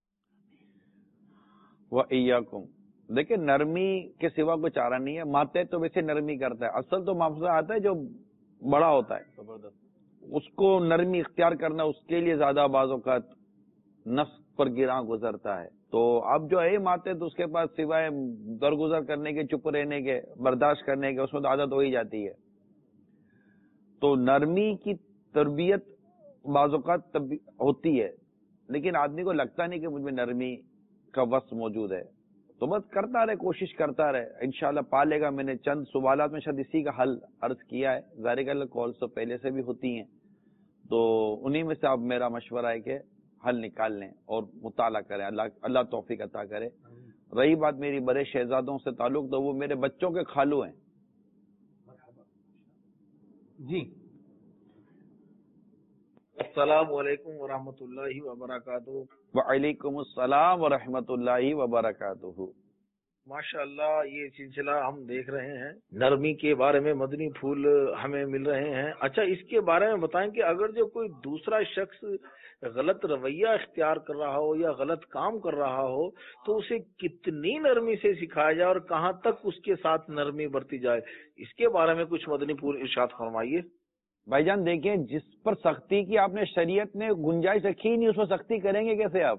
وَإِيَّاكُمْ. دیکھیں نرمی کے سوا کوئی چارہ نہیں ہے. ماتحت تو ویسے نرمی کرتا ہے، اصل تو معاملہ آتا ہے جو بڑا ہوتا ہے زبردست، اس کو نرمی اختیار کرنا اس کے لیے زیادہ بعض اوقات نفس پر گراں گزرتا ہے. تو اب جو ہے ماتحت اس کے پاس سوائے درگزر کرنے کے، چپ رہنے کے، برداشت کرنے کے، اس میں تو عادت ہو ہی جاتی ہے. تو نرمی کی تربیت بعض اوقات ہوتی ہے لیکن آدمی کو لگتا نہیں کہ مجھ میں نرمی کا وصف موجود ہے. تو بس کرتا رہے، کوشش کرتا رہے، انشاءاللہ پا لے گا. میں نے چند سوالات میں شاید اسی کا حل عرض کیا ہے، ظاہر کہ کالز تو پہلے سے بھی ہوتی ہیں، تو انہی میں سے اب میرا مشورہ ہے کہ حل نکال لیں اور مطالعہ کریں. اللہ توفیق عطا کرے. رہی بات میری بڑے شہزادوں سے تعلق، تو وہ میرے بچوں کے خالو ہیں. جی السلام علیکم ورحمۃ اللہ وبرکاتہ. وعلیکم السلام ورحمۃ اللہ وبرکاتہ. ماشاء اللہ یہ سلسلہ ہم دیکھ رہے ہیں، نرمی کے بارے میں مدنی پھول ہمیں مل رہے ہیں. اچھا اس کے بارے میں بتائیں کہ اگر جو کوئی دوسرا شخص غلط رویہ اختیار کر رہا ہو یا غلط کام کر رہا ہو تو اسے کتنی نرمی سے سکھایا جائے اور کہاں تک اس کے ساتھ نرمی برتی جائے، اس کے بارے میں کچھ مدنی پھول ارشاد فرمائیے. بھائی جان دیکھیں، جس پر سختی کی آپ نے شریعت نے گنجائش رکھی ہی نہیں، اس پر سختی کریں گے کیسے آپ؟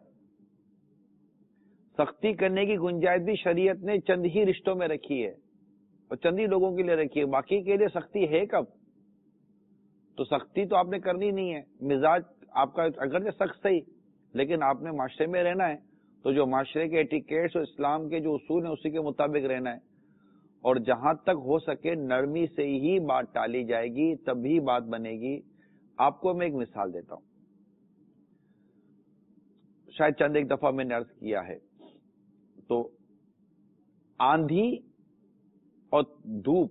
سختی کرنے کی گنجائش بھی شریعت نے چند ہی رشتوں میں رکھی ہے اور چند ہی لوگوں کے لیے رکھی ہے، باقی کے لیے سختی ہے کب؟ تو سختی تو آپ نے کرنی نہیں ہے. مزاج آپ کا اگرچہ سخت صحیح، لیکن آپ نے معاشرے میں رہنا ہے، تو جو معاشرے کے ایٹیکیٹس اور اسلام کے جو اصول ہیں اسی کے مطابق رہنا ہے. اور جہاں تک ہو سکے نرمی سے ہی بات ٹالی جائے گی، تبھی بات بنے گی. آپ کو میں ایک مثال دیتا ہوں، شاید چند ایک دفعہ میں نے عرض کیا ہے. تو آندھی اور دھوپ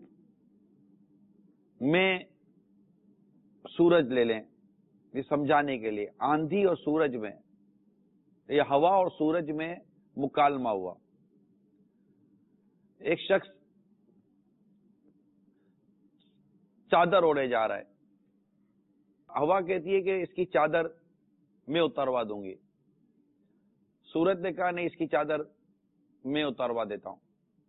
میں سورج لے لیں یہ سمجھانے کے لیے. آندھی اور سورج میں، یہ ہوا اور سورج میں مکالمہ ہوا. ایک شخص چادر اوڑے جا رہا ہے، ہوا کہتی ہے کہ اس کی چادر میں اتروا دوں گی، سورج نے کہا نہیں اس کی چادر میں اتروا دیتا ہوں.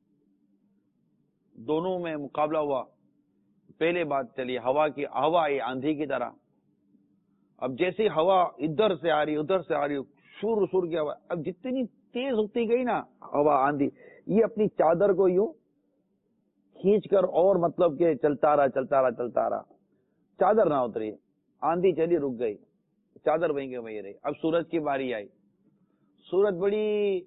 دونوں میں مقابلہ ہوا. پہلے بات چلی ہوا کی، ہوا آئی آندھی کی طرح. اب جیسے ہوا ادھر سے آ رہی ادھر سے آ رہی شور شور کی ہوا، اب جتنی تیز ہوتی گئی نا ہوا آندھی، یہ اپنی چادر کو یوں کھینچ کر اور مطلب کہ چلتا رہا، چادر نہ اتری. آندھی چلی رک گئی، چادر وہیں کے وہیں رہی. اب سورج کی باری آئی. سورج بڑی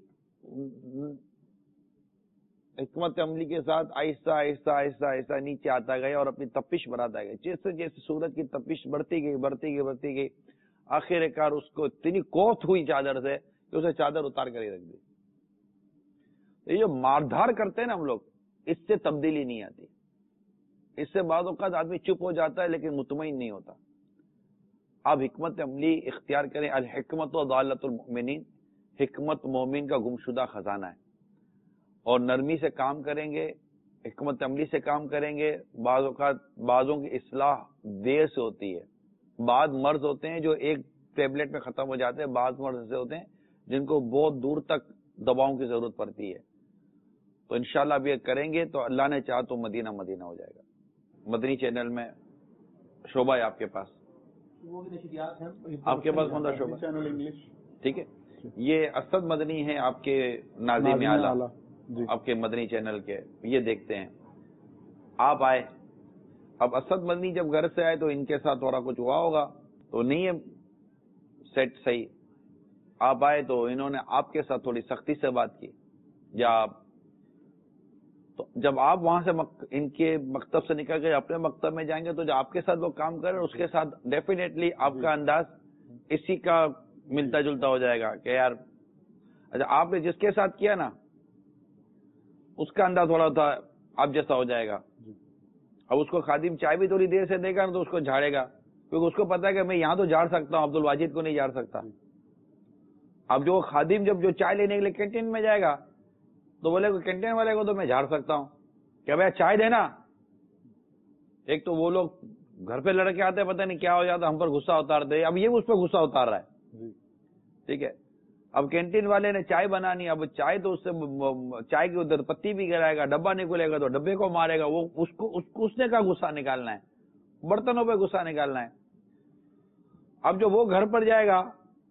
حکمت عملی کے ساتھ آہستہ آہستہ آہستہ آہستہ نیچے آتا گیا اور اپنی تپش بڑھاتا گیا. جیسے جیسے سورج کی تپش بڑھتی گئی آخر کار اس کو اتنی کوفت ہوئی چادر سے کہ اسے چادر اتار کر ہی رکھ دی. یہ جو ماردھار کرتے ہیں نا ہم لوگ، اس سے تبدیلی نہیں آتی. اس سے بعض اوقات آدمی چپ ہو جاتا ہے لیکن مطمئن نہیں ہوتا. آپ حکمت عملی اختیار کریں. الحکمت و ضالۃ المؤمنین، حکمت مومن کا گمشدہ خزانہ ہے. اور نرمی سے کام کریں گے، حکمت عملی سے کام کریں گے. بعض اوقات بعضوں کی اصلاح دیر سے ہوتی ہے. بعض مرض ہوتے ہیں جو ایک ٹیبلٹ میں ختم ہو جاتے ہیں، بعض مرض ایسے ہوتے ہیں جن کو بہت دور تک دواؤں کی ضرورت پڑتی ہے. تو انشاءاللہ اب یہ کریں گے تو اللہ نے چاہا تو مدینہ مدینہ ہو جائے گا. مدنی چینل میں شعبہ ہے آپ کے پاس، آپ کے پاس کون سا شعبہ؟ Channel English. ٹھیک ہے، یہ اسد مدنی ہے آپ کے ناظرین اعلیٰ، آپ کے مدنی چینل کے، یہ دیکھتے ہیں. آپ آئے، اب اسد مدنی جب گھر سے آئے تو ان کے ساتھ تھوڑا کچھ ہوا ہوگا تو نہیں ہے سیٹ صحیح. آپ آئے تو انہوں نے آپ کے ساتھ تھوڑی سختی سے بات کی، یا تو جب آپ وہاں سے ان کے مکتب سے نکل کے اپنے مکتب میں جائیں گے تو جو آپ کے ساتھ وہ کام کریں اس کے ساتھ ڈیفینیٹلی آپ کا انداز اسی کا ملتا جلتا ہو جائے گا کہ یار اچھا آپ نے جس کے ساتھ کیا نا اس کا انداز تھوڑا تھا آپ جیسا ہو جائے گا. اب اس کو خادم چائے بھی تھوڑی دیر سے دے گا نا تو اس کو جھاڑے گا، کیونکہ اس کو پتا ہے کہ میں یہاں تو جھاڑ سکتا ہوں، عبد الواجد کو نہیں جھاڑ سکتا. اب جو خادم جب جو چائے لینے کے لیے کینٹین میں جائے گا تو بولے کہ کینٹین والے کو تو میں جھاڑ سکتا ہوں کہ بھائی چائے دینا. ایک تو وہ لوگ گھر پہ لڑکے آتے پتہ نہیں کیا ہو جاتا، ہم پر غصہ اتارتے، اب یہ اس پہ غصہ اتار رہا ہے. ٹھیک ہے، اب کینٹین والے نے چائے بنانی، اب چائے تو اس سے چائے کی ادھر پتی بھی گرائے گا، ڈبہ نکلے گا تو ڈبے کو مارے گا. وہ اس نے کا غصہ نکالنا ہے، برتنوں پہ غصہ نکالنا ہے. اب جو وہ گھر پر جائے گا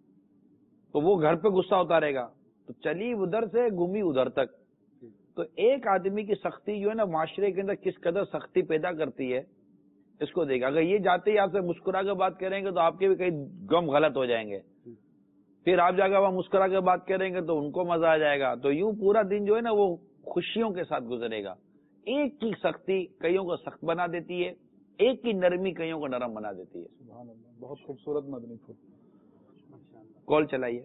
تو وہ گھر پہ غصہ اتارے گا، تو چلی ادھر سے گمی ادھر تک. تو ایک آدمی کی سختی جو ہے نا معاشرے کے اندر کس قدر سختی پیدا کرتی ہے اس کو دیکھا. اگر یہ جاتے ہی آپ سے مسکرا کے بات کریں گے تو آپ کے بھی کئی غم غلط ہو جائیں گے، پھر آپ جا کے وہاں مسکرا کے بات کریں گے تو ان کو مزہ آ جائے گا. تو یوں پورا دن جو ہے نا وہ خوشیوں کے ساتھ گزرے گا. ایک کی سختی کئیوں کو سخت بنا دیتی ہے، ایک کی نرمی کئیوں کو نرم بنا دیتی ہے. سبحان اللہ، بہت خوبصورت مدنی پھول. کال چلائیے.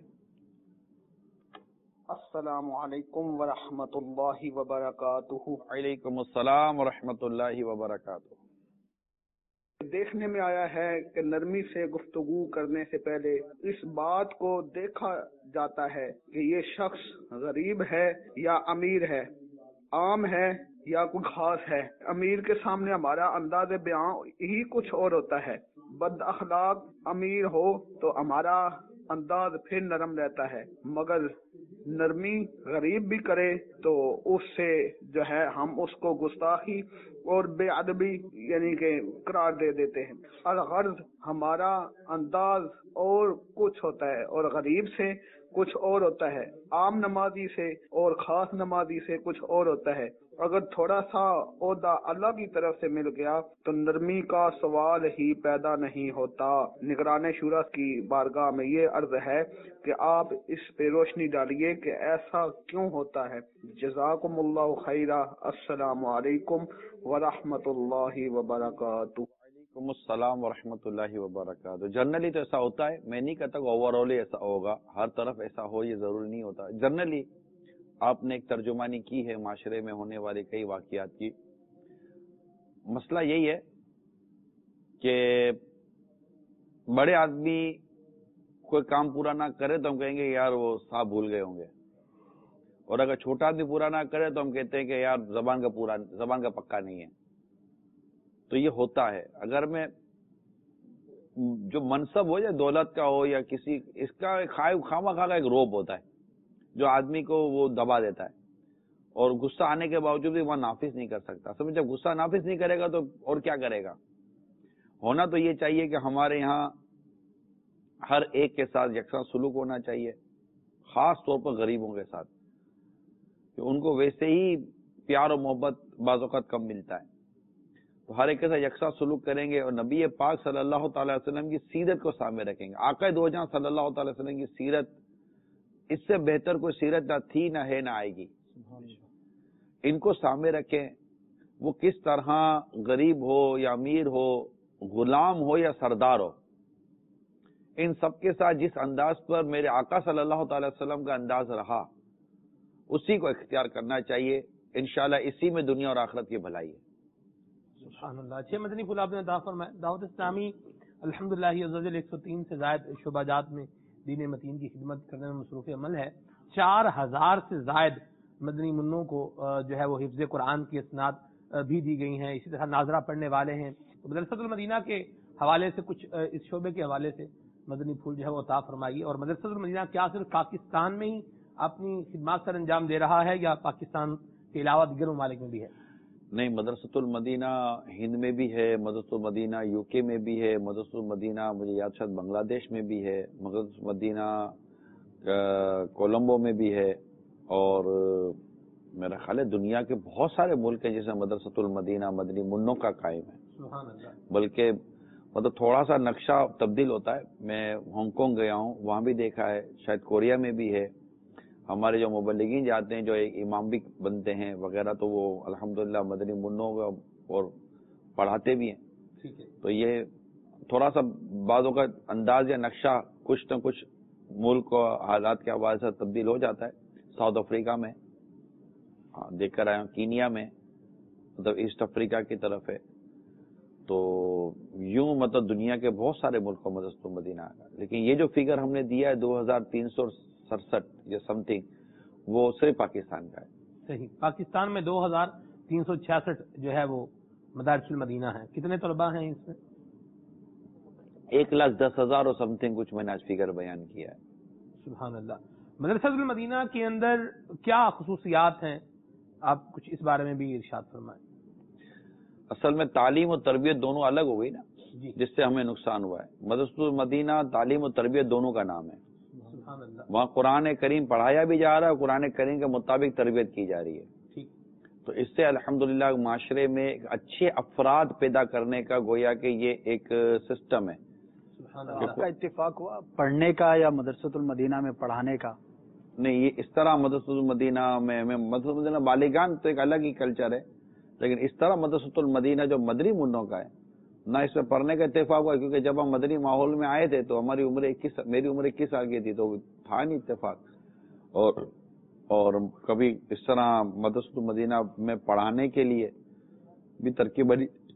السلام علیکم ورحمۃ اللہ وبرکاتہ. وعلیکم السلام ورحمۃ اللہ وبرکاتہ. دیکھنے میں آیا ہے کہ نرمی سے گفتگو کرنے سے پہلے اس بات کو دیکھا جاتا ہے کہ یہ شخص غریب ہے یا امیر ہے، عام ہے یا کوئی خاص ہے۔ امیر کے سامنے ہمارا انداز بیان ہی کچھ اور ہوتا ہے، بد اخلاق امیر ہو تو ہمارا انداز پھر نرم رہتا ہے، مگر نرمی غریب بھی کرے تو اس سے جو ہے ہم اس کو گستاخی اور بے ادبی یعنی کہ قرار دے دیتے ہیں۔ الغرض ہمارا انداز اور کچھ ہوتا ہے اور غریب سے کچھ اور ہوتا ہے، عام نمازی سے اور خاص نمازی سے کچھ اور ہوتا ہے۔ اگر تھوڑا سا عہدہ اللہ کی طرف سے مل گیا تو نرمی کا سوال ہی پیدا نہیں ہوتا۔ نگران شورا کی بارگاہ میں یہ عرض ہے کہ آپ اس پہ روشنی ڈالیے کہ ایسا کیوں ہوتا ہے۔ جزاکم اللہ خیرہ۔ السلام علیکم ورحمۃ اللہ وبرکاتہ۔ وعلیکم السلام ورحمۃ اللہ وبرکاتہ۔ جنرلی تو ایسا ہوتا ہے، میں نہیں کہتا کہ اوور آل ایسا ہوگا، ہر طرف ایسا ہو یہ ضروری نہیں ہوتا۔ جنرلی آپ نے ایک ترجمانی کی ہے معاشرے میں ہونے والے کئی واقعات کی۔ مسئلہ یہی ہے کہ بڑے آدمی کوئی کام پورا نہ کرے تو ہم کہیں گے یار وہ صاحب بھول گئے ہوں گے، اور اگر چھوٹا آدمی پورا نہ کرے تو ہم کہتے ہیں کہ یار زبان کا پکا نہیں ہے۔ تو یہ ہوتا ہے، اگر میں جو منصب ہو یا دولت کا ہو یا کسی، اس کا خواہ کا ایک روب ہوتا ہے جو آدمی کو وہ دبا دیتا ہے، اور غصہ آنے کے باوجود بھی وہ نافذ نہیں کر سکتا۔ سمجھ، جب غصہ نافذ نہیں کرے گا تو اور کیا کرے گا؟ ہونا تو یہ چاہیے کہ ہمارے یہاں ہر ایک کے ساتھ یکساں سلوک ہونا چاہیے، خاص طور پر غریبوں کے ساتھ، کہ ان کو ویسے ہی پیار و محبت بعض اوقات کم ملتا ہے، تو ہر ایک کے ساتھ یکساں سلوک کریں گے اور نبی پاک صلی اللہ تعالی وسلم کی سیرت کو سامنے رکھیں گے۔ آقا دو جہاں صلی اللہ تعالی وسلم کی سیرت، اس سے بہتر کوئی سیرت نہ تھی، نہ ہے، نہ آئے گی۔ ان کو سامنے رکھیں، وہ کس طرح غریب ہو یا امیر ہو، غلام ہو یا سردار ہو، ان سب کے ساتھ جس انداز پر میرے آقا صلی اللہ تعالی وسلم کا انداز رہا اسی کو اختیار کرنا چاہیے۔ انشاءاللہ اسی میں دنیا اور آخرت کی بھلائی ہے۔ سبحان اللہ۔ اچھے مدنی پھول آپ نے عطا فرمائے۔ دعوت اسلامی الحمدللہ 103 سے زائد شعبہ جات میں دین متین کی خدمت کرنے میں مصروف عمل ہے۔ 4000 سے زائد مدنی منوں کو جو ہے وہ حفظ قرآن کی اسناد بھی دی گئی ہیں، اسی طرح ناظرہ پڑھنے والے ہیں۔ مدرسۃ المدینہ کے حوالے سے کچھ اس شعبے کے حوالے سے مدنی پھول جو ہے وہ عطا فرمائیے۔ اور مدرسۃ المدینہ کیا صرف پاکستان میں ہی اپنی خدمات سر انجام دے رہا ہے یا پاکستان کے علاوہ دیگر ممالک میں بھی ہے؟ نہیں، مدرسۃ المدینہ ہند میں بھی ہے، مدرسۃ المدینہ یو کے میں بھی ہے، مدرسۃ المدینہ مجھے یاد شاید بنگلہ دیش میں بھی ہے، مدرسۃ المدینہ کولمبو میں بھی ہے، اور میرا خیال ہے دنیا کے بہت سارے ملک ہیں جس میں مدرسۃ المدینہ مدنی منوں کا قائم ہے۔ سبحان اللہ۔ بلکہ مطلب تھوڑا سا نقشہ تبدیل ہوتا ہے۔ میں ہانگ کانگ گیا ہوں، وہاں بھی دیکھا ہے، شاید کوریا میں بھی ہے۔ ہمارے جو مبلغین جاتے ہیں جو ایک امام بھی بنتے ہیں وغیرہ، تو وہ الحمدللہ مدنی منوں اور پڑھاتے بھی ہیں۔ تو یہ تھوڑا سا بعضوں کا انداز یا نقشہ کچھ نہ کچھ ملک و حالات کے حوالے سے تبدیل ہو جاتا ہے۔ ساؤتھ افریقہ میں دیکھ کر آیا ہوں، کینیا میں، مطلب ایسٹ افریقہ کی طرف ہے، تو یوں مطلب دنیا کے بہت سارے ملکوں میں مدرسۃ المدینہ آیا۔ لیکن یہ جو فگر ہم نے دیا ہے 2367 یا سم تھنگ، وہ صرف پاکستان کا ہے۔ صحیح، پاکستان میں 2366 جو ہے وہ مدارس المدینہ ہیں۔ کتنے طلباء ہیں اس میں؟ 1,10,000 اور سم تھنگ کچھ میں نے آج فگر بیان کیا ہے۔ سبحان اللہ۔ مدرسۃ المدینہ کے اندر کیا خصوصیات ہیں، آپ کچھ اس بارے میں بھی ارشاد فرمائیں۔ اصل میں تعلیم و تربیت دونوں الگ ہو گئی نا، جس سے ہمیں نقصان ہوا ہے۔ مدرسۃ المدینہ تعلیم و تربیت دونوں کا نام ہے۔ سبحان اللہ۔ وہاں قرآن کریم پڑھایا بھی جا رہا ہے اور قرآن کریم کے مطابق تربیت کی جا رہی ہے۔ تو اس سے الحمدللہ معاشرے میں اچھے افراد پیدا کرنے کا گویا کہ یہ ایک سسٹم ہے۔ اس کا اتفاق ہوا پڑھنے کا یا مدرسۃ المدینہ میں پڑھانے کا؟ نہیں، یہ اس طرح مدرسۃ المدینہ میں مدرسۃ المدینہ بالغان تو ایک الگ ہی کلچر ہے، لیکن اس طرح مدرسۃ المدینہ جو مدنی منوں کا ہے نہ، اس میں پڑھنے کا اتفاق ہوا، کیونکہ جب ہم مدنی ماحول میں آئے تھے تو ہماری عمر میری عمر 21 سال کی تھی، تو تھا نہیں اتفاق۔ اور کبھی اس طرح مدرسۃ المدینہ میں پڑھانے کے لیے بھی ترکیب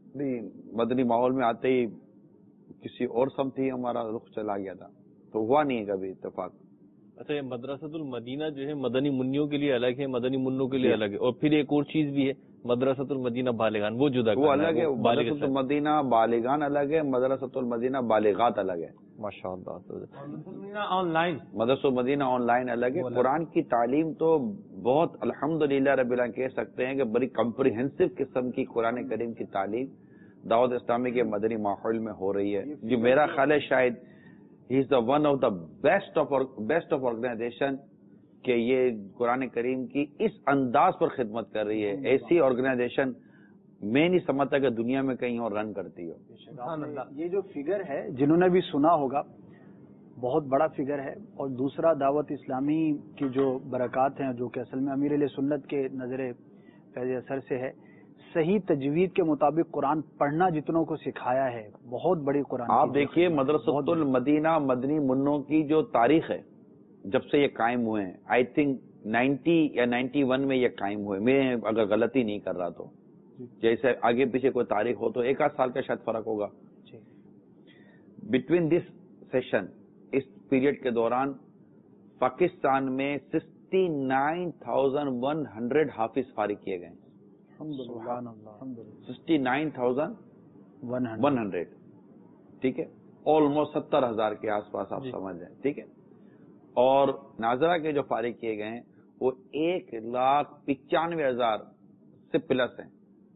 नहीं, मदनी माहौल में आते ही किसी और समत ही हमारा रुख चला गया था, तो हुआ नहीं है कभी इत्तेफाक। अच्छा, ये मदरसतुल मदीना जो है मदनी मुन्नियों के लिए अलग है, मदनी मुन्नों के लिए अलग है, और फिर एक और चीज भी है मदरसतुल मदीना बालिगान, वो जुदा वो अलग है। मदरसतुल मदीना बालिगान अलग है, मदरसतुल मदीना बालिगात अलग है। माशाअल्लाह। ऑनलाइन मदरसतुल मदीना ऑनलाइन अलग है। कुरान की तालीम तो बहुत अल्हम्दुलिल्लाह रब्बिल आलमीन कह सकते हैं कि बड़ी कम्प्रिहेंसिव किस्म की कुरान करीम की तालीम दावत इस्लामी के मदनी माहौल में हो रही है, जो मेरा ख्याल है शायद ही is the one of the best of organisation कि ये कुरान करीम की इस अंदाज पर खिदमत कर रही है। ऐसी ऑर्गेनाइजेशन मैं नहीं समझता कि दुनिया में कहीं और रन करती हो। ये जो फिगर है, जिन्होंने भी सुना होगा, बहुत बड़ा फिगर है। और दूसरा, दावत इस्लामी की जो बरक़ात हैं, जो कि असल में अमीर सुन्नत के नजरे फैज़ असर से है, सही तजवीद के मुताबिक कुरान पढ़ना जितनों को सिखाया है, बहुत बड़ी कुरान। आप देखिए मदरसतुल मदीना मदनी मुन्नों की जो तारीख है, जब से ये कायम हुए हैं, आई थिंक 90 या 91 में ये कायम हुए, मैं अगर गलती नहीं कर रहा तो, जैसे आगे पीछे कोई तारीख हो तो एक आध साल का शायद फर्क होगा। बिटवीन दिस सेशन, इस पीरियड के दौरान पाकिस्तान में 69,100 हाफिज फारिग किए गए। 69,100, ठीक है, ऑलमोस्ट 70,000 के आसपास आप समझ जाए, ठीक है। और नाजरा के जो फारिग किए गए हैं वो 1,95,000 से प्लस हैं,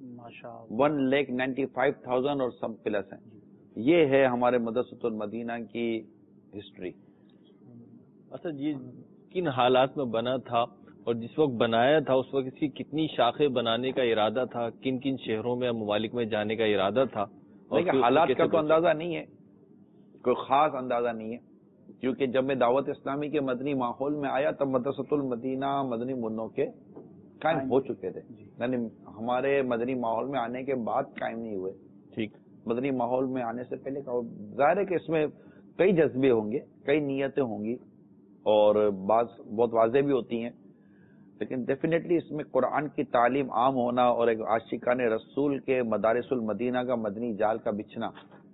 1,95,000 और सब प्लस हैं। ये है हमारे मदरसतुल मदीना की हिस्ट्री। अच्छा, ये किन हालात में बना था और जिस वक्त बनाया था उस वक्त इसकी कितनी शाखें बनाने का इरादा था, किन किन शहरों में ममालिक में जाने का इरादा था? देखिए, हालात का तो अंदाजा नहीं है, कोई खास अंदाजा नहीं है, क्योंकि जब मैं दावत इस्लामी के मदनी माहौल में आया तब मदरसतुल मदीना मदनी मुन्नों के कायम हो चुके थे, यानी हमारे मदनी माहौल में आने के बाद कायम नहीं हुए। ठीक, मदनी माहौल में आने से पहले जाहिर है कि इसमें कई जज्बे होंगे, कई नीयतें होंगी और बहुत वाज़ेह भी होती हैं, लेकिन डेफिनेटली इसमें कुरान की तालीम आम होना और एक आशिकान रसूल के मदारिसुल मदीना का मदनी जाल का बिछना,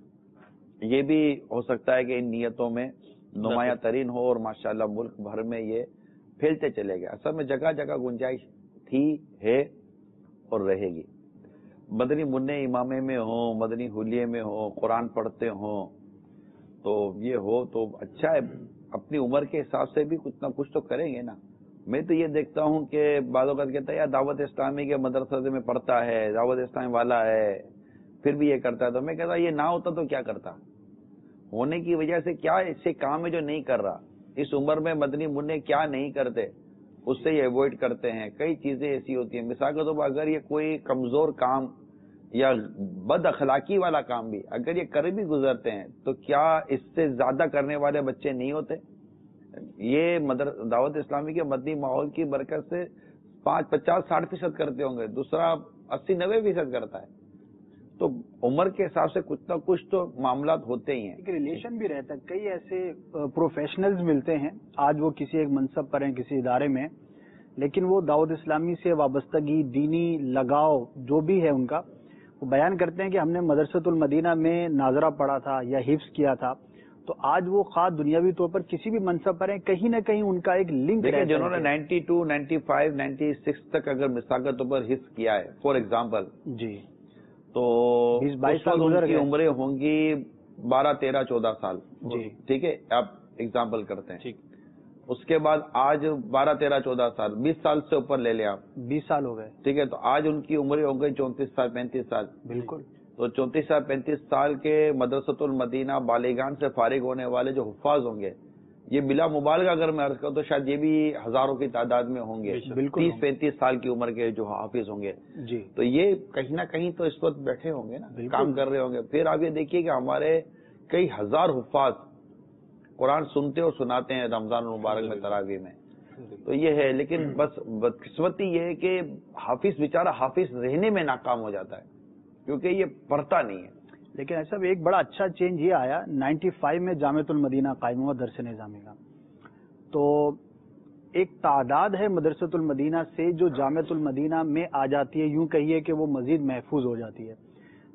ये भी हो सकता है कि इन नियतों में नुमाया तरीन हो और माशाअल्लाह मुल्क भर में ये फैलते चले गए। असल में जगह जगह गुंजाइश थी, है और रहेगी। मदनी मुन्ने इमामे में हो, मदनी हुलिये में हो, कुरान पढ़ते हो, तो ये हो तो अच्छा है। अपनी उम्र के हिसाब से भी कुछ ना कुछ तो करेंगे ना। मैं तो ये देखता हूँ कि बाज़ औक़ात कहता है यार दावत इस्लामी के मदरसे में पढ़ता है, दावत इस्लामी वाला है, फिर भी ये करता है। तो मैं कहता ये ना होता तो क्या करता, होने की वजह से क्या ऐसे काम है जो नहीं कर रहा। इस उम्र में मदनी मुन्ने क्या नहीं करते, उससे ये अवॉइड करते हैं। कई चीजें ऐसी होती हैं, मिसाल के तौर पर अगर ये कोई कमजोर काम या बद अखलाकी वाला काम भी अगर ये कर भी गुजरते हैं तो क्या इससे ज्यादा करने वाले बच्चे नहीं होते। ये दावत इस्लामी के मदनी माहौल की बरकत से 5, 50, 60% करते होंगे, दूसरा 80, 90% करता है। तो उम्र के हिसाब से कुछ ना कुछ तो मामला होते ही हैं। एक रिलेशन भी रहता है। कई ऐसे प्रोफेशनल्स मिलते हैं, आज वो किसी एक मनसब पर हैं किसी इदारे में, लेकिन वो दावत इस्लामी से वाबस्तगी, दीनी लगाव जो भी है उनका, वो बयान करते हैं कि हमने मदरसतुल मदीना में नाजरा पढ़ा था या हिफ्स किया था। तो आज वो खास दुनियावी तौर पर किसी भी मनसब पर हैं, कहीं ना कहीं उनका एक लिंक रहता है। जिन्होंने 92, 95, 96 तक अगर मिसाल के तौर पर हिफ्स किया है फॉर एग्जाम्पल जी, तो 20-22 साल उनकी उम्रें होंगी 12, 13, 14 साल जी, ठीक है, आप एग्जाम्पल करते हैं। ठीक, उसके बाद आज 12, 13, 14 साल, 20 साल से ऊपर ले लें आप, 20 साल हो गए, ठीक है, तो आज उनकी उम्रें हो गई 34 साल, 35 साल। बिल्कुल। तो 34 साल, 35 साल के मदरसतुल मदीना बालिगान से फारिग होने वाले जो हुफ्फाज होंगे, ये बिला मुबालगा अगर मैं अर्ज करूं तो शायद ये भी हजारों की तादाद में होंगे। 30-35 साल की उम्र के जो हाफिज होंगे जी, तो ये कहीं ना कहीं तो इस वक्त बैठे होंगे ना, काम कर रहे होंगे। फिर आप ये देखिए कि हमारे कई हजार हुफ्फाज कुरान सुनते और सुनाते हैं रमजान मुबारक में, तरावी में। तो ये है, लेकिन बस बदकिस्मती ये है कि हाफिज बेचारा हाफिज रहने में नाकाम हो जाता है क्योंकि ये पढ़ता नहीं है। लेकिन ऐसा एक बड़ा अच्छा चेंज ये आया 95 में जामिअतुल मदीना कायम हुआ दरस निज़ामी का। तो एक तादाद है मदरसतुल मदीना से जो जामिअतुल मदीना में आ जाती है, यूं कहिए कि वो मजीद महफूज हो जाती है।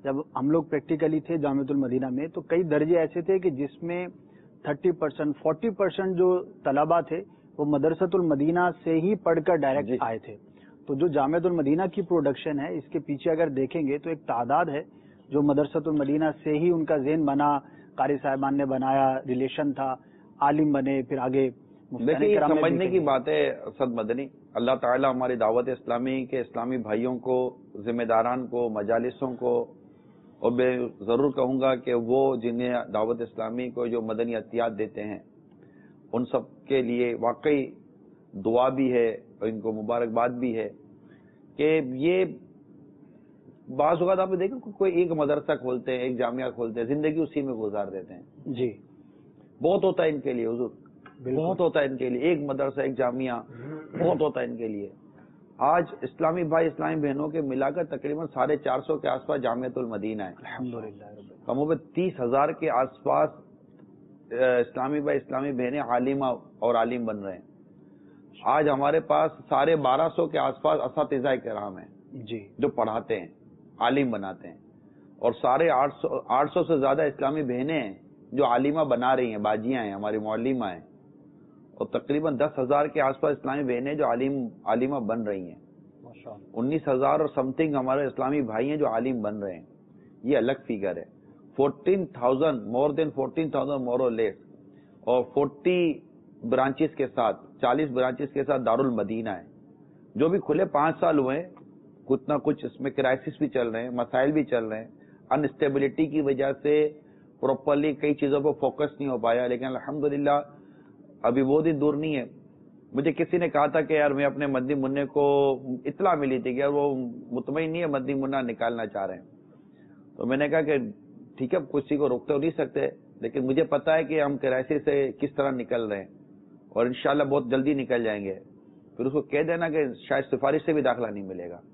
جب ہم لوگ پریکٹیکلی تھے جامعۃ المدینہ میں تو کئی درجے ایسے تھے کہ جس میں 30%, 40% جو طلباء تھے وہ مدرسۃ المدینہ سے ہی پڑھ کر ڈائریکٹ آئے تھے. تو جو جامعۃ المدینہ کی پروڈکشن ہے اس کے پیچھے اگر دیکھیں گے تو ایک تعداد ہے جو مدرسۃ المدینہ سے ہی ان کا ذہن بنا, قاری صاحبان نے بنایا, ریلیشن تھا, عالم بنے, پھر آگے. دیکھیے سمجھنے کی بات ہے اسد مدنی, اللہ تعالیٰ ہماری دعوت اسلامی کے اسلامی بھائیوں کو, ذمہ داران کو, مجالسوں کو, اور میں ضرور کہوں گا کہ وہ جنہیں دعوت اسلامی کو جو مدنی عطیات دیتے ہیں ان سب کے لیے واقعی دعا بھی ہے اور ان کو مبارکباد بھی ہے کہ یہ بعض اوقات آپ نے دیکھا کوئی ایک مدرسہ کھولتے ہیں, ایک جامعہ کھولتے ہیں, زندگی اسی میں گزار دیتے ہیں. جی بہت ہوتا ہے ان کے لیے حضور, بہت ہوتا ہے ان کے لیے, ایک مدرسہ ایک جامعہ بہت ہوتا ہے ان کے لیے. آج اسلامی بھائی اسلامی بہنوں کے ملا کر تقریباً 450 کے آس پاس جامعۃ المدینہ ہے. الحمدللہ کم و بیش 30,000 کے آس پاس اسلامی بھائی اسلامی بہنیں عالمہ اور عالم بن رہے ہیں. آج ہمارے پاس 1250 کے آس پاس اساتذہ کرام ہیں جی جو پڑھاتے ہیں, عالم بناتے ہیں, اور 850 سے زیادہ اسلامی بہنیں ہیں جو عالمہ بنا رہی ہیں, باجیاں ہیں, ہماری معلمہ ہیں, اور تقریباً 10,000 کے آس پاس اسلامی بہنیں جو عالمہ بن رہی ہیں. 19,000 اور سم تھنگ ہمارے اسلامی بھائی ہیں جو عالم بن رہے ہیں. یہ الگ فیگر ہے. 14,000 مور دین 14,000 مور اور لیس, اور 40 برانچز کے ساتھ, 40 برانچز کے ساتھ دارالمدینہ ہے جو بھی کھلے 5 سال ہوئے ہیں. کچھ نہ کچھ اس میں کرائسس بھی چل رہے ہیں, مسائل بھی چل رہے ہیں, انسٹیبلٹی کی وجہ سے پراپرلی کئی چیزوں پر فوکس نہیں ہو پایا, لیکن الحمدللہ ابھی وہ دن دور نہیں ہے. مجھے کسی نے کہا تھا کہ یار میں اپنے مدنی منع کو اطلاع ملی تھی کہ یار وہ مطمئن نہیں ہے مدنی منع نکالنا چاہ رہے ہیں. تو میں نے کہا کہ ٹھیک ہے کسی کو روک تو نہیں سکتے, لیکن مجھے پتا ہے کہ ہم کراچی سے کس طرح نکل رہے ہیں اور انشاءاللہ بہت جلدی نکل جائیں گے. پھر اس کو کہہ دینا کہ شاید سفارش سے بھی داخلہ نہیں ملے گا.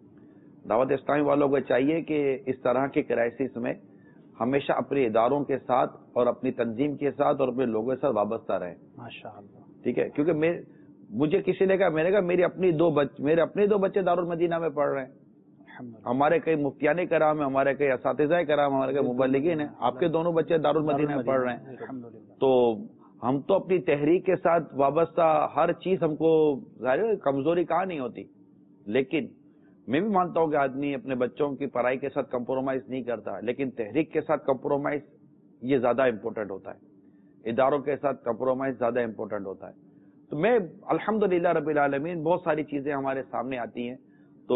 دعوت اسلامی والوں کو چاہیے کہ اس طرح کے کرائسس میں ہمیشہ اپنے اداروں کے ساتھ اور اپنی تنظیم کے ساتھ اور اپنے لوگوں کے ساتھ وابستہ رہیں. ماشاءاللہ. ٹھیک ہے, کیونکہ مجھے کسی نے کہا, میں نے کہا میرے اپنے دو بچے دارالمدینہ میں پڑھ رہے ہیں, ہمارے کئی مفتیان کرام ہیں, ہمارے کئی اساتذہ کرام, ہمارے کئی مبلغین ہیں, آپ کے دونوں بچے دارالمدینہ میں پڑھ رہے ہیں. تو ہم تو اپنی تحریک کے ساتھ وابستہ ہر چیز, ہم کو ظاہر کمزوری کہاں نہیں ہوتی, لیکن میں بھی مانتا ہوں کہ آدمی اپنے بچوں کی پڑھائی کے ساتھ کمپرومائز نہیں کرتا, لیکن تحریک کے ساتھ کمپرومائز یہ زیادہ امپورٹنٹ ہوتا ہے, اداروں کے ساتھ کمپرومائز زیادہ امپورٹنٹ ہوتا ہے. تو میں الحمدللہ رب العالمین بہت ساری چیزیں ہمارے سامنے آتی ہیں, تو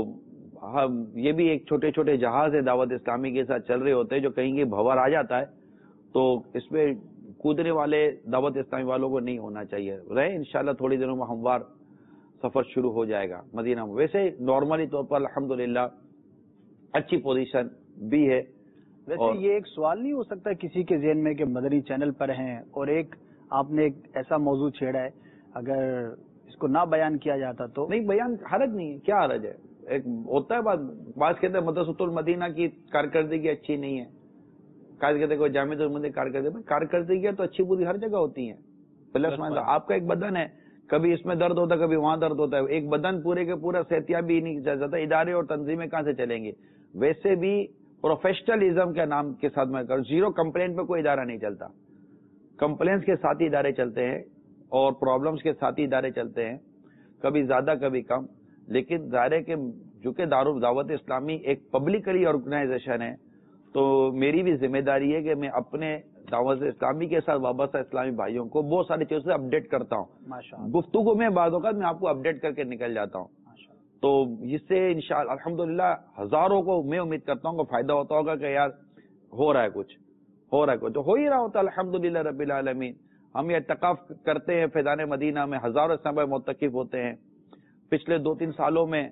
یہ بھی ایک چھوٹے چھوٹے جہاز ہے دعوت اسلامی کے ساتھ چل رہے ہوتے ہیں, جو کہیں گے بھور آ جاتا ہے تو اس میں کودنے والے دعوت اسلامی والوں کو نہیں ہونا چاہیے. رہے انشاءاللہ تھوڑی دنوں میں ہموار سفر شروع ہو جائے گا مدینہ میں. ویسے نارملی طور پر الحمدللہ اچھی پوزیشن بھی ہے. ویسے یہ ایک سوال نہیں ہو سکتا کسی کے ذہن میں کہ مدنی چینل پر ہیں اور ایک آپ نے ایک ایسا موضوع چھیڑا ہے, اگر اس کو نہ بیان کیا جاتا تو؟ نہیں, بیان حرج نہیں ہے, کیا حرج ہے. ایک ہوتا ہے بعض کہتے ہیں مدرسۃ المدینہ کی کارکردگی اچھی نہیں ہے, کہتے ہیں کوئی جامعۃ المدینہ کارکردگی تو اچھی بری ہر جگہ ہوتی ہیں. پلس آپ کا ایک بدن ہے, کبھی اس میں درد ہوتا ہے کبھی وہاں درد ہوتا ہے. ایک بدن پورے کے پورا صحتیابی نہیں چل جاتا, ادارے اور تنظیمیں کہاں سے چلیں گے. ویسے بھی پروفیشنلزم کے نام کے ساتھ میں زیرو کمپلینٹ پہ کوئی ادارہ نہیں چلتا. کمپلینس کے ساتھ ہی ادارے چلتے ہیں اور پرابلمس کے ساتھ ہی ادارے چلتے ہیں, کبھی زیادہ کبھی کم. لیکن ظاہر ہے کہ چونکہ دعوت اسلامی ایک پبلکلی آرگنائزیشن ہے, تو میری بھی ذمہ داری ہے کہ میں اپنے دعوت اسلامی کے ساتھ وابستہ اسلامی بھائیوں کو بہت ساری چیزوں سے اپڈیٹ کرتا ہوں. گفتگو میں بعض اوقات میں آپ کو اپڈیٹ کر کے نکل جاتا ہوں. تو اس سے انشاءاللہ الحمدللہ ہزاروں کو میں امید کرتا ہوں کہ فائدہ ہوتا ہوگا کہ یار ہو رہا ہے کچھ, تو ہو ہی رہا ہوتا ہے الحمدللہ رب العالمین. ہم یہ اعتکاف کرتے ہیں فیضان مدینہ میں, ہزاروں اسلامی معتکف ہوتے ہیں. پچھلے 2-3 سالوں میں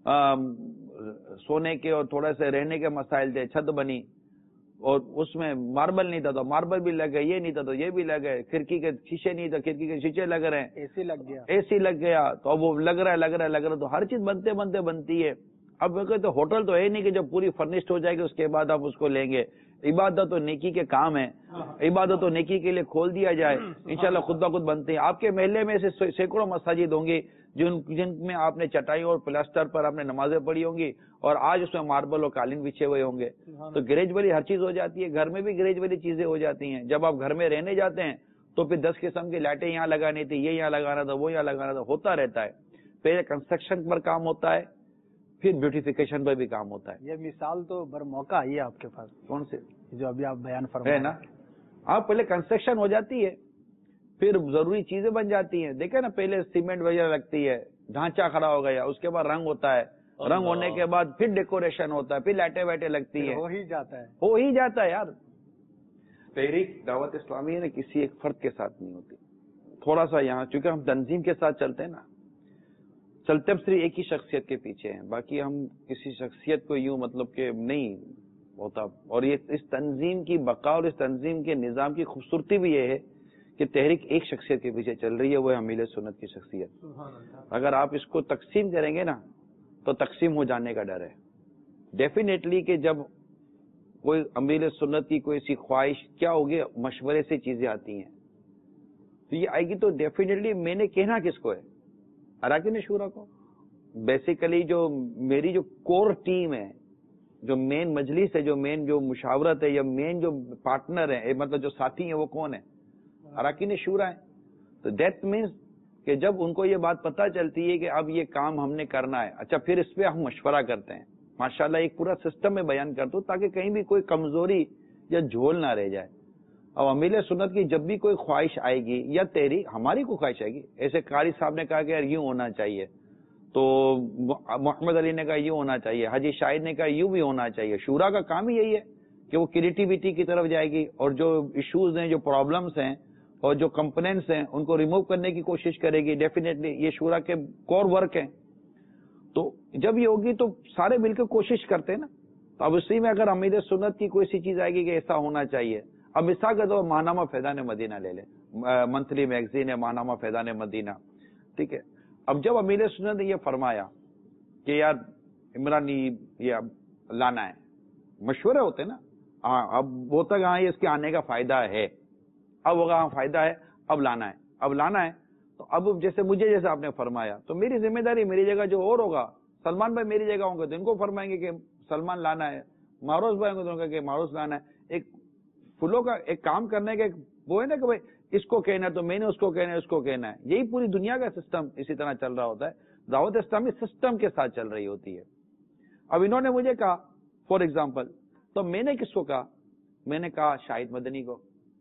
سونے کے اور تھوڑے سے رہنے کے مسائل تھے, چھت بنی اور اس میں ماربل نہیں تھا تو ماربل بھی لگ گئے, یہ نہیں تھا تو یہ بھی لگ گئے, کھڑکی کے شیشے نہیں تھا کھڑکی کے شیشے لگ رہے ہیں, اے سی لگ گیا تو اب وہ لگ رہا ہے تو ہر چیز بنتے بنتی ہے. اب تو ہوٹل تو ہے نہیں کہ جب پوری فرنشڈ ہو جائے گی اس کے بعد آپ اس کو لیں گے. عبادت و نیکی کے کام ہیں, عبادت و نیکی کے لیے کھول دیا جائے, انشاءاللہ خود بخود بنتے ہیں. آپ کے محلے میں ایسے سینکڑوں مساجد ہوں گے جن میں آپ نے چٹائیوں اور پلاسٹر پر آپ نے نمازیں پڑھی ہوں گی, اور آج اس میں ماربل اور قالین بچھے ہوئے ہوں گے. تو گریجولی ہر چیز ہو جاتی ہے, گھر میں بھی گریجولی چیزیں ہو جاتی ہیں. جب آپ گھر میں رہنے جاتے ہیں تو پھر 10 قسم کی لائٹیں یہاں لگانی تھی, یہ یہاں لگانا تھا, وہ یہاں لگانا تھا, ہوتا رہتا ہے. پہلے کنسٹرکشن پر کام ہوتا ہے, پھر بیوٹیفیکیشن پر بھی کام ہوتا ہے. یہ مثال تو بر موقع آئی ہے آپ کے پاس, کون سے جو ابھی آپ بیان فرمائے نا, آپ پہلے کنسٹرکشن ہو جاتی ہے, پھر ضروری چیزیں بن جاتی ہیں. دیکھیں نا, پہلے سیمنٹ وغیرہ لگتی ہے, ڈھانچہ کھڑا ہو گیا, اس کے بعد رنگ ہوتا ہے, رنگ ہونے کے بعد پھر ڈیکوریشن ہوتا ہے, پھر لائٹیں وائٹیں لگتی ہیں, ہو ہی جاتا ہے یار. تحریک دعوت اسلامی نے کسی ایک فرد کے ساتھ نہیں ہوتی. تھوڑا سا یہاں چونکہ ہم تنظیم کے ساتھ چلتے ہیں نا, چلتے ہم صرف ایک ہی شخصیت کے پیچھے ہیں, باقی ہم کسی شخصیت کو یوں مطلب کہ نہیں ہوتا. اور یہ اس تنظیم کی بقا اور اس تنظیم کے نظام کی خوبصورتی بھی یہ ہے کہ تحریک ایک شخصیت کے پیچھے چل رہی ہے, وہ ہے امیر سنت کی شخصیت. اگر آپ اس کو تقسیم کریں گے نا تو تقسیم ہو جانے کا ڈر ہے. ڈیفینیٹلی کہ جب کوئی امیر سنت کی کوئی ایسی خواہش, کیا ہوگی, مشورے سے چیزیں آتی ہیں, تو یہ آئے گی تو ڈیفینیٹلی میں نے کہنا کس کو ہے, اراکین شورا کو. بیسیکلی جو میری جو کور ٹیم ہے, جو مین مجلس ہے, جو مین جو مشاورت ہے, یا مین جو پارٹنر ہے, مطلب جو ساتھی ہیں, وہ کون ہے, اراکین شورا ہے. تو دیٹ مینس کہ جب ان کو یہ بات پتہ چلتی ہے کہ اب یہ کام ہم نے کرنا ہے, اچھا پھر اس پہ ہم مشورہ کرتے ہیں. ماشاءاللہ ایک پورا سسٹم میں بیان کرتا ہوں تاکہ کہیں بھی کوئی کمزوری یا جھول نہ رہ جائے. اب امیر سنت کی جب بھی کوئی خواہش آئے گی, یا تیری ہماری کوئی خواہش آئے گی, ایسے قاری صاحب نے کہا کہ یار یوں ہونا چاہیے, تو محمد علی نے کہا یوں ہونا چاہیے, حاجی شاہد نے کہا یوں بھی ہونا چاہیے. شورا کا کام ہی یہی ہے کہ وہ کریٹیوٹی کی طرف جائے گی, اور جو ایشوز ہیں, جو پرابلمس ہیں, اور جو کمپوننٹس ہیں, ان کو ریموو کرنے کی کوشش کرے گی. ڈیفینیٹلی یہ شورا کے کور ورک ہیں. تو جب یہ ہوگی تو سارے مل کے کوشش کرتے ہیں نا. تو اب اسی میں اگر امیر سنت کی کوئی سی چیز آئے گی کہ ایسا ہونا چاہیے, اب مثال کے طور ماہنامہ فیضان مدینہ لے لیں, منتھلی میگزین ہے ماہنامہ فیضان مدینہ, ٹھیک ہے. اب جب امیر سنت نے یہ فرمایا کہ یار عمران یہ اب لانا ہے, مشورے ہوتے نا, اب وہ تک ہاں اس کے آنے کا فائدہ ہے, اب ہوگا ہاں فائدہ ہے, اب لانا ہے. تو اب جیسے مجھے جیسے آپ نے فرمایا, تو میری ذمہ داری, میری جگہ جو اور ہوگا, سلمان بھائی میری جگہ ہوں گے تو ان کو فرمائیں گے کہ سلمان لانا ہے, معروض بھائی ہوں گے تو ان کا کہ معروض لانا ہے. ایک فلو کا ایک کام کرنے کا وہ ہے نا کہ بھائی اس کو کہنا ہے تو میں نے اس کو کہنا ہے, اس کو کہنا ہے. یہی پوری دنیا کا سسٹم اسی طرح چل رہا ہوتا ہے. دعوت اسلامی سسٹم کے ساتھ چل رہی ہوتی ہے. اب انہوں نے مجھے کہا فار ایگزامپل, تو میں نے کس کو کہا, میں نے کہا شاہد مدنی کو,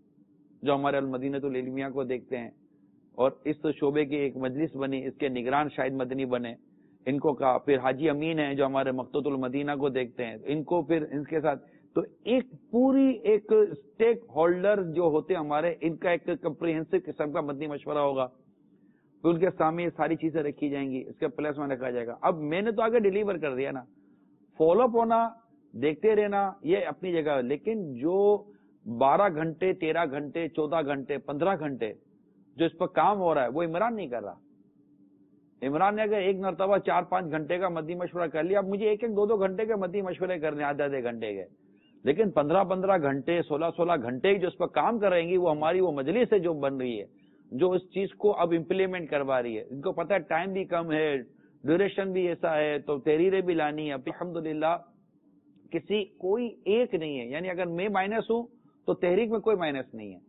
جو ہمارے المدینۃ العلمیہ کو دیکھتے ہیں, اور اس شعبے کی ایک مجلس بنی, اس کے نگران شاہد مدنی بنے, ان کو کہا. پھر حاجی امین ہیں جو ہمارے مقتوۃ المدینہ کو دیکھتے ہیں, ان کو پھر ان کے ساتھ. تو ایک پوری ایک اسٹیک ہولڈر جو ہوتے ہیں ہمارے, ان کا ایک کمپریہنسو قسم کا مدنی مشورہ ہوگا. پھر ان کے سامنے ساری چیزیں رکھی جائیں گی, اس کے پلس میں رکھا جائے گا. اب میں نے تو آگے ڈیلیور کر دیا نا, فالو اپ ہونا, دیکھتے رہنا, یہ اپنی جگہ. لیکن جو 12 گھنٹے 13 گھنٹے 14 گھنٹے 15 گھنٹے جو اس پر کام ہو رہا ہے, وہ عمران نہیں کر رہا. عمران نے اگر ایک مرتبہ 4-5 گھنٹے کا مدنی مشورہ کر لیا, اب مجھے 1-2 گھنٹے کے مدنی مشورے کرنے, آدھے گھنٹے کے. لیکن 15 گھنٹے 16 گھنٹے جو اس پر کام کر رہے گی, وہ ہماری وہ مجلس ہے جو بن رہی ہے, جو اس چیز کو اب امپلیمنٹ کروا رہی ہے. ان کو پتہ ہے ٹائم بھی کم ہے, ڈیوریشن بھی ایسا ہے, تو تحریریں بھی لانی ہے. اب الحمدللہ کسی کوئی ایک نہیں ہے, یعنی اگر میں مائنس ہوں تو تحریک میں کوئی مائنس نہیں ہے,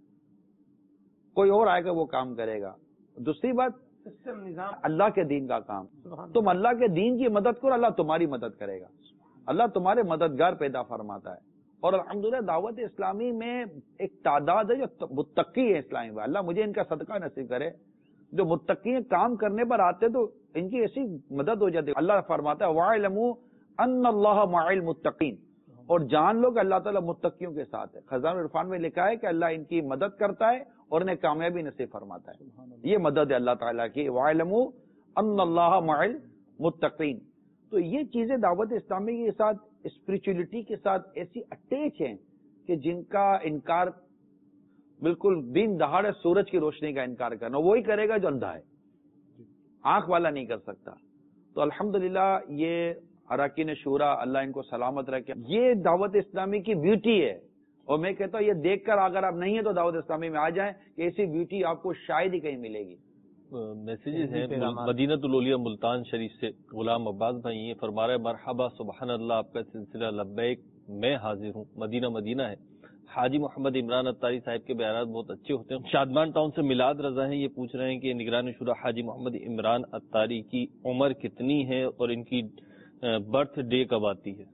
کوئی اور آئے گا وہ کام کرے گا. دوسری بات, سسٹم نظام اللہ کے دین کا کام, تم اللہ کے دین کی مدد کرو, اللہ تمہاری مدد کرے گا. اللہ تمہارے مددگار پیدا فرماتا ہے. اور الحمدللہ دعوت اسلامی میں ایک تعداد ہے جو متقی ہے اسلامی میں. اللہ مجھے ان کا صدقہ نصیب کرے. جو متقی کام کرنے پر آتے تو ان کی ایسی مدد ہو جاتی ہے. اللہ فرماتا ہے وَاعْلَمُوا أَنَّ اللَّهَ مَعَ الْمُتَّقِينَ, اور جان لو کہ اللہ تعالیٰ متقیوں کے ساتھ ہے. خزان العرفان میں لکھا ہے کہ اللہ ان کی مدد کرتا ہے اور انہیں کامیابی نصیب فرماتا ہے. یہ مدد ہے اللہ تعالیٰ کی. وَاعْلَمُوا أَنَّ اللَّهَ مَعَ الْمُتَّقِينَ. تو یہ چیزیں دعوت اسلامی کے ساتھ, اسپریچولیٹی کے ساتھ ایسی اٹیچ ہیں کہ جن کا انکار بالکل دن دہاڑے سورج کی روشنی کا انکار کرنا, وہی کرے گا جو اندھا ہے, آنکھ والا نہیں کر سکتا. تو الحمدللہ یہ अरकान शूरा, अल्लाह इनको सलामत रखे। ये दावत इस्लामी की ब्यूटी है, और मैं कहता हूँ ये देखकर अगर आप नहीं है तो दावत इस्लामी में आ जाएं, कि ऐसी ब्यूटी आपको शायद ही कहीं मिलेगी। मैसेजेस हैं मदीनतुल औलिया मुल्तान शरीफ से गुलाम अब्बास भाई, ये फरमा रहे मरहबा सुबहान अल्लाह, आपका सिलसिला लब्बैक, मैं हाजिर हूँ। मदीना है। हाजी मोहम्मद इमरान अत्तारी साहब के बयान बहुत अच्छे होते हैं। शादमान टाउन से मिलाद रजा हैं, ये पूछ रहे हैं कि निगरान शुरा हाजी मोहम्मद इमरान अत्तारी की उम्र कितनी है और इनकी बर्थ डे कब आती है?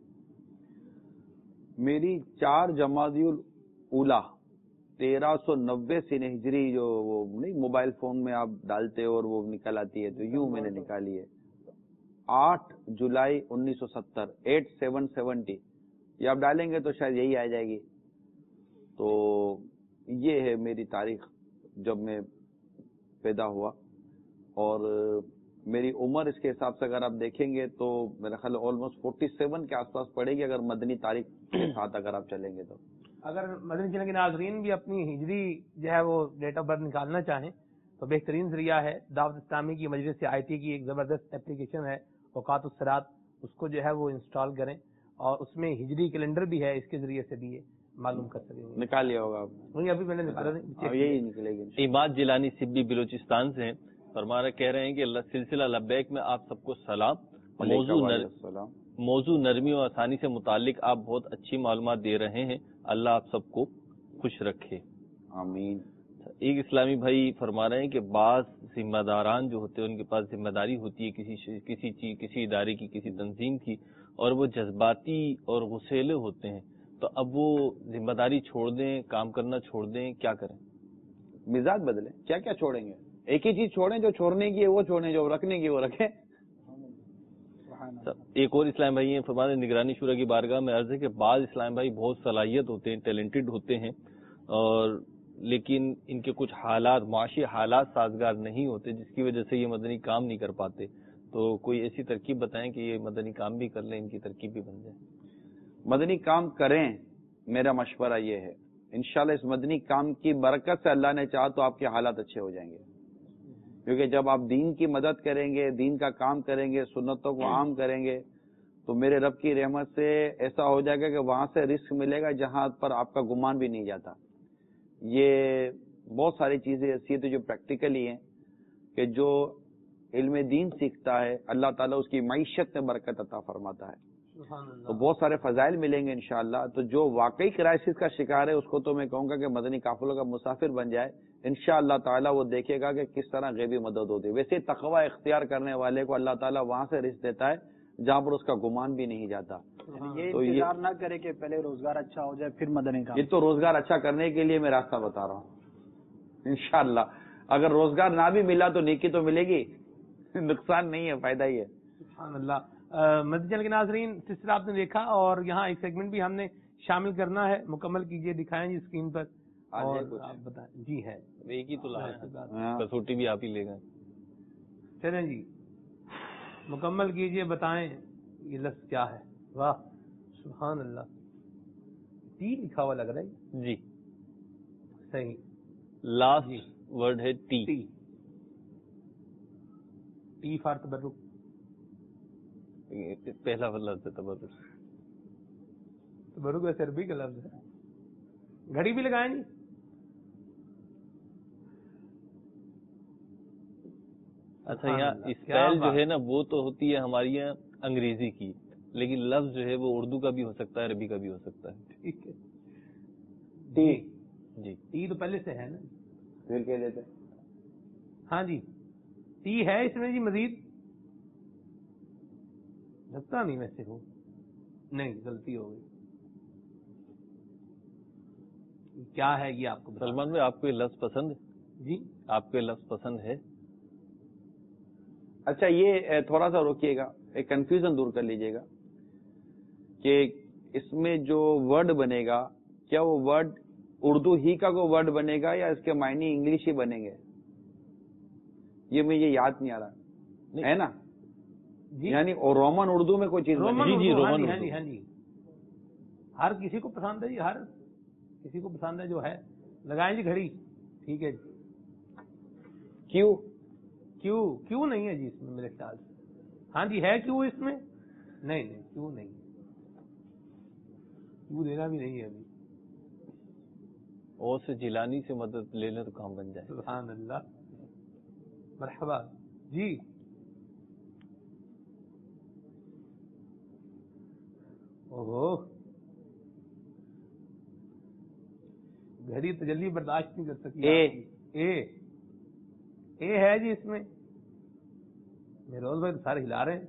मेरी 4 जमादियुल उला 1390 से हिजरी, जो वो नहीं मोबाइल फोन में आप डालते हो और वो निकल आती है, तो यूं मैंने निकाली है। 8 जुलाई 1970 8770, ये आप डालेंगे तो शायद यही आ जाएगी। तो ये है मेरी तारीख जब मैं पैदा हुआ, और मेरी उम्र इसके हिसाब से अगर आप देखेंगे तो मेरा ख्याल ऑलमोस्ट 47 के आसपास पड़ेगी, अगर मदनी तारीख के साथ अगर आप चलेंगे तो। अगर मदनी चैनल के नाजरीन भी अपनी हिजरी जो है वो डेट ऑफ बर्थ निकालना चाहें तो बेहतरीन जरिया है, दावत इस्लामी की मजलिस IT की एक जबरदस्त एप्लीकेशन है औकातुस सलात, उसको जो है वो इंस्टॉल करें, और उसमें हिजरी कैलेंडर भी है, इसके जरिए से भी मालूम कर सकेंगे। निकाल लिया होगा आप? नहीं, अभी मैंने निकाला नहीं, यही निकलेगी। इमाद जिलानी सिब्बी बलूचिस्तान से हैं, फरमा रहे, कह रहे हैं कि सिलसिला लब्बैक में आप सबको सलाम। मौजू नरमी और आसानी से मुतालिक आप बहुत अच्छी मालूमात दे रहे हैं, अल्लाह आप सबको खुश रखे, आमीन। एक इस्लामी भाई फरमा रहे हैं कि बाज जिम्मेदारान जो होते हैं उनके पास जिम्मेदारी होती है किसी चीज, किसी इदारे की, किसी तंजीम की, और वो जज्बाती और गुस्सेले होते हैं, तो अब वो जिम्मेदारी छोड़ दें, काम करना छोड़ दें, क्या करें? मिजाज बदले। क्या क्या छोड़ेंगे? एक ही चीज छोड़ें, जो छोड़ने की है वो छोड़ें, जो रखने की वो रखें। एक और इस्लाम भाई हैं, फरमाते निगरानी शुरा की बारगाह में अर्ज है कि बाद इस्लाम भाई बहुत सलाहियत होते हैं, टैलेंटेड होते हैं, और लेकिन इनके कुछ हालात, माशी हालात साजगार नहीं होते, जिसकी वजह से ये मदनी काम नहीं कर पाते। तो कोई ऐसी तरकीब बताएं कि ये मदनी काम भी कर लें, इनकी तरकीब भी बन जाए। मदनी काम करें, मेरा मशवरा ये है, इंशाल्लाह इस मदनी काम की बरकत से अल्लाह ने चाहा तो आपके हालात अच्छे हो जाएंगे। क्योंकि जब आप दीन की मदद करेंगे, दीन का काम करेंगे, सुन्नतों को आम करेंगे, तो मेरे रब की रहमत से ऐसा हो जाएगा कि वहां से रिस्क मिलेगा जहां पर आपका गुमान भी नहीं जाता। ये बहुत सारी चीजें ऐसी है जो प्रैक्टिकली हैं कि जो इल्म दीन सीखता है अल्लाह ताला उसकी मईशत में बरकत अता फरमाता है, तो बहुत सारे फजाइल मिलेंगे इंशाअल्लाह। तो जो वाकई क्राइसिस का शिकार है उसको तो मैं कहूंगा कि मदनी काफिलों का मुसाफिर बन जाए, इंशाअल्लाह ताला वो देखेगा कि किस तरह गैबी मदद होती है। वैसे तकवा इख्तियार करने वाले को अल्लाह ताला वहां से रिस्क देता है जहां पर उसका गुमान भी नहीं जाता। ये इंतजार ना करे कि पहले रोजगार अच्छा हो जाए फिर मदनी काम। ये तो रोजगार अच्छा करने के लिए मैं रास्ता बता रहा हूँ। इंशाअल्लाह अगर रोजगार ना भी मिला तो नेकी तो मिलेगी, नुकसान नहीं है, फायदा ही है। मदनी चैनल के नाजरीन, सिलसिला आपने देखा, और यहाँ एक सेगमेंट भी हमने शामिल करना है, मुकम्मल कीजिए, दिखाएं जी स्क्रीन पर, और आप बताएं। जी है, एक ही तो लाया, कसौटी भी आप ही ले गए। चलें जी, मुकम्मल कीजिए, बताएं ये लफ्ज क्या है। वाह सुभान अल्लाह, टी लिखा हुआ लग रहा है जी, सही, लास्ट वर्ड है टी। टी फॉर तबर्रुक, पहला लफ्ज है तबर्रुक। तबर्रुक वैसे अरबी का लफ्ज है। घड़ी भी लगाएं जी, अच्छा यहाँ स्पेल जो है ना वो तो होती है हमारी यहाँ अंग्रेजी की, लेकिन लफ्ज जो है वो उर्दू का भी हो सकता है, अरबी का भी हो सकता है। ठीक है, टी जी, टी तो पहले से है ना, फिर कह देते। हाँ जी, टी है इसमें जी, मजीद लगता नहीं वैसे हो, नहीं गलती हो गई। क्या है ये आपको? सलमान भाई आपको ये लफ्ज पसंद है? जी, आपको ये लफ्ज पसंद है? अच्छा ये थोड़ा सा रोकिएगा, एक कंफ्यूजन दूर कर लीजिएगा कि इसमें जो वर्ड बनेगा क्या वो वर्ड उर्दू ही का कोई वर्ड बनेगा या इसके मायने इंग्लिश ही बनेंगे, ये मुझे याद नहीं आ रहा है ना जी? यानी और रोमन उर्दू में कोई चीज रोमन बनेगी? जी, रोमन हाँ जी, हाँ जी, हर किसी को पसंद है जी, हर किसी को पसंद है जो है। लगाएं जी घड़ी, ठीक है जी। क्यों? क्यों नहीं है जी इसमें मेरे ख्याल से। हाँ जी है क्यों इसमें, نہیں نہیں کیوں نہیں، کیوں دینا بھی نہیں ہے ابھی. اور سے جیلانی سے مدد لے لیں تو کام بن جائے. سبحان اللہ. مرحبا جی. اوہو گھڑی تجلی برداشت نہیں کر سکی. اے ہے جی اس میں. روز بھائی سارے ہلا رہے ہیں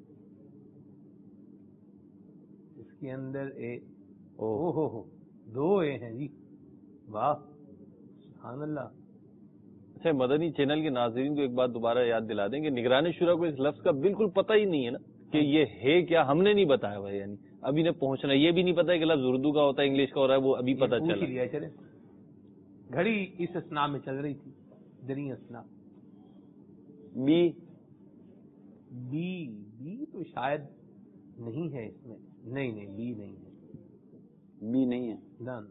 اس کے اندر اے. او ہو 2 اے ہیں جی. واہ سبحان اللہ. اچھا مدنی چینل کے ناظرین کو ایک بات دوبارہ یاد دلا دیں کہ نگران شورا کو اس لفظ کا بالکل پتہ ہی نہیں ہے نا کہ یہ ہے کیا. ہم نے نہیں بتایا بھائی، یعنی ابھی نے پہنچنا. یہ بھی نہیں پتا کہ لفظ اردو کا ہوتا ہے انگلش کا ہو رہا ہے، وہ ابھی پتہ چلا. چلے گھڑی اس اسنا میں چل رہی تھی. دری اسنا. بی تو شاید نہیں ہے اس میں. نہیں بی نہیں ہے. بی نہیں ہے نہ.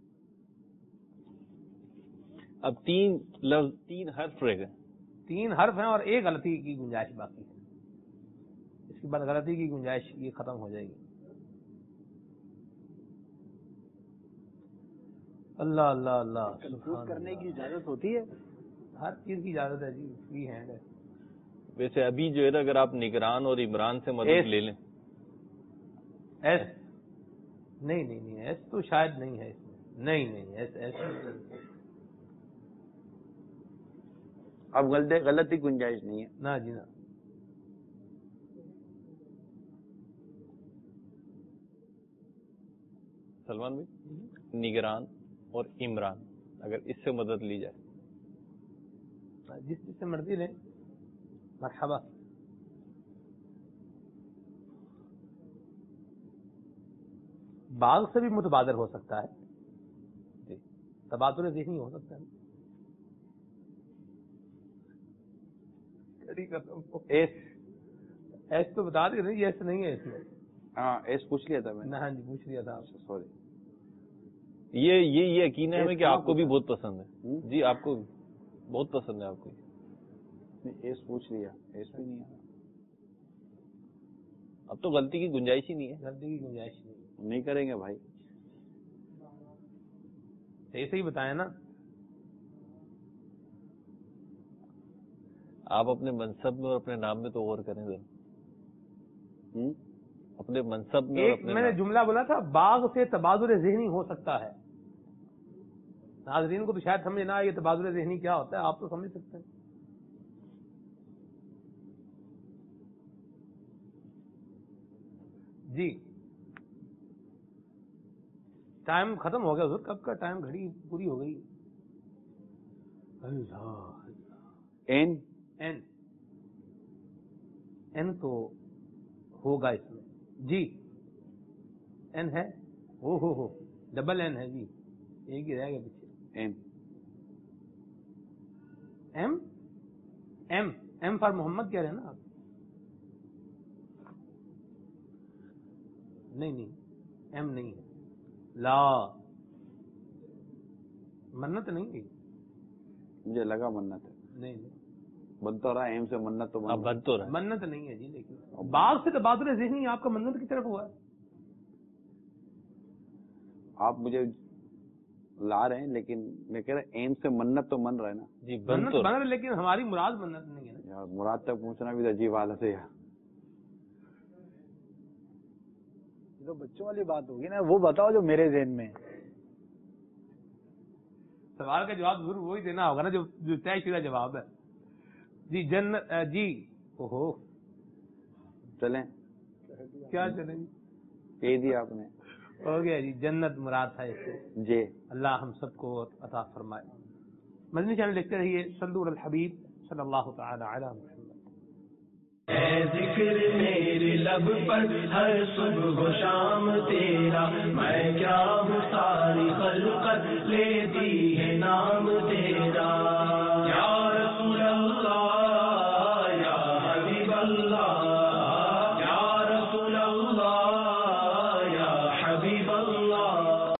اب 3 لفظ 3 حرف رہ گئے. 3 حرف ہیں اور ایک غلطی کی گنجائش باقی ہے. اس کے بعد غلطی کی گنجائش یہ ختم ہو جائے گی. اللہ اللہ اللہ. کنفیوز کرنے کی اجازت ہوتی ہے؟ ہر چیز کی اجازت ہے جی. فری ہینڈ ہے. ویسے ابھی جو ہے نا اگر آپ نگران اور عمران سے مدد لے لیں. ایس نہیں ایس تو شاید نہیں ہے اس میں. نہیں ایس اب غلطی گنجائش نہیں ہے. نہ جی نہ. سلمان بھائی نگران اور عمران اگر اس سے مدد لی جائے. جس سے مرضی لیں. مرحبا. باغ سے بھی متبادر ہو سکتا ہے جی. تبادل ذہنی ہو سکتا ہے. ایس تو بتا دیں نہیں. ایس نہیں ہے اس میں. ہاں ایس پوچھ لیا تھا میں نے. ہاں جی پوچھ لیا تھا. سوری. یہ یقین ہے ہمیں کہ آپ کو بھی بہت پسند ہے جی. آپ کو بہت پسند ہے. آپ کو ایس پوچھ لیا. ایس بھی نہیں ہے. اب تو غلطی کی گنجائش ہی نہیں ہے. غلطی کی گنجائش نہیں کریں گے بھائی. ایسے ہی بتائیں نا. آپ اپنے منصب میں اور اپنے نام میں تو غور کریں ذرا. اپنے منصب میں اور اپنے میں نے جملہ بولا تھا باغ سے تبادل ذہنی ہو سکتا ہے. ناظرین کو تو شاید سمجھ نہ آئے یہ تبادل ذہنی کیا ہوتا ہے. آپ تو سمجھ سکتے ہیں. جی ٹائم ختم ہو گیا حضور. کب کا ٹائم؟ گھڑی پوری ہو گئی. این تو ہوگا اس میں جی. این ہے. ہو ڈبل این ہے جی. ایک ہی رہ گیا پیچھے. ایم فار محمد کہہ رہے ہیں نا آپ. نہیں ایم نہیں ہے. لا منت نہیں گئی. مجھے لگا منت ہے. نہیں بن تو رہا ہے. ایم سے منت تو بن تو رہا ہے. منت نہیں ہے جی. لیکن باغ سے تبادل ذہنی آپ کا منت کی طرف ہوا ہے. آپ مجھے لا رہے ہیں لیکن میں کہہ رہا ایم سے منت تو من رہا ہے نا جی. منت بن رہا ہے لیکن ہماری مراد منت نہیں ہے نا. یار مراد تک پہنچنا بھی عجیب حالت ہے یار. تو بچوں والی بات ہوگی نا. وہ بتاؤ جو میرے ذہن میں. سوال کا جواب ضرور وہی دینا ہوگا نا جو طے شدہ جواب ہے جی. جی اوہو چلیں. کیا چلیں جی. کہہ دیا آپ نے. ہو گیا جی. جنت مراد تھا اس سے. جی اللہ ہم سب کو عطا فرمائے. مدنی چینل دیکھتے رہیے. صلو علی الحبیب صلی اللہ تعالی علی محمد. اے ذکر میرے لب پر ہر صبح و شام تیرا. میں کیا ہوں ساری خلقت لیتی